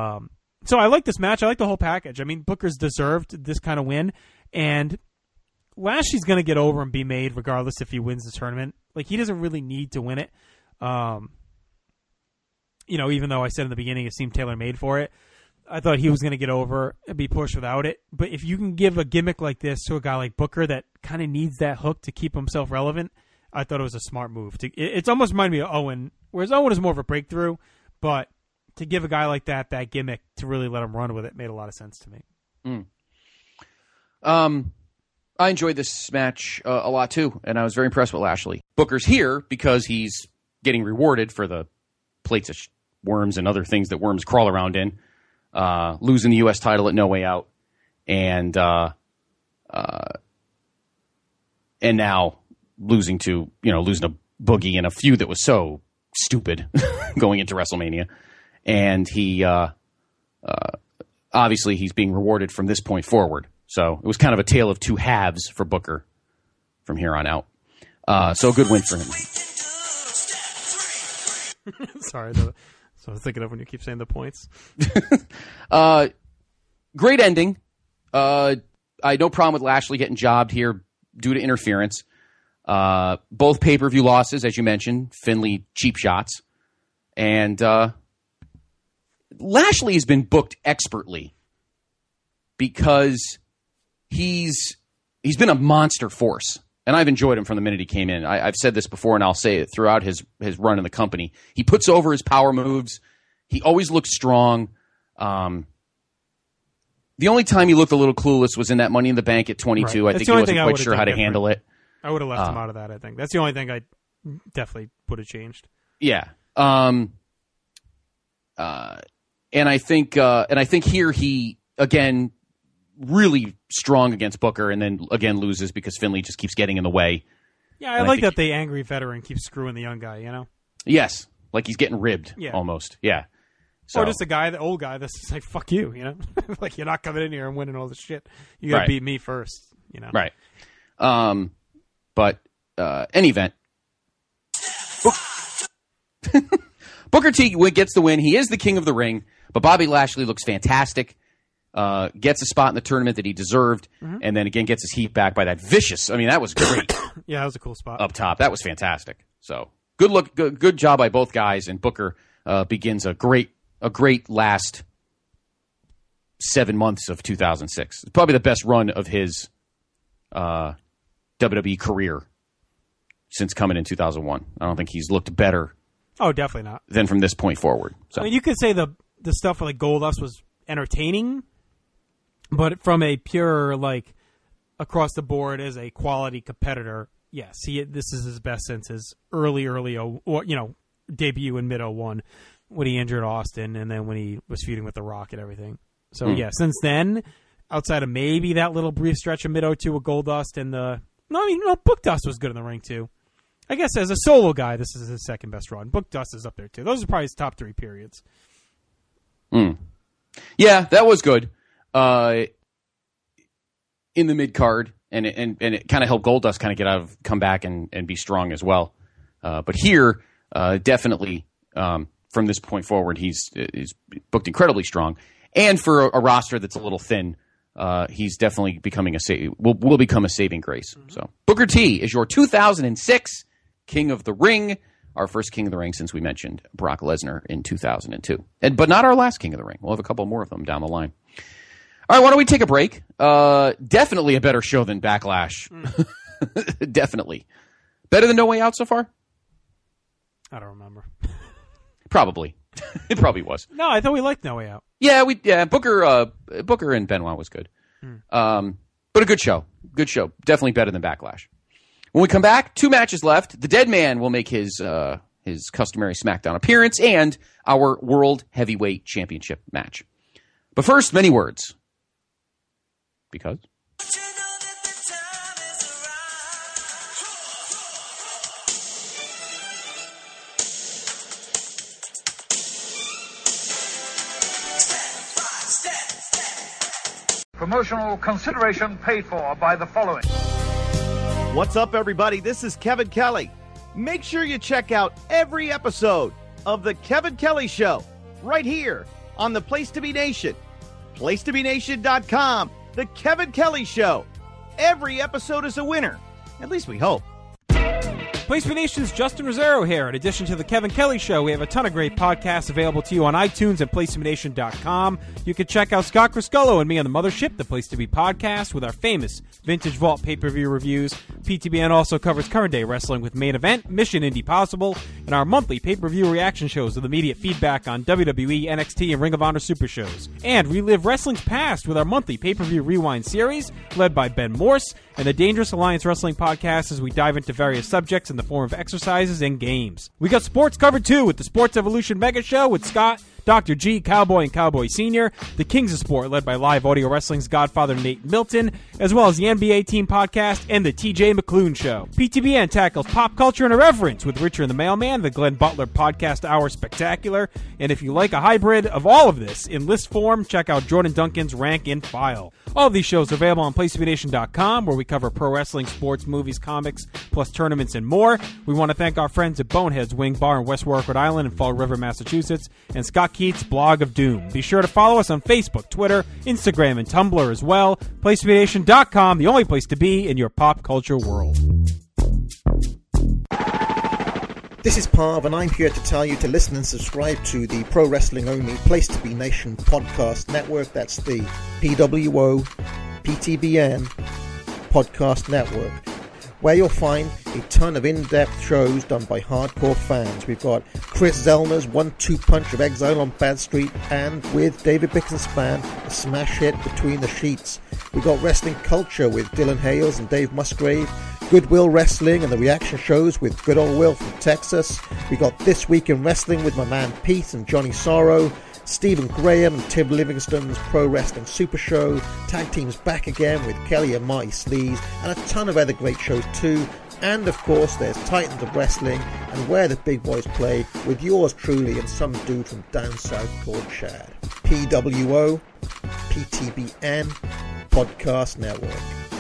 So I like this match. I like the whole package. I mean, Booker's deserved this kind of win, and Lashley's going to get over and be made regardless if he wins the tournament. Like, he doesn't really need to win it. Even though I said in the beginning it seemed tailor-made for it. I thought he was going to get over and be pushed without it. But if you can give a gimmick like this to a guy like Booker that kind of needs that hook to keep himself relevant, I thought it was a smart move. It's almost reminded me of Owen, whereas Owen is more of a breakthrough. But to give a guy like that gimmick to really let him run with it made a lot of sense to me.
I enjoyed this match a lot too, and I was very impressed with Lashley. Booker's here because he's getting rewarded for the plates of worms and other things that worms crawl around in, losing the U.S. title at No Way Out, and now losing to Boogie in a feud that was so stupid going into WrestleMania. And he obviously he's being rewarded from this point forward. So it was kind of a tale of two halves for Booker from here on out. So a good win for him.
Sorry, so I was thinking of when you keep saying the points.
Great ending. I had no problem with Lashley getting jobbed here due to interference. Both pay-per-view losses, as you mentioned, Finlay cheap shots. And Lashley has been booked expertly because he's been a monster force. And I've enjoyed him from the minute he came in. I've said this before, and I'll say it throughout his run in the company. He puts over his power moves. He always looks strong. The only time he looked a little clueless was in that Money in the Bank at 22.
Right.
I think he wasn't quite sure how to handle it.
I would have left him out of that, I think. That's the only thing I definitely would have changed.
Yeah. And I think here he, again, really strong against Booker, and then again loses because Finlay just keeps getting in the way.
Yeah, I like that the angry veteran keeps screwing the young guy, you know?
Yes, like he's getting ribbed almost. Yeah. So,
or just the old guy that's just like, fuck you, you know? Like, you're not coming in here and winning all this shit. You got to beat me first, you know?
Right. But any event, Booker T gets the win. He is the king of the ring, but Bobby Lashley looks fantastic. Gets a spot in the tournament that he deserved, and then again gets his heat back by that vicious. I mean, that was great.
Yeah, that was a cool spot
up top. That was fantastic. So good job by both guys, and Booker begins a great last 7 months of 2006. It's probably the best run of his WWE career since coming in 2001. I don't think he's looked better.
Oh, definitely not.
Than from this point forward. So
I mean, you could say the stuff like Goldust was entertaining, but from a pure like across the board as a quality competitor, yes, this is his best since his early debut in mid 01 when he injured Austin, and then when he was feuding with The Rock and everything. So yeah, since then, outside of maybe that little brief stretch of mid 02 with Goldust and Book Dust was good in the ring too. I guess as a solo guy, this is his second best run. Book Dust is up there too. Those are probably his top 3 periods.
Yeah, that was good. In the mid card, and it kind of helped Goldust kind of come back and be strong as well. But here, definitely from this point forward, he's booked incredibly strong. And for a roster that's a little thin, he's definitely becoming will become a saving grace. So Booker T is your 2006 King of the Ring. Our first King of the Ring since we mentioned Brock Lesnar in 2002. But not our last King of the Ring. We'll have a couple more of them down the line. All right, why don't we take a break? Definitely a better show than Backlash. Definitely. Better than No Way Out so far?
I don't remember.
Probably. It probably was.
No, I thought we liked No Way Out.
Yeah, Booker and Benoit was good. But a good show. Good show. Definitely better than Backlash. When we come back, 2 matches left. The Dead Man will make his customary SmackDown appearance and our World Heavyweight Championship match. But first, many words. Because?
Promotional consideration paid for by the following.
What's up, everybody? This is Kevin Kelly. Make sure you check out every episode of The Kevin Kelly Show right here on the Place to Be Nation. PlaceToBeNation.com. The Kevin Kelly Show. Every episode is a winner. At least we hope.
Place to Be Nation's Justin Rosero here. In addition to The Kevin Kelly Show, we have a ton of great podcasts available to you on iTunes and PlaceToBeNation.com. You can check out Scott Criscullo and me on the Mothership, the Place to Be podcast, with our famous Vintage Vault pay-per-view reviews. PTBN also covers current day wrestling with Main Event, Mission Indie Possible, and our monthly pay-per-view reaction shows with immediate feedback on WWE, NXT, and Ring of Honor Super Shows. And relive wrestling's past with our monthly pay-per-view rewind series, led by Ben Morse, and the Dangerous Alliance Wrestling podcast as we dive into various subjects in the the form of exercises and games. We got sports covered too with the Sports Evolution Mega Show with Scott, Dr. G, Cowboy, and Cowboy Sr., the Kings of Sport, led by Live Audio Wrestling's Godfather Nate Milton, as well as the NBA Team Podcast and the TJ McClune Show. PTBN tackles pop culture and irreverence with Richard and the Mailman, the Glenn Butler Podcast Hour Spectacular, and if you like a hybrid of all of this in list form, check out Jordan Duncan's Rank and File. All of these shows are available on PlaceToBeNation.com, where we cover pro wrestling, sports, movies, comics, plus tournaments and more. We want to thank our friends at Bonehead's Wing Bar in West Warwick, Rhode Island, and Fall River, Massachusetts, and Scott Keith's Blog of Doom. Be sure to follow us on Facebook, Twitter, Instagram, and Tumblr as well. PlaceToBeNation.com, the only place to be in your pop culture world.
This is Parv, and I'm here to tell you to listen and subscribe to the Pro Wrestling Only Place to Be Nation podcast network. That's the PWO PTBN podcast network, where you'll find a ton of in-depth shows done by hardcore fans. We've got Chris Zellner's 1-2 punch of Exile on Bad Street, and with David Bixenspan, a smash hit Between the Sheets. We've got Wrestling Culture with Dylan Hales and Dave Musgrave, Goodwill Wrestling and the reaction shows with Good Old Will from Texas. We got This Week in Wrestling with my man Pete and Johnny Sorrow, Stephen Graham and Tim Livingston's Pro Wrestling Super Show, Tag Teams Back Again with Kelly and Marty Sleaze, and a ton of other great shows too. And of course there's Titans of Wrestling and Where the Big Boys Play with yours truly and some dude from down south called Chad. PWO PTBN Podcast Network.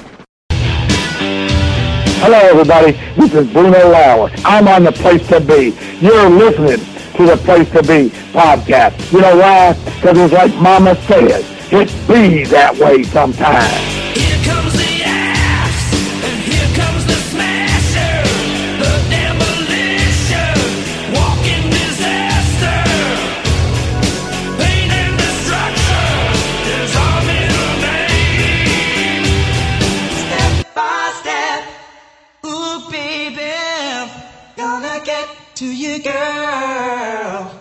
Hello, everybody. This is Bruno Lauer. I'm on The Place to Be. You're listening to The Place to Be podcast. You know why? Because it's like Mama says, it be that way sometimes.
Here comes the axe, and here comes the smasher, the demolition, walking disaster, pain and destruction is our middle name. Step by step, ooh baby, gonna get to you, girl.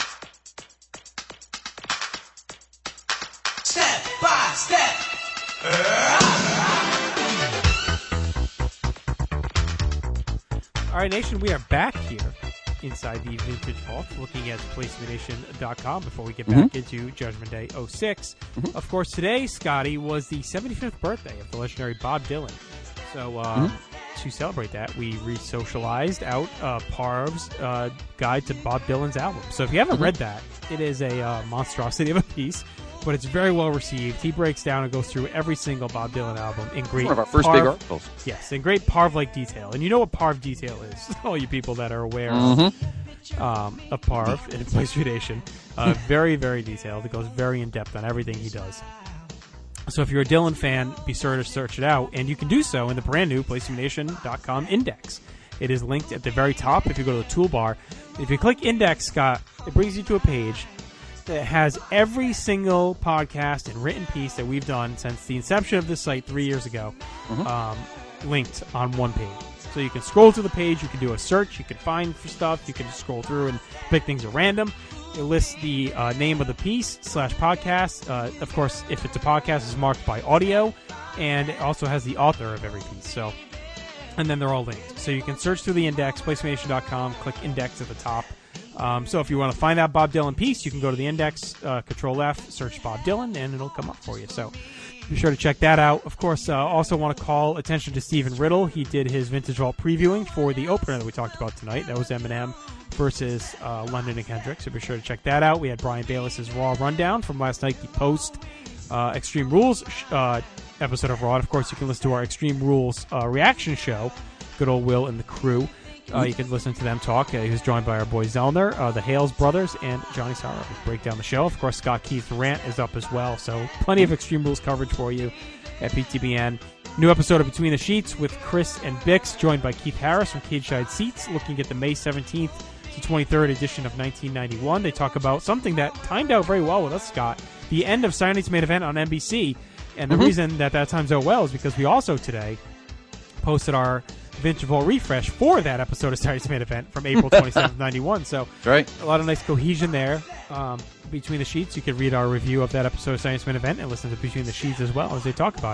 Step by step.
All right, Nation, we are back here inside the Vintage Vault, looking at PlaceToBeNation.com before we get back into Judgment Day 06. Of course, today, Scotty, was the 75th birthday of the legendary Bob Dylan. So, to celebrate that, we re-socialized out Parv's guide to Bob Dylan's album. So if you haven't read that, it is a monstrosity of a piece, but it's very well received. He breaks down and goes through every single Bob Dylan album in great
one of our first big articles.
Yes, in great Parv-like detail. And you know what Parv detail is, all you people that are aware of Parv in PlaceToBeNation. Very, very detailed. It goes very in-depth on everything he does. So if you're a Dylan fan, be sure to search it out, and you can do so in the brand new PlaceToBeNation.com index. It is linked at the very top if you go to the toolbar. If you click index, Scott, it brings you to a page that has every single podcast and written piece that we've done since the inception of this site 3 years ago linked on one page. So you can scroll to the page, you can do a search, you can find for stuff, you can just scroll through and pick things at random. It lists the name of the piece / podcast. Of course, if it's a podcast, it's marked by audio, and it also has the author of every piece. So, and then they're all linked. So you can search through the index, PlaceToBeNation.com, click index at the top. So if you want to find that Bob Dylan piece, you can go to the index, Control F, search Bob Dylan, and it'll come up for you. So be sure to check that out. Of course, also want to call attention to Stephen Riddle. He did his Vintage Vault previewing for the opener that we talked about tonight. That was Eminem versus London and Kendrick. So be sure to check that out. We had Brian Bayless's Raw Rundown from last night, the post Extreme Rules episode of Raw. And of course, you can listen to our Extreme Rules reaction show, Good Old Will and the Crew. You can listen to them talk. He was joined by our boy Zellner, the Hales brothers, and Johnny Sorrow to break down the show. Of course, Scott Keith's rant is up as well. So plenty of Extreme Rules coverage for you at PTBN. New episode of Between the Sheets with Chris and Bix, joined by Keith Harris from Cage Side Seats, looking at the May 17th to 23rd edition of 1991. They talk about something that timed out very well with us, Scott, the end of Saturday Night's Main Event on NBC. And the reason that times out well is because we also today posted our Vintage Vault refresh for that episode of Saturday's Main Event from April 27th, 91. So
right.
A lot of nice cohesion there. Between the Sheets, you can read our review of that episode of Saturday's Main Event and listen to Between the Sheets as well as they talk about it.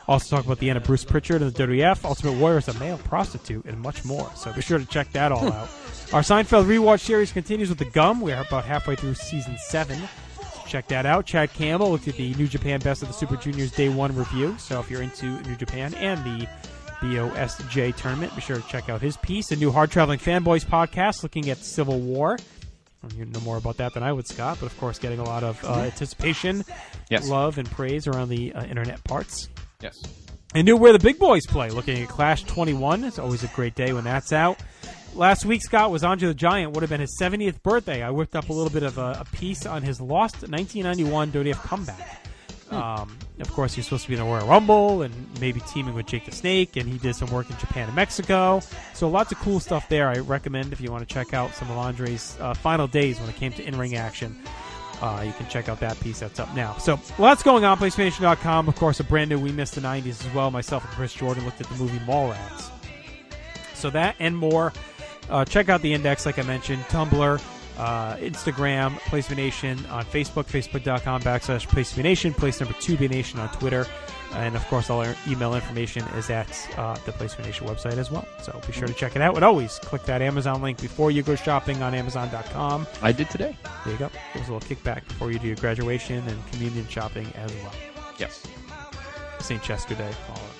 Also talk about the end of Bruce Pritchard and the WWF, Ultimate Warrior is a male prostitute, and much more. So be sure to check that all out. Our Seinfeld rewatch series continues with The Gum. We're about halfway through season 7. So check that out. Chad Campbell looked at the New Japan Best of the Super Juniors Day 1 review. So if you're into New Japan and the BOSJ tournament, be sure to check out his piece. A new Hard Traveling Fanboys podcast looking at Civil War. You know more about that than I would, Scott, but of course getting a lot of anticipation, love, and praise around the internet parts.
Yes.
And new Where the Big Boys Play, looking at Clash 21. It's always a great day when that's out. Last week, Scott, was Andre the Giant. Would have been his 70th birthday. I whipped up a little bit of a piece on his lost 1991 WWF comeback. Of course, he's supposed to be in the Royal Rumble and maybe teaming with Jake the Snake, and he did some work in Japan and Mexico. So lots of cool stuff there. I recommend if you want to check out some of Andre's final days when it came to in-ring action. You can check out that piece that's up now. So lots going on. PlayStation.com. Of course, a brand new We Missed the 90s as well. Myself and Chris Jordan looked at the movie Mallrats. So that and more. Check out the index, like I mentioned. Tumblr. Instagram, PlaceMeNation on Facebook, Facebook.com/PlaceMeNation, place number 2BNation on Twitter, and of course all our email information is at the PlaceMeNation website as well. So be sure to check it out. And always click that Amazon link before you go shopping on Amazon.com.
I did today.
There you go. Give us a little kickback before you do your graduation and communion shopping as well.
Yes.
St. Chester Day.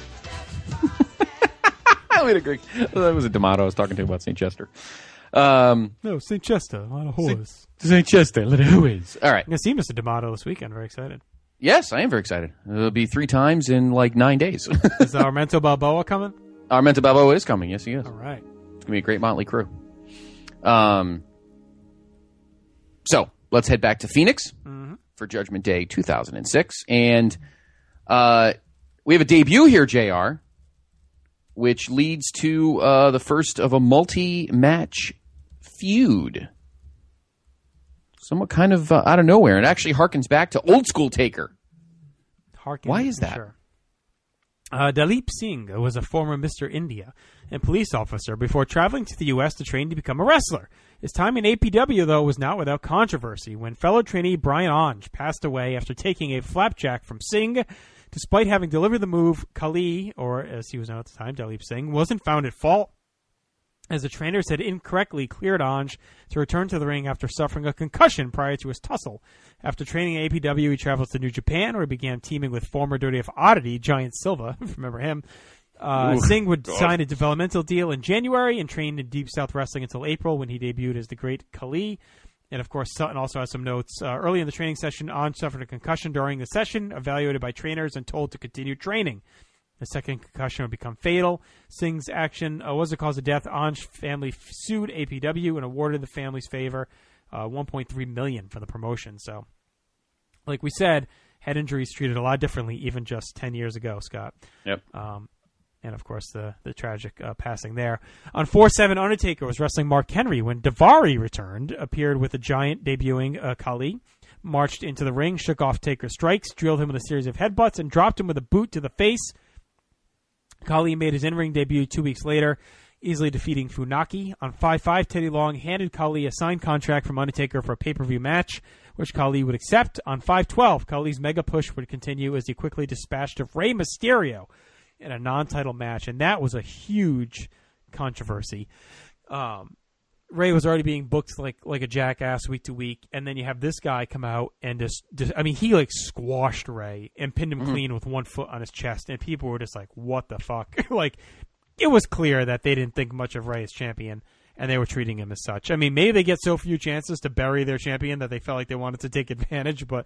I would agree. That was a D'Amato I was talking to about St. Chester.
No, St. Chester, a lot of horse.
St. Chester, a lot of horse. All right.
I'm going to see Mr. D'Amato this weekend. Very excited.
Yes, I am very excited. It'll be 3 times in like 9 days.
Is Armento Balboa coming?
Armento Balboa is coming. Yes, he is.
All right.
It's going to be a great motley crew. So let's head back to Phoenix for Judgment Day 2006. And we have a debut here, JR, which leads to the first of a multi-match feud. Somewhat kind of out of nowhere. It actually harkens back to old school Taker. Why is that?
Sure. Dalip Singh was a former Mr. India and police officer before traveling to the U.S. to train to become a wrestler. His time in APW, though, was not without controversy when fellow trainee Brian Onge passed away after taking a flapjack from Singh. Despite having delivered the move, Kali, or as he was known at the time, Dalip Singh, wasn't found at fault, as the trainers had incorrectly cleared Onge to return to the ring after suffering a concussion prior to his tussle. After training at APW, he traveled to New Japan, where he began teaming with former WWF oddity Giant Silva, if you remember him. Singh would sign a developmental deal in January and trained in Deep South Wrestling until April, when he debuted as the Great Kali. And, of course, Sutton also has some notes. Early in the training session, Onge suffered a concussion during the session, evaluated by trainers and told to continue training. The second concussion would become fatal. Singh's action was the cause of death. Onge's family sued APW and awarded the family's favor $1.3 million for the promotion. So, like we said, head injuries treated a lot differently even just 10 years ago, Scott.
Yep.
And, of course, the tragic passing there. On 4/7, Undertaker was wrestling Mark Henry when Daivari returned, appeared with the Giant debuting Kali, marched into the ring, shook off Taker's strikes, drilled him with a series of headbutts, and dropped him with a boot to the face. Kali made his in-ring debut 2 weeks later, easily defeating Funaki. On 5/5, Teddy Long handed Kali a signed contract from Undertaker for a pay-per-view match, which Kali would accept. On 5/12, Kali's mega push would continue as he quickly dispatched of Rey Mysterio in a non-title match, and that was a huge controversy. Rey was already being booked like a jackass week to week, and then you have this guy come out and he like squashed Rey and pinned him clean with one foot on his chest, and people were just like, what the fuck? Like, it was clear that they didn't think much of Rey as champion, and they were treating him as such. I mean, maybe they get so few chances to bury their champion that they felt like they wanted to take advantage, but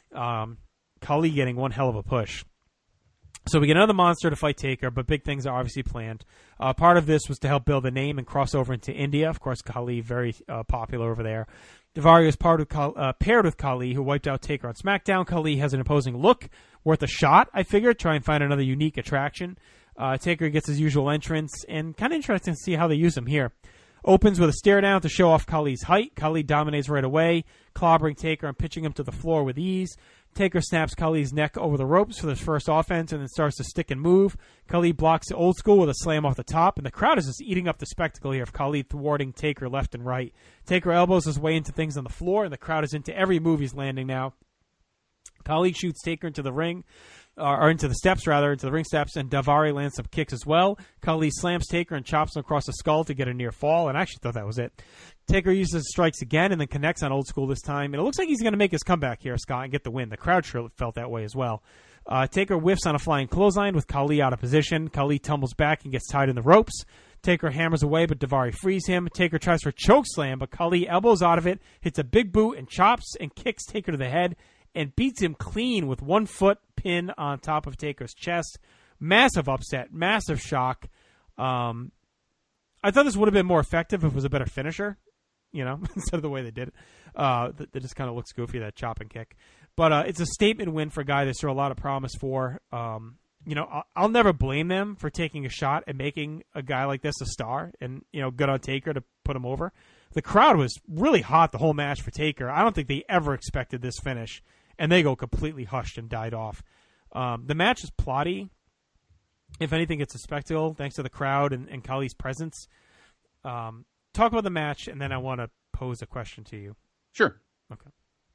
Kali getting one hell of a push. So we get another monster to fight Taker, but big things are obviously planned. Part of this was to help build a name and cross over into India. Of course, Kali, very popular over there. Daivari was paired with Kali, who wiped out Taker on SmackDown. Kali has an imposing look, worth a shot, I figured. Try and find another unique attraction. Taker gets his usual entrance, and kind of interesting to see how they use him here. Opens with a stare down to show off Kali's height. Kali dominates right away, clobbering Taker and pitching him to the floor with ease. Taker snaps Kali's neck over the ropes for his first offense and then starts to stick and move. Kali blocks the old school with a slam off the top, and the crowd is just eating up the spectacle here of Kali thwarting Taker left and right. Taker elbows his way into things on the floor, and the crowd is into every move he's landing now. Kali shoots Taker into the ring. or into the ring steps, and Daivari lands some kicks as well. Khali slams Taker and chops him across the skull to get a near fall, and I actually thought that was it. Taker uses strikes again and then connects on Old School this time, and it looks like he's going to make his comeback here, Scott, and get the win. The crowd sure felt that way as well. Taker whiffs on a flying clothesline with Khali out of position. Khali tumbles back and gets tied in the ropes. Taker hammers away, but Daivari frees him. Taker tries for a choke slam, but Khali elbows out of it, hits a big boot, and chops and kicks Taker to the head, and beats him clean with 1 foot pin on top of Taker's chest. Massive upset, massive shock. I thought this would have been more effective if it was a better finisher, instead of the way they did it. That just kind of looks goofy, that chop and kick. But it's a statement win for a guy there's still a lot of promise for. I'll never blame them for taking a shot and making a guy like this a star, and good on Taker to put him over. The crowd was really hot the whole match for Taker. I don't think they ever expected this finish, and they go completely hushed and died off. The match is plotty. If anything, it's a spectacle thanks to the crowd and Khali's presence. Talk about the match, and then I want to pose a question to you.
Sure.
Okay.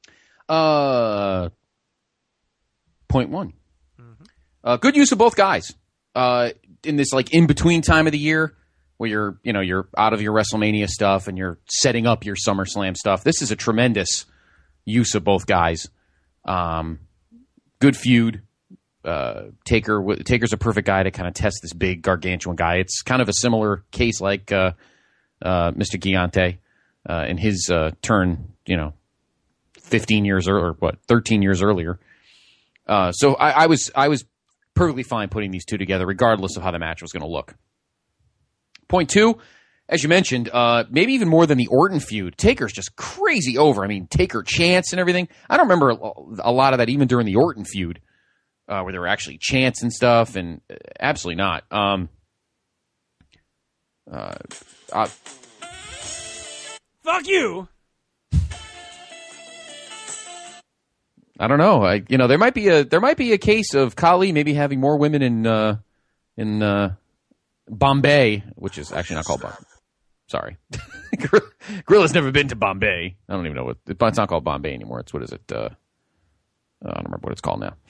Point one. Good use of both guys in this in between time of the year where you're out of your WrestleMania stuff and you're setting up your SummerSlam stuff. This is a tremendous use of both guys. Good feud. Taker's a perfect guy to kind of test this big gargantuan guy. It's kind of a similar case like Mr. Giante in his turn, 15 years or 13 years earlier. So I was perfectly fine putting these two together, regardless of how the match was going to look. Point two, as you mentioned, maybe even more than the Orton feud, Taker's just crazy over. I mean, Taker chants and everything. I don't remember a lot of that even during the Orton feud, where there were actually chants and stuff, and absolutely not.
Fuck you!
I don't know. There might be a case of Khali maybe having more women in Bombay, which is actually not called Bombay. Sorry, Gorilla's never been to Bombay. I don't even know it's not called Bombay anymore. It's what is it? I don't remember what it's called now.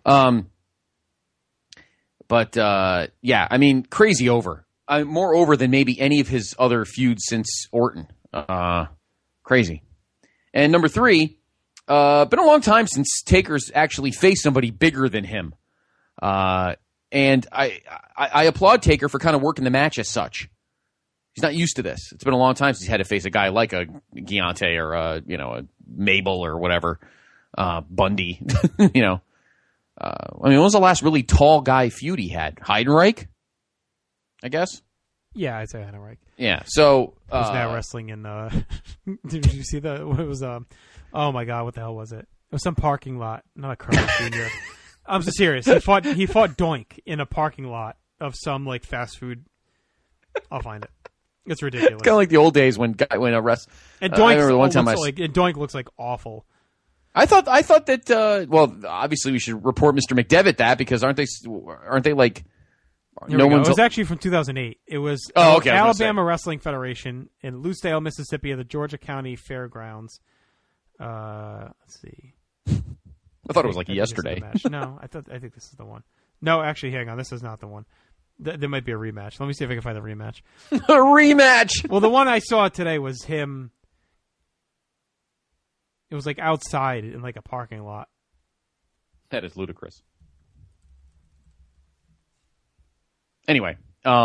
Yeah, I mean, crazy over. More over than maybe any of his other feuds since Orton. Crazy. And number three. Been a long time since Taker's actually faced somebody bigger than him. And I applaud Taker for kind of working the match as such. He's not used to this. It's been a long time since he's had to face a guy like a Giante or a Mabel or whatever, Bundy. When was the last really tall guy feud he had? Heidenreich, I guess.
Yeah, I'd say Heidenreich.
Yeah, so
he's now wrestling in. Did you see that? It was oh my God, what the hell was it? It was some parking lot, not a Carl Jr. I'm so serious. He fought Doink in a parking lot of some fast food. I'll find it. It's ridiculous.
It's kind of like the old days when a rest.
And Doink looks like awful.
I thought that. Well, obviously we should report Mr. McDevitt that because aren't they like?
No one's. It was actually from 2008. It was Alabama Wrestling Federation in Lucedale, Mississippi, at the Georgia County Fairgrounds. Let's see.
I thought it was yesterday.
No, I think this is the one. No, actually, hang on. This is not the one. There might be a rematch. Let me see if I can find the rematch.
A rematch.
Well, the one I saw today was him. It was outside in a parking lot.
That is ludicrous. Anyway,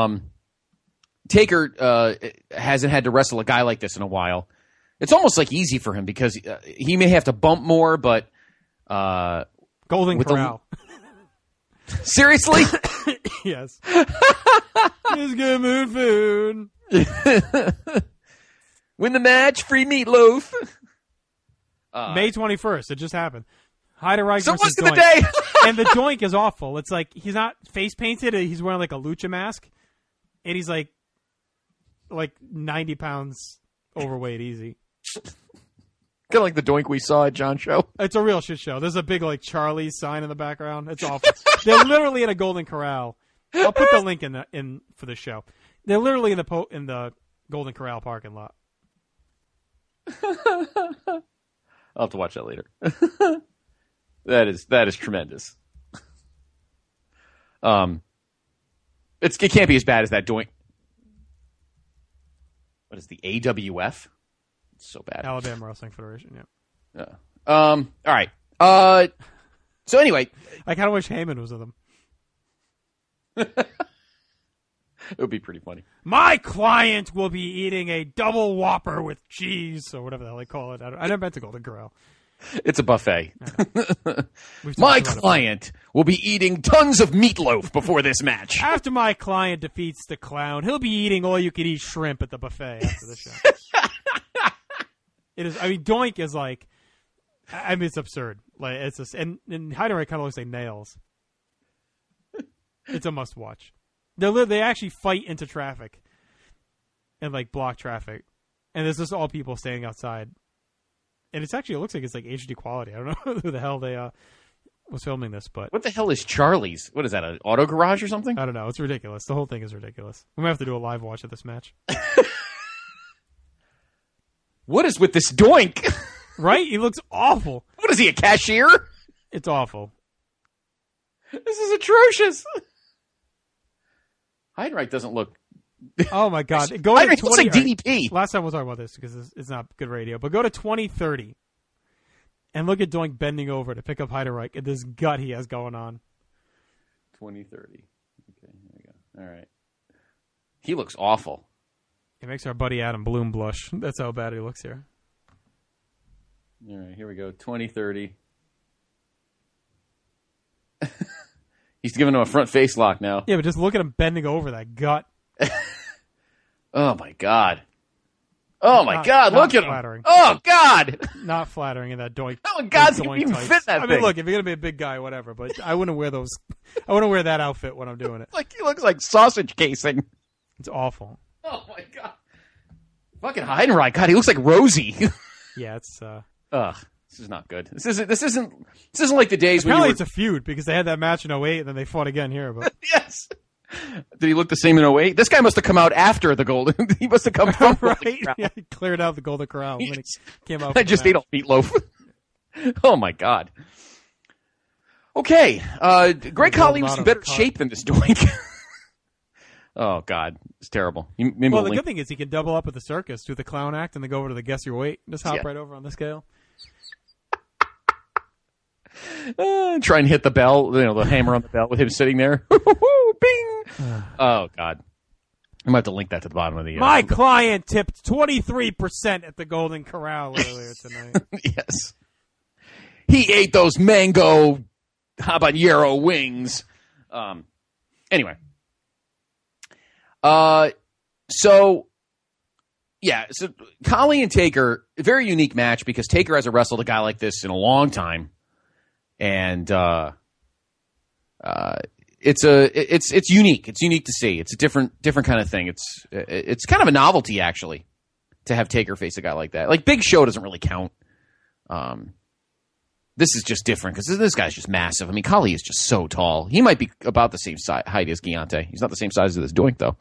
Taker hasn't had to wrestle a guy like this in a while. It's almost easy for him because he may have to bump more, but
Golden Corral.
Seriously?
Yes. Just good mood food.
Win the match, free meatloaf.
May 21st. It just happened. Heidenreich
so
versus
what's
Doink.
the day?
And the Doink is awful. It's he's not face painted. He's wearing a lucha mask, and he's 90 pounds overweight, easy.
Kind of like the Doink we saw at John's show.
It's a real shit show. There's a big Charlie's sign in the background. It's awful. They're literally in a Golden Corral. I'll put the link in for the show. They're literally in the Golden Corral parking lot.
I'll have to watch that later. That is tremendous. It can't be as bad as that doink. What is the AWF? It's so bad.
Alabama Wrestling Federation.
Yeah. All right. So anyway,
I kind of wish Heyman was with them.
It would be pretty funny.
My client will be eating a double Whopper with cheese, or whatever the hell they call it. I never been to Golden Corral.
It's a buffet. My client will be eating tons of meatloaf before this match.
After my client defeats the clown, he'll be eating all-you-can-eat shrimp at the buffet after the show. It is. I mean, Doink is like. I mean, it's absurd. Like it's just, and Heidenreich kind of looks like nails. It's a must-watch. They actually fight into traffic and like block traffic, and there's just all people standing outside. And it looks like it's like HD quality. I don't know who the hell they was filming this, but
what the hell is Charlie's? What is that? An auto garage or something?
I don't know. It's ridiculous. The whole thing is ridiculous. We might have to do a live watch of this match.
What is with this Doink?
Right? He looks awful.
What is he, a cashier?
It's awful.
This is atrocious. Heidenreich doesn't look.
Oh my God!
Heidenreich looks like DDP.
Last time we'll talk about this because it's not good radio. But go to 2030 and look at Doink bending over to pick up Heidenreich and this gut he has going on.
2030. Okay, here we go. All right. He looks awful.
It makes our buddy Adam Bloom blush. That's how bad he looks here.
All right, here we go. 2030. He's giving him a front face lock now.
Yeah, but just look at him bending over that gut.
Oh, my God. Oh, my God. Look at
flattering.
him. Oh, God.
Not flattering in that Doink.
Oh, God's going to even fit that thing.
I mean, look, if you're going to be a big guy, whatever, but I wouldn't wear those. I wouldn't wear that outfit when I'm doing it.
Like, he looks like sausage casing.
It's awful.
Oh, my God. Fucking Heidenreich. God, he looks like Rosie.
Yeah, it's...
Ugh. This is not good. This isn't like the days
Apparently
when
it's a feud because they had that match in 08 and then they fought again here. But
yes. Did he look the same in 08? This guy must have come out after the Golden. He must have come from
right. Yeah, he cleared out the Golden Corral when he came out.
I just ate all meatloaf. Oh my God. Okay, Greg Khali was in better shape than this Doink. Oh God, it's terrible.
Well, the good thing is he can double up with the circus, do the clown act, and then go over to the guess your weight. Just hop right over on the scale.
Try and hit the bell, the hammer on the bell with him sitting there. Bing! Oh, God. I might have to link that to the bottom of the...
My client tipped 23% at the Golden Corral earlier tonight.
Yes. He ate those mango habanero wings. Anyway. So Khali and Taker, a very unique match because Taker hasn't wrestled a guy like this in a long time. And it's unique. It's unique to see. It's a different kind of thing. It's kind of a novelty actually to have Taker face a guy like that. Like Big Show doesn't really count. This is just different because this guy's just massive. I mean, Khali is just so tall. He might be about the same height as Giante. He's not the same size as this Doink though.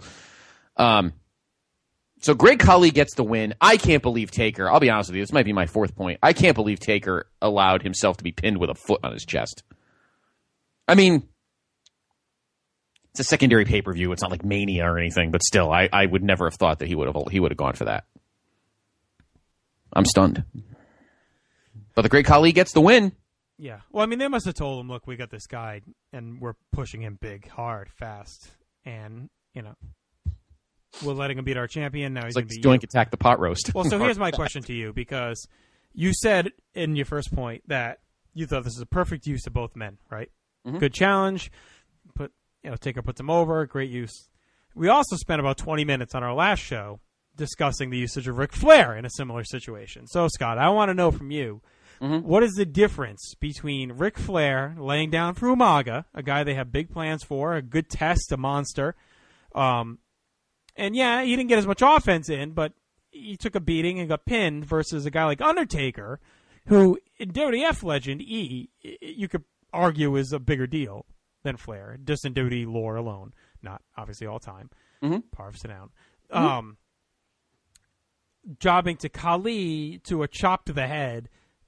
So Greg Khali gets the win. I can't believe Taker. I'll be honest with you. This might be my fourth point. I can't believe Taker allowed himself to be pinned with a foot on his chest. I mean, it's a secondary pay-per-view. It's not like Mania or anything, but still, I would never have thought that he would have gone for that. I'm stunned. But the Greg Khali gets the win.
Yeah. Well, I mean, they must have told him, look, we got this guy, and we're pushing him big, hard, fast, and, we're letting him beat our champion. Now he's
like
going to
Doink attack the pot roast.
Well, so here's my question to you, because you said in your first point that you thought this is a perfect use of both men, right? Mm-hmm. Good challenge. Taker puts him over. Great use. We also spent about 20 minutes on our last show discussing the usage of Ric Flair in a similar situation. So, Scott, I want to know from you, what is the difference between Ric Flair laying down for Umaga, a guy they have big plans for, a good test, a monster, and yeah, he didn't get as much offense in, but he took a beating and got pinned versus a guy like Undertaker, who, in WWF legend, you could argue is a bigger deal than Flair, just in WWE lore alone. Not, obviously, all time. Par of down. Jobbing to Khali to a chop to the head.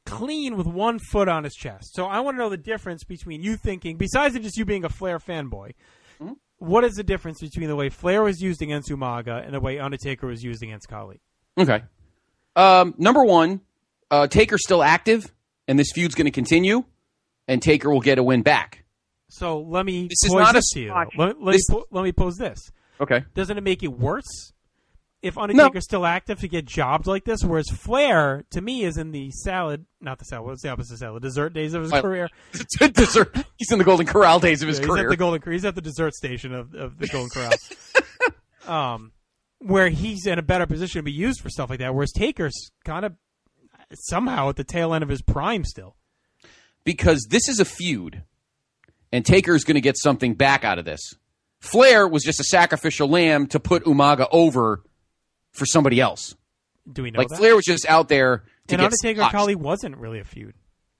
clean with 1 foot on his chest. So I want to know the difference between you thinking, besides just you being a Flair fanboy, what is the difference between the way Flair was used against Umaga and the way Undertaker was used against Khali?
Okay. Number one, Taker's still active, and this feud's going to continue, and Taker will get a win back.
So let me
This is not a
to you.
spot.
Let me pose this.
Okay.
Doesn't it make it worse if Undertaker's still active to get jobbed like this? Whereas Flair, to me, is in the what's the opposite of salad? Dessert days of his career.
Dessert. He's in the Golden Corral days of his career.
He's at the dessert station of the Golden Corral. Where he's in a better position to be used for stuff like that. Whereas Taker's kind of somehow at the tail end of his prime still.
Because this is a feud, and Taker's going to get something back out of this. Flair was just a sacrificial lamb to put Umaga over for somebody else.
Do we know
like
that?
Flair was just out there to
and
get
Undertaker
spots.
Khali wasn't really a feud.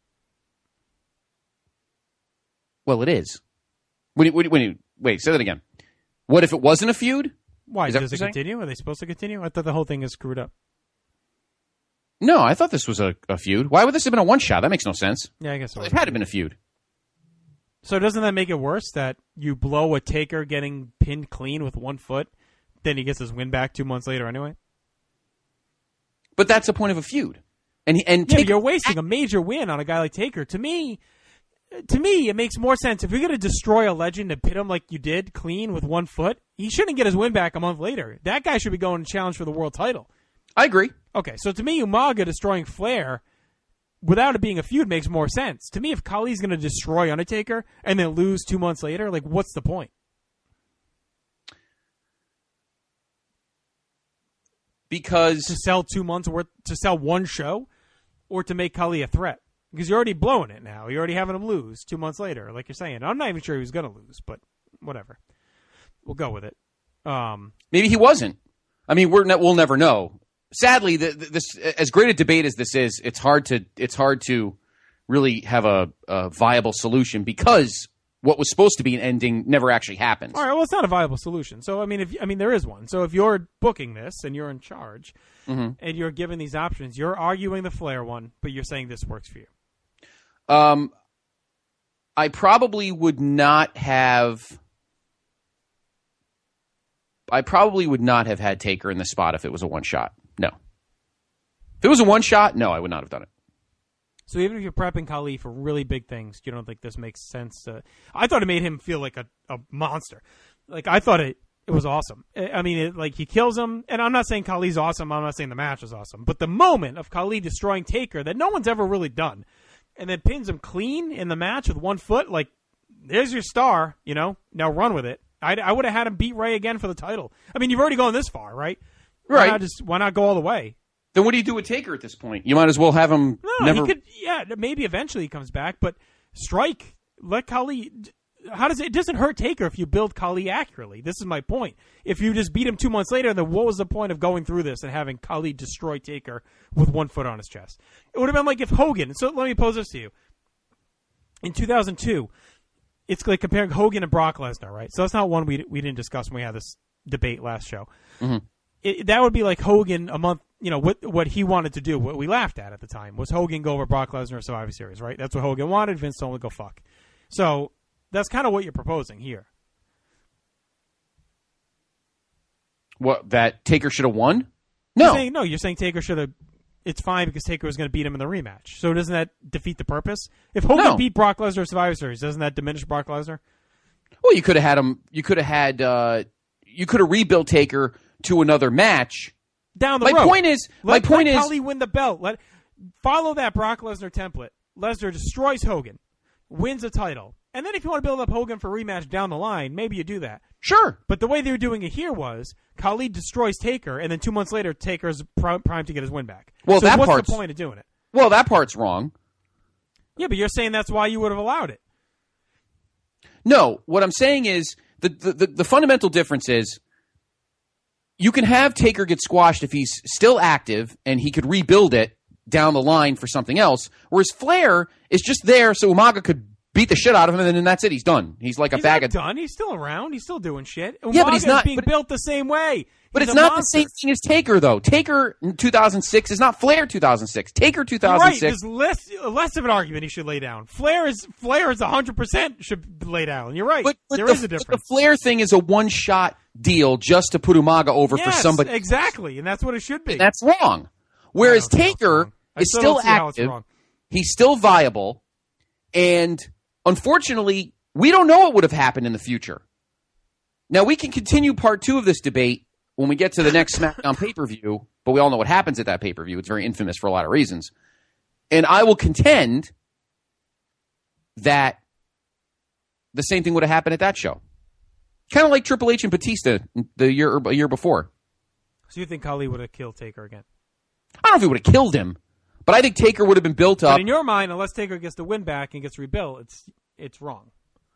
Well, it is. Wait, say that again. What if it wasn't a feud?
Why?
Is that
Does
what
it
you're saying?
continue? Are they supposed to continue? I thought the whole thing is screwed up.
No, I thought this was a feud. Why would this have been a one-shot? That makes no sense.
Yeah, I guess so.
It had to have been a feud.
So doesn't that make it worse that you blow a Taker getting pinned clean with 1 foot, then he gets his win back 2 months later anyway?
But that's the point of a feud. And
Yeah,
Taker,
but you're wasting a major win on a guy like Taker. To me, it makes more sense. If you're going to destroy a legend and pit him like you did, clean with 1 foot, he shouldn't get his win back a month later. That guy should be going to challenge for the world title.
I agree.
Okay, so to me, Umaga destroying Flair without it being a feud makes more sense. To me, if Khali's going to destroy Undertaker and then lose 2 months later, like, what's the point?
Because
to sell 2 months worth, to sell one show, or to make Khali a threat? Because you're already blowing it now. You're already having him lose 2 months later, like you're saying. I'm not even sure he was going to lose, but whatever. We'll go with it.
Maybe he wasn't. I mean, we'll never know. Sadly, this as great a debate as this is, it's hard to really have a viable solution because what was supposed to be an ending never actually happens.
All right, well, it's not a viable solution. So, I mean, there is one. So if you're booking this and you're in charge and you're given these options, you're arguing the Flair one, but you're saying this works for you.
I probably would not have had Taker in the spot if it was a one-shot. No. If it was a one-shot, no, I would not have done it.
So even if you're prepping Khali for really big things, you don't think this makes sense? I thought it made him feel like a monster. Like, I thought it was awesome. I mean, like, he kills him, and I'm not saying Khali's awesome. I'm not saying the match was awesome. But the moment of Khali destroying Taker that no one's ever really done, and then pins him clean in the match with 1 foot, like, there's your star, now run with it. I would have had him beat Ray again for the title. I mean, you've already gone this far, right?
Right.
Why not go all the way?
Then what do you do with Taker at this point? You might as well have him never...
He could, maybe eventually he comes back, but strike, let Khali... It doesn't hurt Taker if you build Khali accurately. This is my point. If you just beat him 2 months later, then what was the point of going through this and having Khali destroy Taker with 1 foot on his chest? It would have been like if Hogan... So let me pose this to you. In 2002... It's like comparing Hogan and Brock Lesnar, right? So that's not one we didn't discuss when we had this debate last show.
Mm-hmm.
That would be like Hogan a month, what he wanted to do, what we laughed at the time, was Hogan go over Brock Lesnar at Survivor Series, right? That's what Hogan wanted. Vince told him to go fuck. So that's kind of what you're proposing here.
What, that Taker should have won? No.
You're saying Taker should have... It's fine because Taker was going to beat him in the rematch. So doesn't that defeat the purpose? If Hogan beat Brock Lesnar at Survivor Series, doesn't that diminish Brock Lesnar?
Well, you could have had him. You could have rebuilt Taker to another match
down the road.
My point is,
Khali win the belt. Follow that Brock Lesnar template. Lesnar destroys Hogan, wins a title, and then if you want to build up Hogan for a rematch down the line, maybe you do that.
Sure.
But the way they were doing it here was Khali destroys Taker, and then 2 months later, Taker's primed to get his win back.
Well,
so what's the point of doing it?
Well, that part's wrong.
Yeah, but you're saying that's why you would have allowed it.
No, what I'm saying is the fundamental difference is you can have Taker get squashed if he's still active and he could rebuild it down the line for something else, whereas Flair is just there so Umaga could beat the shit out of him, and then that's it. He's done. He's like a bag of...
He's not done. He's still around. He's still doing shit.
Yeah, but he's not
being built the same way.
But
He's
it's
a
not
monster.
the same thing as Taker, though. Taker in 2006 is not Flair 2006. Taker 2006.
You're right. There's less of an argument he should lay down. Flair is 100% should lay down. You're right.
But
there is a difference.
But the Flair thing is a one-shot deal just to put Umaga over for somebody.
Exactly, and that's what it should be.
And that's wrong. Whereas Taker is still active. He's still viable. And unfortunately, we don't know what would have happened in the future. Now, we can continue part 2 of this debate when we get to the next SmackDown pay-per-view, but we all know what happens at that pay-per-view. It's very infamous for a lot of reasons. And I will contend that the same thing would have happened at that show. Kind of like Triple H and Batista a year before.
So you think Khali would have killed Taker again?
I don't know if he would have killed him, but I think Taker would have been built up.
But in your mind, unless Taker gets the win back and gets rebuilt, it's wrong.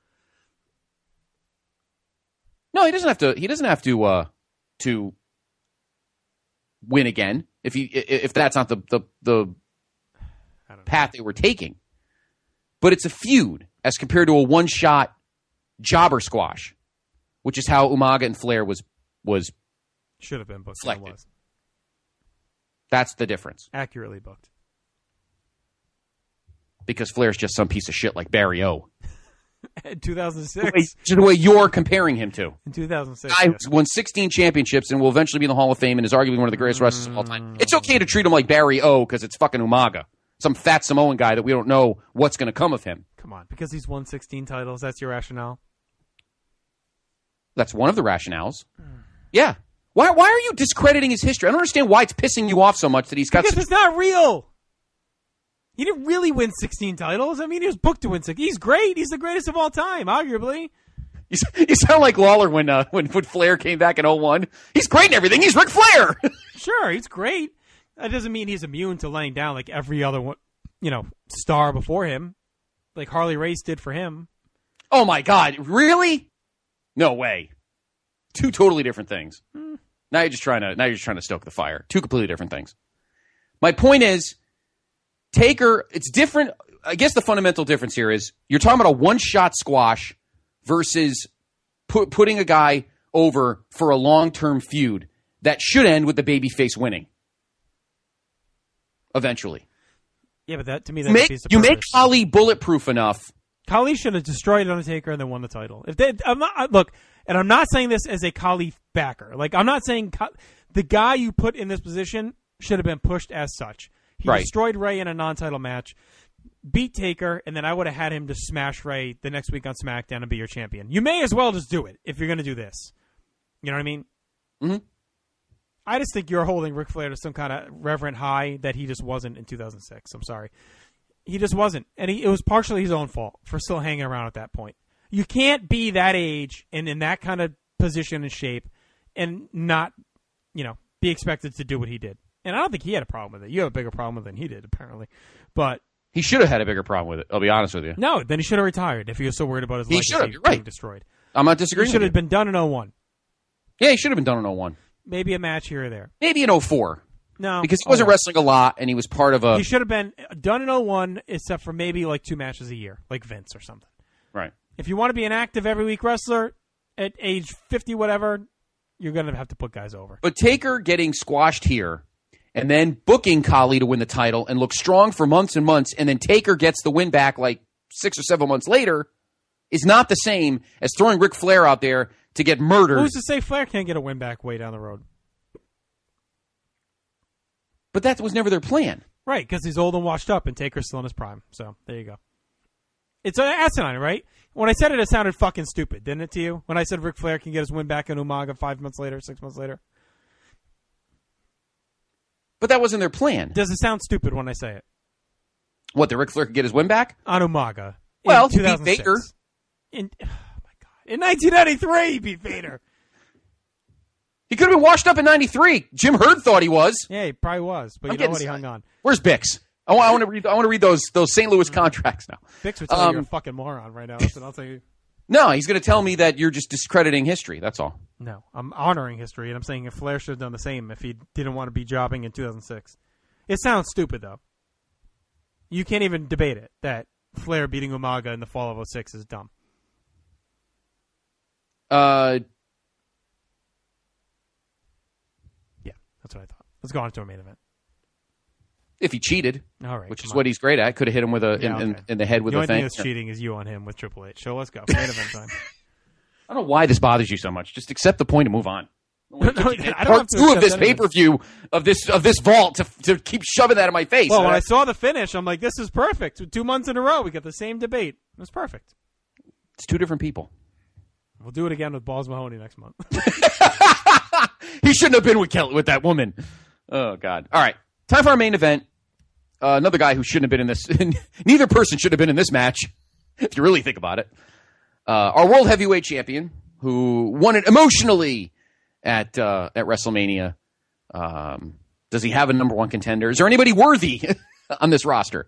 No, he doesn't have to win again if that's not the path they were taking. But it's a feud as compared to a one-shot jobber squash, which is how Umaga and Flair was
should have been booked.
Selected. That's the difference.
Accurately booked.
Because Flair's just some piece of shit like Barry O.
In 2006.
The way you're comparing him to.
In 2006.
Guy who's won 16 championships and will eventually be in the Hall of Fame and is arguably one of the greatest wrestlers of all time. It's okay to treat him like Barry O because it's fucking Umaga. Some fat Samoan guy that we don't know what's going to come of him.
Come on. Because he's won 16 titles. That's your rationale?
That's one of the rationales. Yeah. Why are you discrediting his history? I don't understand why it's pissing you off so much that he's got...
Because it's not real. He didn't really win 16 titles. I mean, he was booked to win 16. He's great. He's the greatest of all time, arguably.
You sound like Lawler when Flair came back in 01. He's great and everything. He's Ric Flair.
Sure, he's great. That doesn't mean he's immune to laying down like every other one, star before him, like Harley Race did for him.
Oh my God, really? No way. Two totally different things. Now you're just trying to stoke the fire. Two completely different things. My point is, Taker, it's different. I guess the fundamental difference here is you're talking about a one-shot squash versus putting a guy over for a long-term feud that should end with the babyface winning. Eventually.
Yeah, but that to me, that defeats the purpose.
You make Khali bulletproof enough.
Khali should have destroyed Undertaker and then won the title. I'm not saying this as a Khali backer. Like, I'm not saying the guy you put in this position should have been pushed as such. He destroyed Ray in a non-title match, beat Taker, and then I would have had him to smash Ray the next week on SmackDown and be your champion. You may as well just do it if you're going to do this. You know what I mean?
Mm-hmm.
I just think you're holding Ric Flair to some kind of reverent high that he just wasn't in 2006. I'm sorry. He just wasn't. And it was partially his own fault for still hanging around at that point. You can't be that age and in that kind of position and shape and not, be expected to do what he did. And I don't think he had a problem with it. You have a bigger problem with it than he did, apparently. But
he should have had a bigger problem with it, I'll be honest with you.
No, then he should have retired if he was so worried about his legacy being destroyed.
I'm not disagreeing
He should
with
have been done in 01.
Yeah, he should have been done in 01.
Maybe a match here or there.
Maybe in 04.
No.
Because he wasn't wrestling a lot, and he was part of a...
He should have been done in 01, except for maybe like 2 matches a year, like Vince or something.
Right.
If you want to be an active every week wrestler at age 50, whatever, you're going to have to put guys over.
But Taker getting squashed here and then booking Khali to win the title and look strong for months and months, and then Taker gets the win back like 6 or 7 months later is not the same as throwing Ric Flair out there to get murdered.
Who's to say Flair can't get a win back way down the road?
But that was never their plan.
Right, because he's old and washed up, and Taker's still in his prime. So, there you go. It's asinine, right? When I said it, it sounded fucking stupid, didn't it to you? When I said Ric Flair can get his win back in Umaga 5 months later, 6 months later?
But that wasn't their plan.
Does it sound stupid when I say it?
What, that Ric Flair could get his win back?
On Umaga.
Well, to beat Vader.
Oh, my God. In 1993, he beat Vader.
He could have been washed up in 93. Jim Herd thought he was.
Yeah, he probably was. But you know what? He hung on.
Where's Bix? I want to read those St. Louis contracts now.
Bix would tell you you're a fucking moron right now. So I'll tell you.
No, he's going to tell me that you're just discrediting history. That's all.
No, I'm honoring history, and I'm saying if Flair should have done the same if he didn't want to be jobbing in 2006. It sounds stupid, though. You can't even debate it, that Flair beating Umaga in the fall of 06 is dumb.
Yeah,
that's what I thought. Let's go on to our main event.
If he cheated,
all right,
which is what he's great at, could have hit him with in the head with
the
a
only
thing.
thing that's cheating is you on him with Triple H. So let's go. Main event time.
I don't know why this bothers you so much. Just accept the point and move on.
I don't have
Part
to
2 of
accept
this
anything.
pay-per-view of this vault to keep shoving that in my face.
Well, when I saw the finish, I'm like, this is perfect. 2 months in a row, we got the same debate. It was perfect.
It's 2 different people.
We'll do it again with Balls Mahoney next month.
He shouldn't have been with that woman. Oh, God. All right. Time for our main event. Another guy who shouldn't have been in this. Neither person should have been in this match, if you really think about it. Our World Heavyweight Champion, who won it emotionally at WrestleMania. Does he have a number 1 contender? Is there anybody worthy on this roster?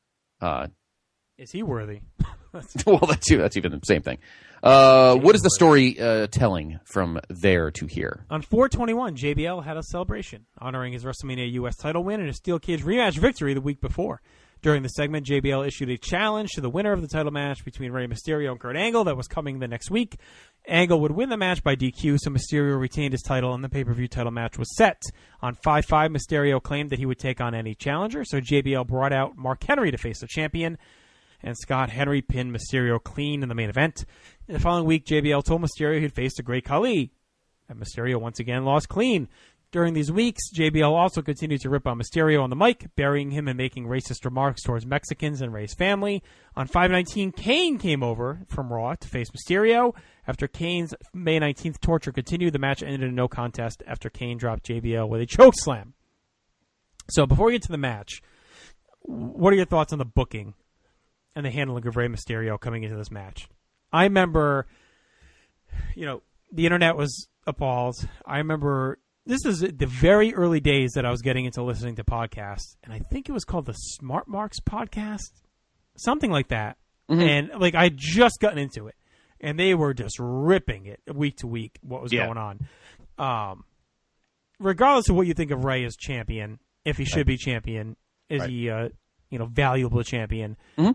Is he worthy?
Well, that's even the same thing. What is the story telling from there to here?
On 4/21, JBL had a celebration honoring his WrestleMania U.S. title win and a Steel Cage rematch victory the week before. During the segment, JBL issued a challenge to the winner of the title match between Rey Mysterio and Kurt Angle that was coming the next week. Angle would win the match by DQ, so Mysterio retained his title, and the pay-per-view title match was set. On 5/5, Mysterio claimed that he would take on any challenger, so JBL brought out Mark Henry to face the champion, and Scott Henry pinned Mysterio clean in the main event. In the following week, JBL told Mysterio he'd face the Great Khali, and Mysterio once again lost clean. During these weeks, JBL also continued to rip on Mysterio on the mic, burying him and making racist remarks towards Mexicans and Rey's family. On 5/19, Kane came over from Raw to face Mysterio. After Kane's May 19th torture continued, the match ended in no contest after Kane dropped JBL with a choke slam. So before we get to the match, what are your thoughts on the booking and the handling of Rey Mysterio coming into this match? I remember, the internet was appalled. I remember this is the very early days that I was getting into listening to podcasts, and I think it was called the Smart Marks podcast, something like that. Mm-hmm. And I had just gotten into it, and they were just ripping it week to week what was going on. Regardless of what you think of Rey as champion, if he should be champion, is he valuable champion?
Mm-hmm.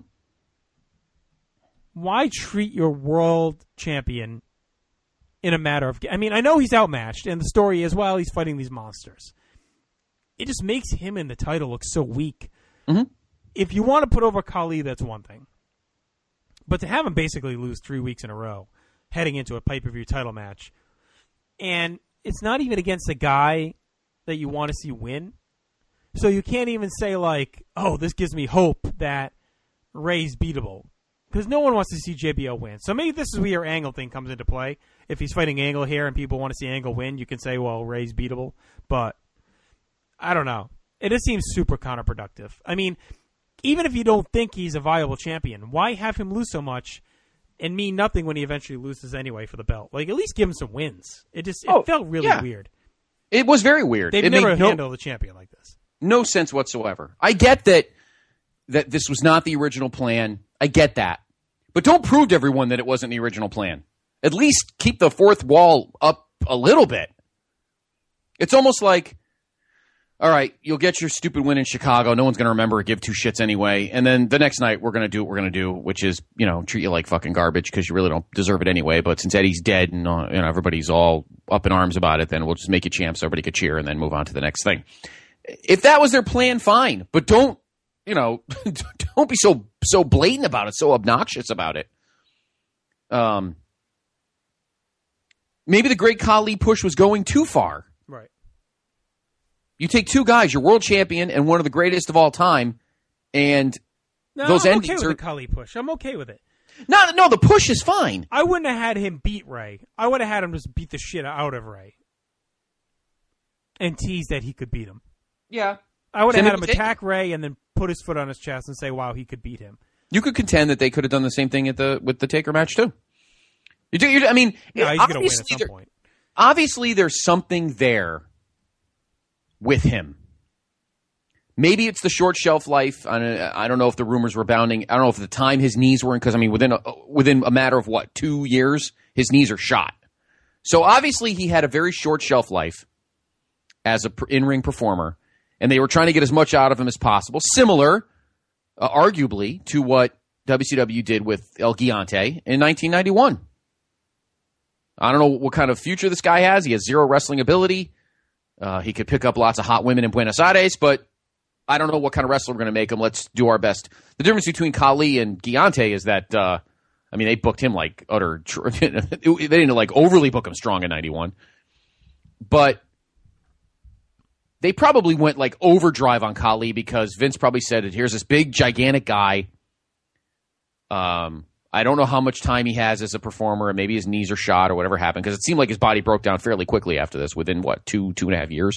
Why treat your world champion in a matter of... I mean, I know he's outmatched, and the story is, well, he's fighting these monsters. It just makes him in the title look so weak.
Mm-hmm.
If you want to put over Khali, that's one thing. But to have him basically lose 3 weeks in a row, heading into a pay-per-view title match, and it's not even against a guy that you want to see win, so you can't even say, this gives me hope that Rey's beatable. Because no one wants to see JBL win. So maybe this is where your Angle thing comes into play. If he's fighting Angle here and people want to see Angle win, you can say, well, Rey's beatable. But I don't know. It just seems super counterproductive. I mean, even if you don't think he's a viable champion, why have him lose so much and mean nothing when he eventually loses anyway for the belt? At least give him some wins. It felt really weird.
It was very weird.
They've never handled a champion like this.
No sense whatsoever. I get that this was not the original plan. I get that. But don't prove to everyone that it wasn't the original plan. At least keep the fourth wall up a little bit. It's almost like, all right, you'll get your stupid win in Chicago. No one's going to remember or give two shits anyway. And then the next night, we're going to do what we're going to do, which is, treat you like fucking garbage because you really don't deserve it anyway. But since Eddie's dead and everybody's all up in arms about it, then we'll just make you champ so everybody could cheer and then move on to the next thing. If that was their plan, fine. But don't be so blatant about it, so obnoxious about it. Maybe the Great Khali push was going too far.
Right.
You take two guys, your world champion and one of the greatest of all time, and those
I'm
endings
okay with the Khali push. I'm okay with it.
No, the push is fine.
I wouldn't have had him beat Rey. I would have had him just beat the shit out of Rey and tease that he could beat him.
Yeah.
I would have had him attack Rey and then put his foot on his chest and say, wow, he could beat him.
You could contend that they could have done the same thing with the Taker match, too.
He's going to win at some point.
Obviously, there's something there with him. Maybe it's the short shelf life. I don't know if the rumors were bounding. I don't know if at the time his knees were in, because, within a matter of, 2 years, his knees are shot. So, obviously, he had a very short shelf life as an in-ring performer, and they were trying to get as much out of him as possible. Similar, arguably, to what WCW did with El Gigante in 1991. I don't know what kind of future this guy has. He has zero wrestling ability. He could pick up lots of hot women in Buenos Aires, but I don't know what kind of wrestler we're going to make him. Let's do our best. The difference between Khali and Gigante is that, they booked him like utter. They didn't like overly book him strong in 91, but they probably went like overdrive on Khali because Vince probably said, "Here's this big, gigantic guy. I don't know how much time he has as a performer, and maybe his knees are shot or whatever happened, because it seemed like his body broke down fairly quickly after this, within, 2.5 years.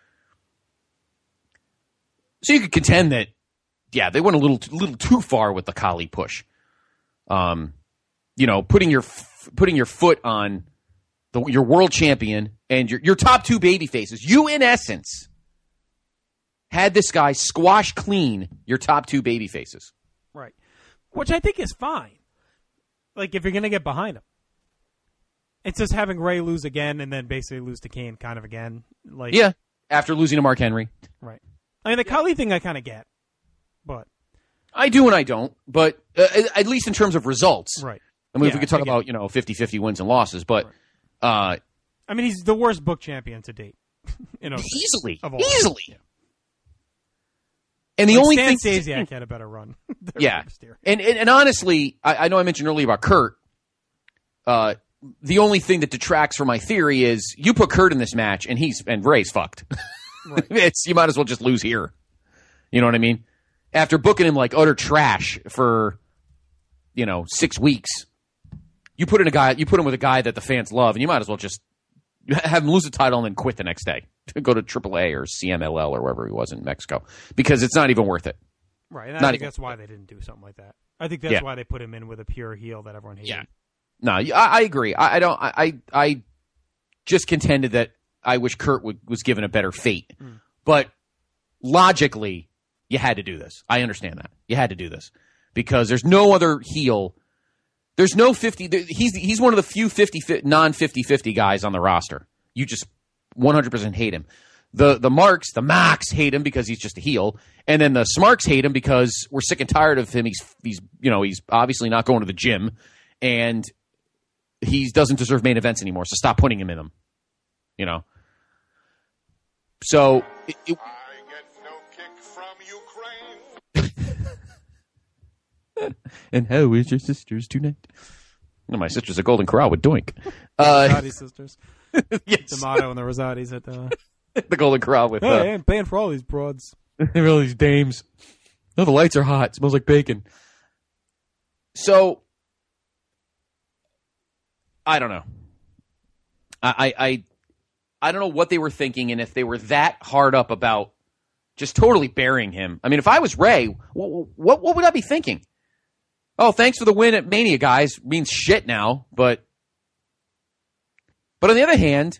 So you could contend that, yeah, they went a little too far with the Khali push. Putting your foot on your world champion and your top two baby faces. You, in essence, had this guy squash clean your top two baby faces.
Right. Which I think is fine. Like, if you're going to get behind him. It's just having Ray lose again and then basically lose to Kane kind of again. Like,
yeah, after losing to Mark Henry.
Right. I mean, the Khali thing I kind of get, but
I do and I don't, but at least in terms of results.
Right.
I mean, if we could talk about, 50-50 wins and losses, but...
Right. He's the worst book champion to date.
Easily.
Easily. Yeah.
And the only thing...
Stan Stasiak had a better run.
Yeah. And honestly, I know I mentioned earlier about Kurt. The only thing that detracts from my theory is you put Kurt in this match and Ray's fucked. Right. You might as well just lose here. You know what I mean? After booking him like utter trash for, 6 weeks, you put him with a guy that the fans love, and you might as well just have him lose the title and then quit the next day. Go to AAA or CMLL or wherever he was in Mexico, because it's not even worth it.
Right, and I think that's why they didn't do something like that. I think that's why they put him in with a pure heel that everyone hated.
Yeah. No, I agree. I just contended that I wish Kurt was given a better fate. But logically, you had to do this. I understand that. You had to do this. Because there's no other heel. There's no 50. He's one of the few non-50-50 guys on the roster. You just 100% hate him. The Marks hate him because he's just a heel. And then the Smarks hate him because we're sick and tired of him. He's obviously not going to the gym. And he doesn't deserve main events anymore, so stop putting him in them. So I get no kick from Ukraine. And how is your sisters tonight? No, my sister's a Golden Corral with Doink.
Rosati sisters.
Yes.
D'Amato and the Rosatis at
the Golden Corral with.
Hey, I'm paying for all these broads.
All these dames. No, the lights are hot. It smells like bacon. So I don't know. I don't know what they were thinking, and if they were that hard up about just totally burying him. I mean, if I was Ray, what would I be thinking? Oh, thanks for the win at Mania, guys. Means shit now, but on the other hand,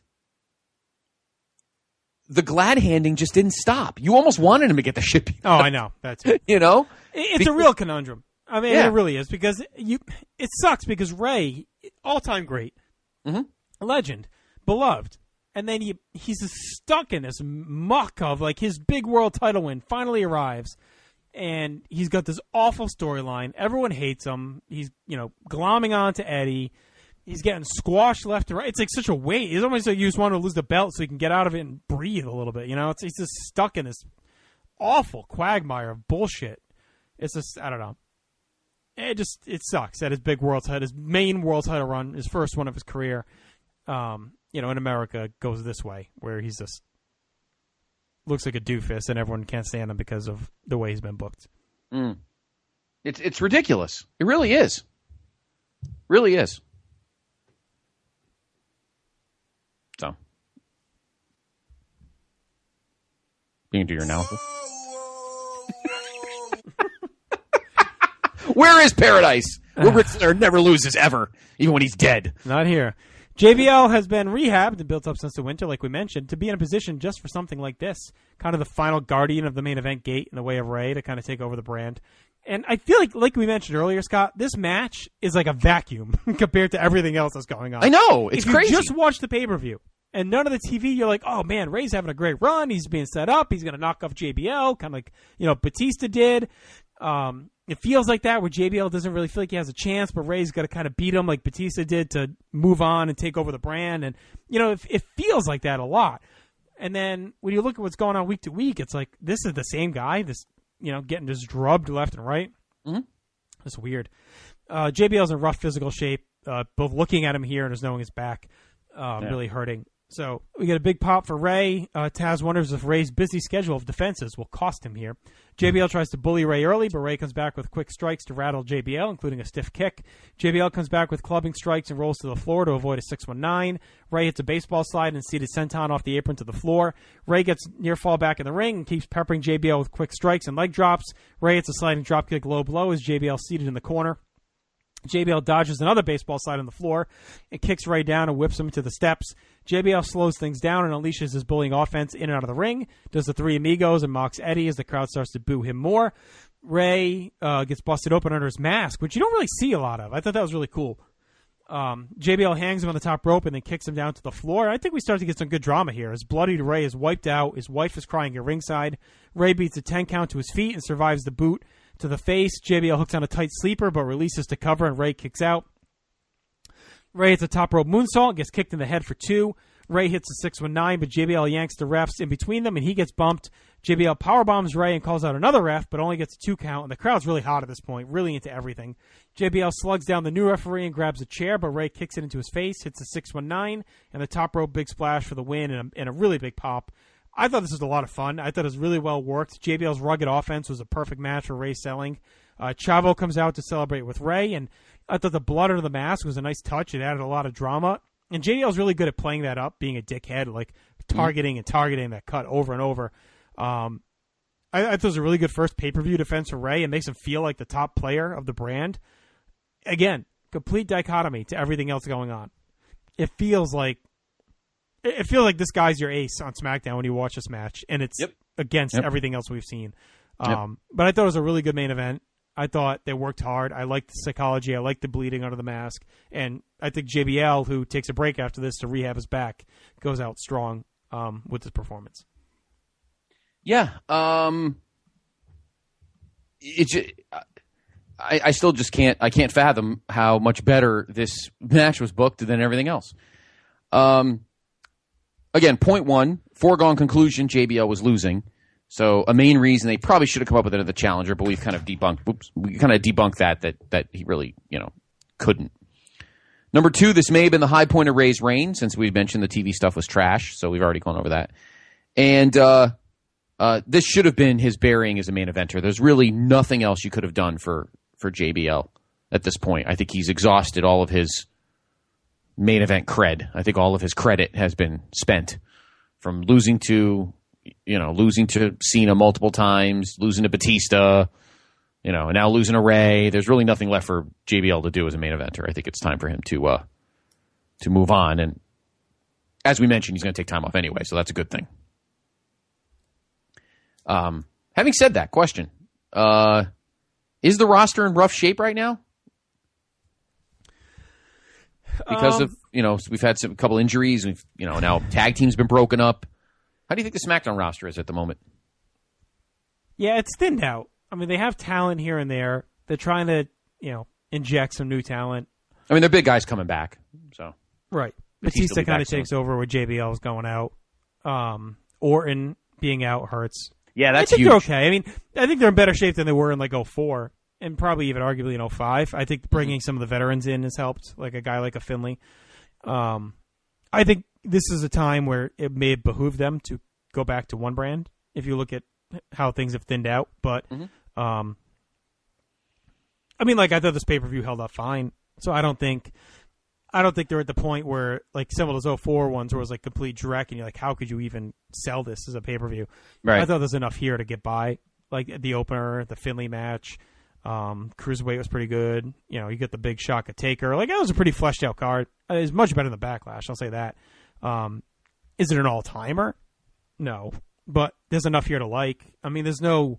the glad handing just didn't stop. You almost wanted him to get the shit beat.
Oh, I know. That's it.
It's
a real conundrum. I mean, it really is, because it sucks because Ray, all-time great, legend, beloved, and then he's just stuck in this muck of, like, his big world title win finally arrives, and he's got this awful storyline. Everyone hates him. He's, glomming on to Eddie. He's getting squashed left and right. It's like such a weight. It's almost like you just want to lose the belt so he can get out of it and breathe a little bit. He's just stuck in this awful quagmire of bullshit. It's just, I don't know. It sucks that his big world title, his main world title run, his first one of his career, in America goes this way, where he's just looks like a doofus and everyone can't stand him because of the way he's been booked.
It's ridiculous. It really is. Really is. So, you can do your analysis. Where is Paradise? Where Ric Flair never loses ever, even when he's dead.
Not here. JBL has been rehabbed and built up since the winter, like we mentioned, to be in a position just for something like this. Kind of the final guardian of the main event gate in the way of Ray to kind of take over the brand. And I feel like we mentioned earlier, Scott, this match is like a vacuum compared to everything else that's going on.
I know. It's crazy.
If you just watch the pay-per-view and none of the TV, you're like, oh, man, Ray's having a great run. He's being set up. He's going to knock off JBL, kind of like, Batista did. it feels like that, where JBL doesn't really feel like he has a chance, but Ray's got to kind of beat him like Batista did to move on and take over the brand. And, it feels like that a lot. And then when you look at what's going on week to week, it's like, this is the same guy, getting just drubbed left and right.
Mm-hmm.
It's weird. JBL's in rough physical shape, both looking at him here and just knowing his back really hurting. So we get a big pop for Ray. Taz wonders if Ray's busy schedule of defenses will cost him here. JBL tries to bully Ray early, but Ray comes back with quick strikes to rattle JBL, including a stiff kick. JBL comes back with clubbing strikes and rolls to the floor to avoid a 619. Ray hits a baseball slide and seated senton off the apron to the floor. Ray gets near fall back in the ring and keeps peppering JBL with quick strikes and leg drops. Ray hits a sliding dropkick low blow as JBL seated in the corner. JBL dodges another baseball slide on the floor and kicks Ray down and whips him to the steps. JBL slows things down and unleashes his bullying offense in and out of the ring, does the Three Amigos and mocks Eddie as the crowd starts to boo him more. Ray gets busted open under his mask, which you don't really see a lot of. I thought that was really cool. JBL hangs him on the top rope and then kicks him down to the floor. I think we start to get some good drama here. As bloodied Ray is wiped out, his wife is crying at ringside. Ray beats a 10 count to his feet and survives the boot to the face. JBL hooks on a tight sleeper but releases to cover and Ray kicks out. Ray hits a top rope moonsault and gets kicked in the head for 2. Ray hits a 619, but JBL yanks the refs in between them and he gets bumped. JBL powerbombs Ray and calls out another ref, but only gets a 2 count, and the crowd's really hot at this point, really into everything. JBL slugs down the new referee and grabs a chair, but Ray kicks it into his face, hits a 619, and the top rope big splash for the win and a really big pop. I thought this was a lot of fun. I thought it was really well worked. JBL's rugged offense was a perfect match for Ray selling. Chavo comes out to celebrate with Ray, and I thought the blood under the mask was a nice touch. It added a lot of drama. And JBL's really good at playing that up, being a dickhead, like targeting that cut over and over. I thought it was a really good first pay-per-view defense for Ray. It makes him feel like the top player of the brand. Again, complete dichotomy to everything else going on. It feels like this guy's your ace on SmackDown when you watch this match, and it's against everything else we've seen. But I thought it was a really good main event. I thought they worked hard. I liked the psychology. I liked the bleeding under the mask. And I think JBL, who takes a break after this to rehab his back, goes out strong with his performance.
Yeah. I still just can't fathom how much better this match was booked than everything else. Again, point one, foregone conclusion, JBL was losing. So a main reason they probably should have come up with another challenger, but we've kind of debunked that he really, couldn't. Number two, this may have been the high point of Ray's reign, since we mentioned the TV stuff was trash, so we've already gone over that. And this should have been his burying as a main eventer. There's really nothing else you could have done for JBL at this point. I think he's exhausted all of his main event cred. I think all of his credit has been spent from losing to Cena multiple times, losing to Batista, now losing to Ray. There's really nothing left for JBL to do as a main eventer. I think it's time for him to move on. And as we mentioned, he's going to take time off anyway, so that's a good thing. Having said that, question: is the roster in rough shape right now? Because of we've had a couple injuries. We've now tag team's been broken up. How do you think the SmackDown roster is at the moment?
Yeah, it's thinned out. I mean, they have talent here and there. They're trying to, inject some new talent.
I mean, they're big guys coming back. So
right. Batista kind of takes over with JBL's going out. Orton being out hurts.
Yeah, that's
huge.
They're
okay. I mean, I think they're in better shape than they were in 2004, and probably even arguably in 2005. I think bringing some of the veterans in has helped, like a guy like a Finlay. I think this is a time where it may behoove them to go back to one brand if you look at how things have thinned out. But, I thought this pay-per-view held up fine. So I don't think they're at the point where, like, some of those 04 ones where it was, like, complete dreck, and you're like, how could you even sell this as a pay-per-view?
Right.
I thought there's enough here to get by. Like, the opener, the Finlay match, Cruiserweight was pretty good. You get the big shock of Taker. Like, that was a pretty fleshed out card. It's much better than Backlash, I'll say that. Is it an all-timer? No. But there's enough here to like. I mean, there's no...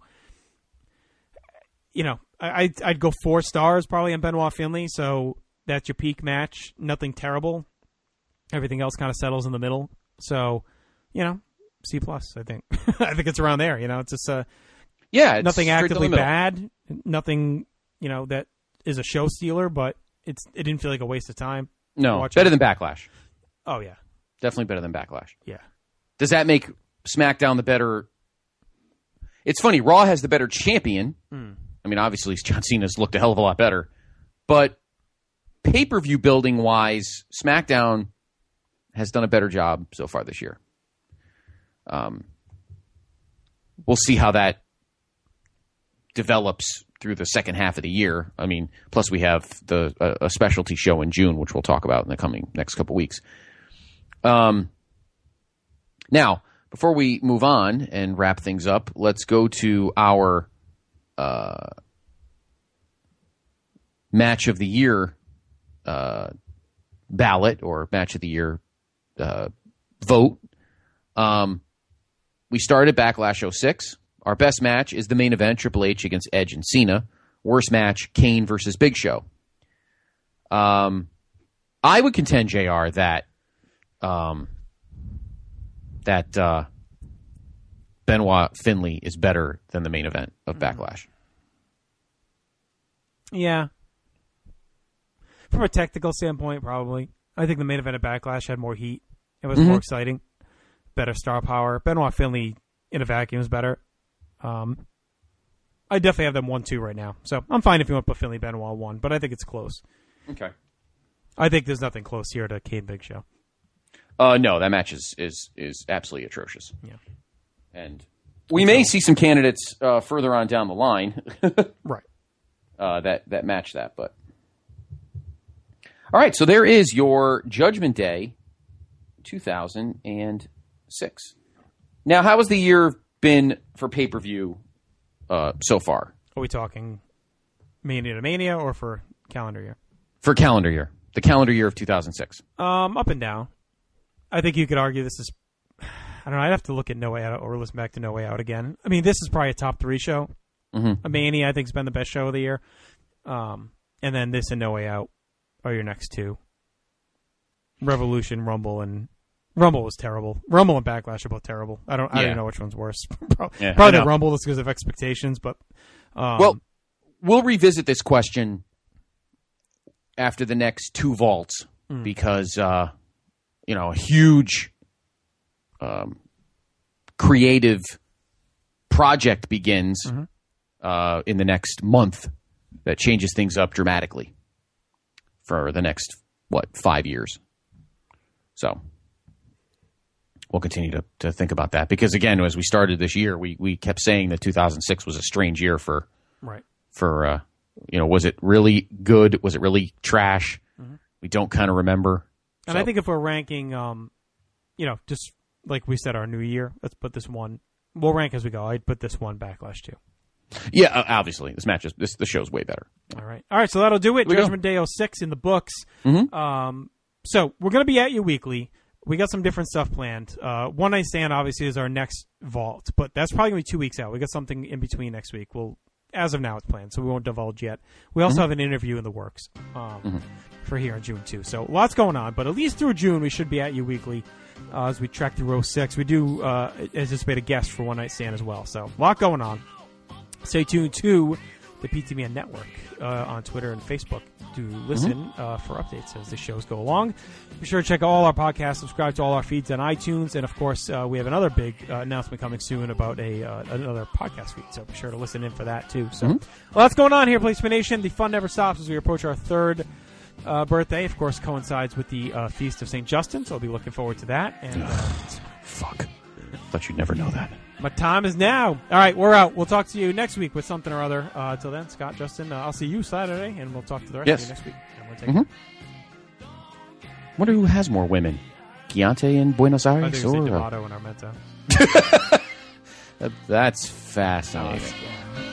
I'd go 4 stars probably on Benoit Finlay, so that's your peak match. Nothing terrible. Everything else kind of settles in the middle. So, C+, I think. I think it's around there, It's just...
it's
nothing actively bad. Nothing, that is a show stealer, but it didn't feel like a waste of time.
No, better than Backlash.
Oh, yeah.
Definitely better than Backlash.
Yeah.
Does that make SmackDown the better... It's funny, Raw has the better champion. I mean, obviously, John Cena's looked a hell of a lot better. But pay-per-view building-wise, SmackDown has done a better job so far this year. We'll see how that develops through the second half of the year. I mean, plus we have a specialty show in June, which we'll talk about in the coming next couple weeks. Now, before we move on and wrap things up, let's go to our match of the year ballot or match of the year vote. We started Backlash 06. Our best match is the main event, Triple H against Edge and Cena. Worst match, Kane versus Big Show. I would contend, JR, that Benoit Finlay is better than the main event of Backlash.
Yeah. From a technical standpoint, probably. I think the main event of Backlash had more heat. It was more exciting. Better star power. Benoit Finlay in a vacuum is better. I definitely have them 1-2 right now. So I'm fine if you want to put Finlay Benoit 1, but I think it's close.
Okay.
I think there's nothing close here to Kane Big Show.
No, that match is absolutely atrocious.
Yeah.
And we may see some candidates further on down the line.
Right.
That match that, but. All right, so there is your Judgment Day 2006. Now, how has the year been for pay-per-view so far?
Are we talking Mania to Mania or for calendar year?
For calendar year. The calendar year of 2006.
Up and down. I think you could argue this is... I don't know. I'd have to look at No Way Out or listen back to No Way Out again. I mean, this is probably a top 3 show. A Mania, I think, has been the best show of the year. And then this and No Way Out are your next two. Revolution, Rumble, and... Rumble was terrible. Rumble and Backlash are both terrible. I don't know which one's worse. Probably the Rumble just because of expectations, but...
well, we'll revisit this question after the next 2 vaults because, a huge creative project begins in the next month that changes things up dramatically for the next, 5 years. So... we'll continue to think about that because, again, as we started this year, we kept saying that 2006 was a strange year for was it really good? Was it really trash? We don't kind of remember.
And I think if we're ranking, just like we said, our new year, let's put this one. We'll rank as we go. I'd put this one Backlash too.
Yeah, obviously, the show's way better.
All right, so that'll do it. Judgment Day 06 in the books. So we're going to be at you weekly. We got some different stuff planned. One Night Stand, obviously, is our next vault, but that's probably going to be 2 weeks out. We got something in between next week. As of now, it's planned, so we won't divulge yet. We also have an interview in the works for here in June, too. So lots going on, but at least through June, we should be at you weekly as we track through 06. We do anticipate a guest for One Night Stand as well, so a lot going on. Stay tuned to the PTBN Network on Twitter and Facebook to listen for updates as the shows go along. Be sure to check all our podcasts, subscribe to all our feeds on iTunes, and of course, we have another big announcement coming soon about another podcast feed, so be sure to listen in for that too. So, lots going on here, Placement Nation. The fun never stops as we approach our 3rd birthday. Of course, coincides with the Feast of St. Justin, so I'll be looking forward to that. And
fuck. Thought you'd never know that.
My time is now. All right, we're out. We'll talk to you next week with something or other. Until then, Scott, Justin, I'll see you Saturday, and we'll talk to the rest of you next week.
Wonder who has more women, Giante in Buenos Aires?
I think it's D'Amato and Armento.
That's fascinating.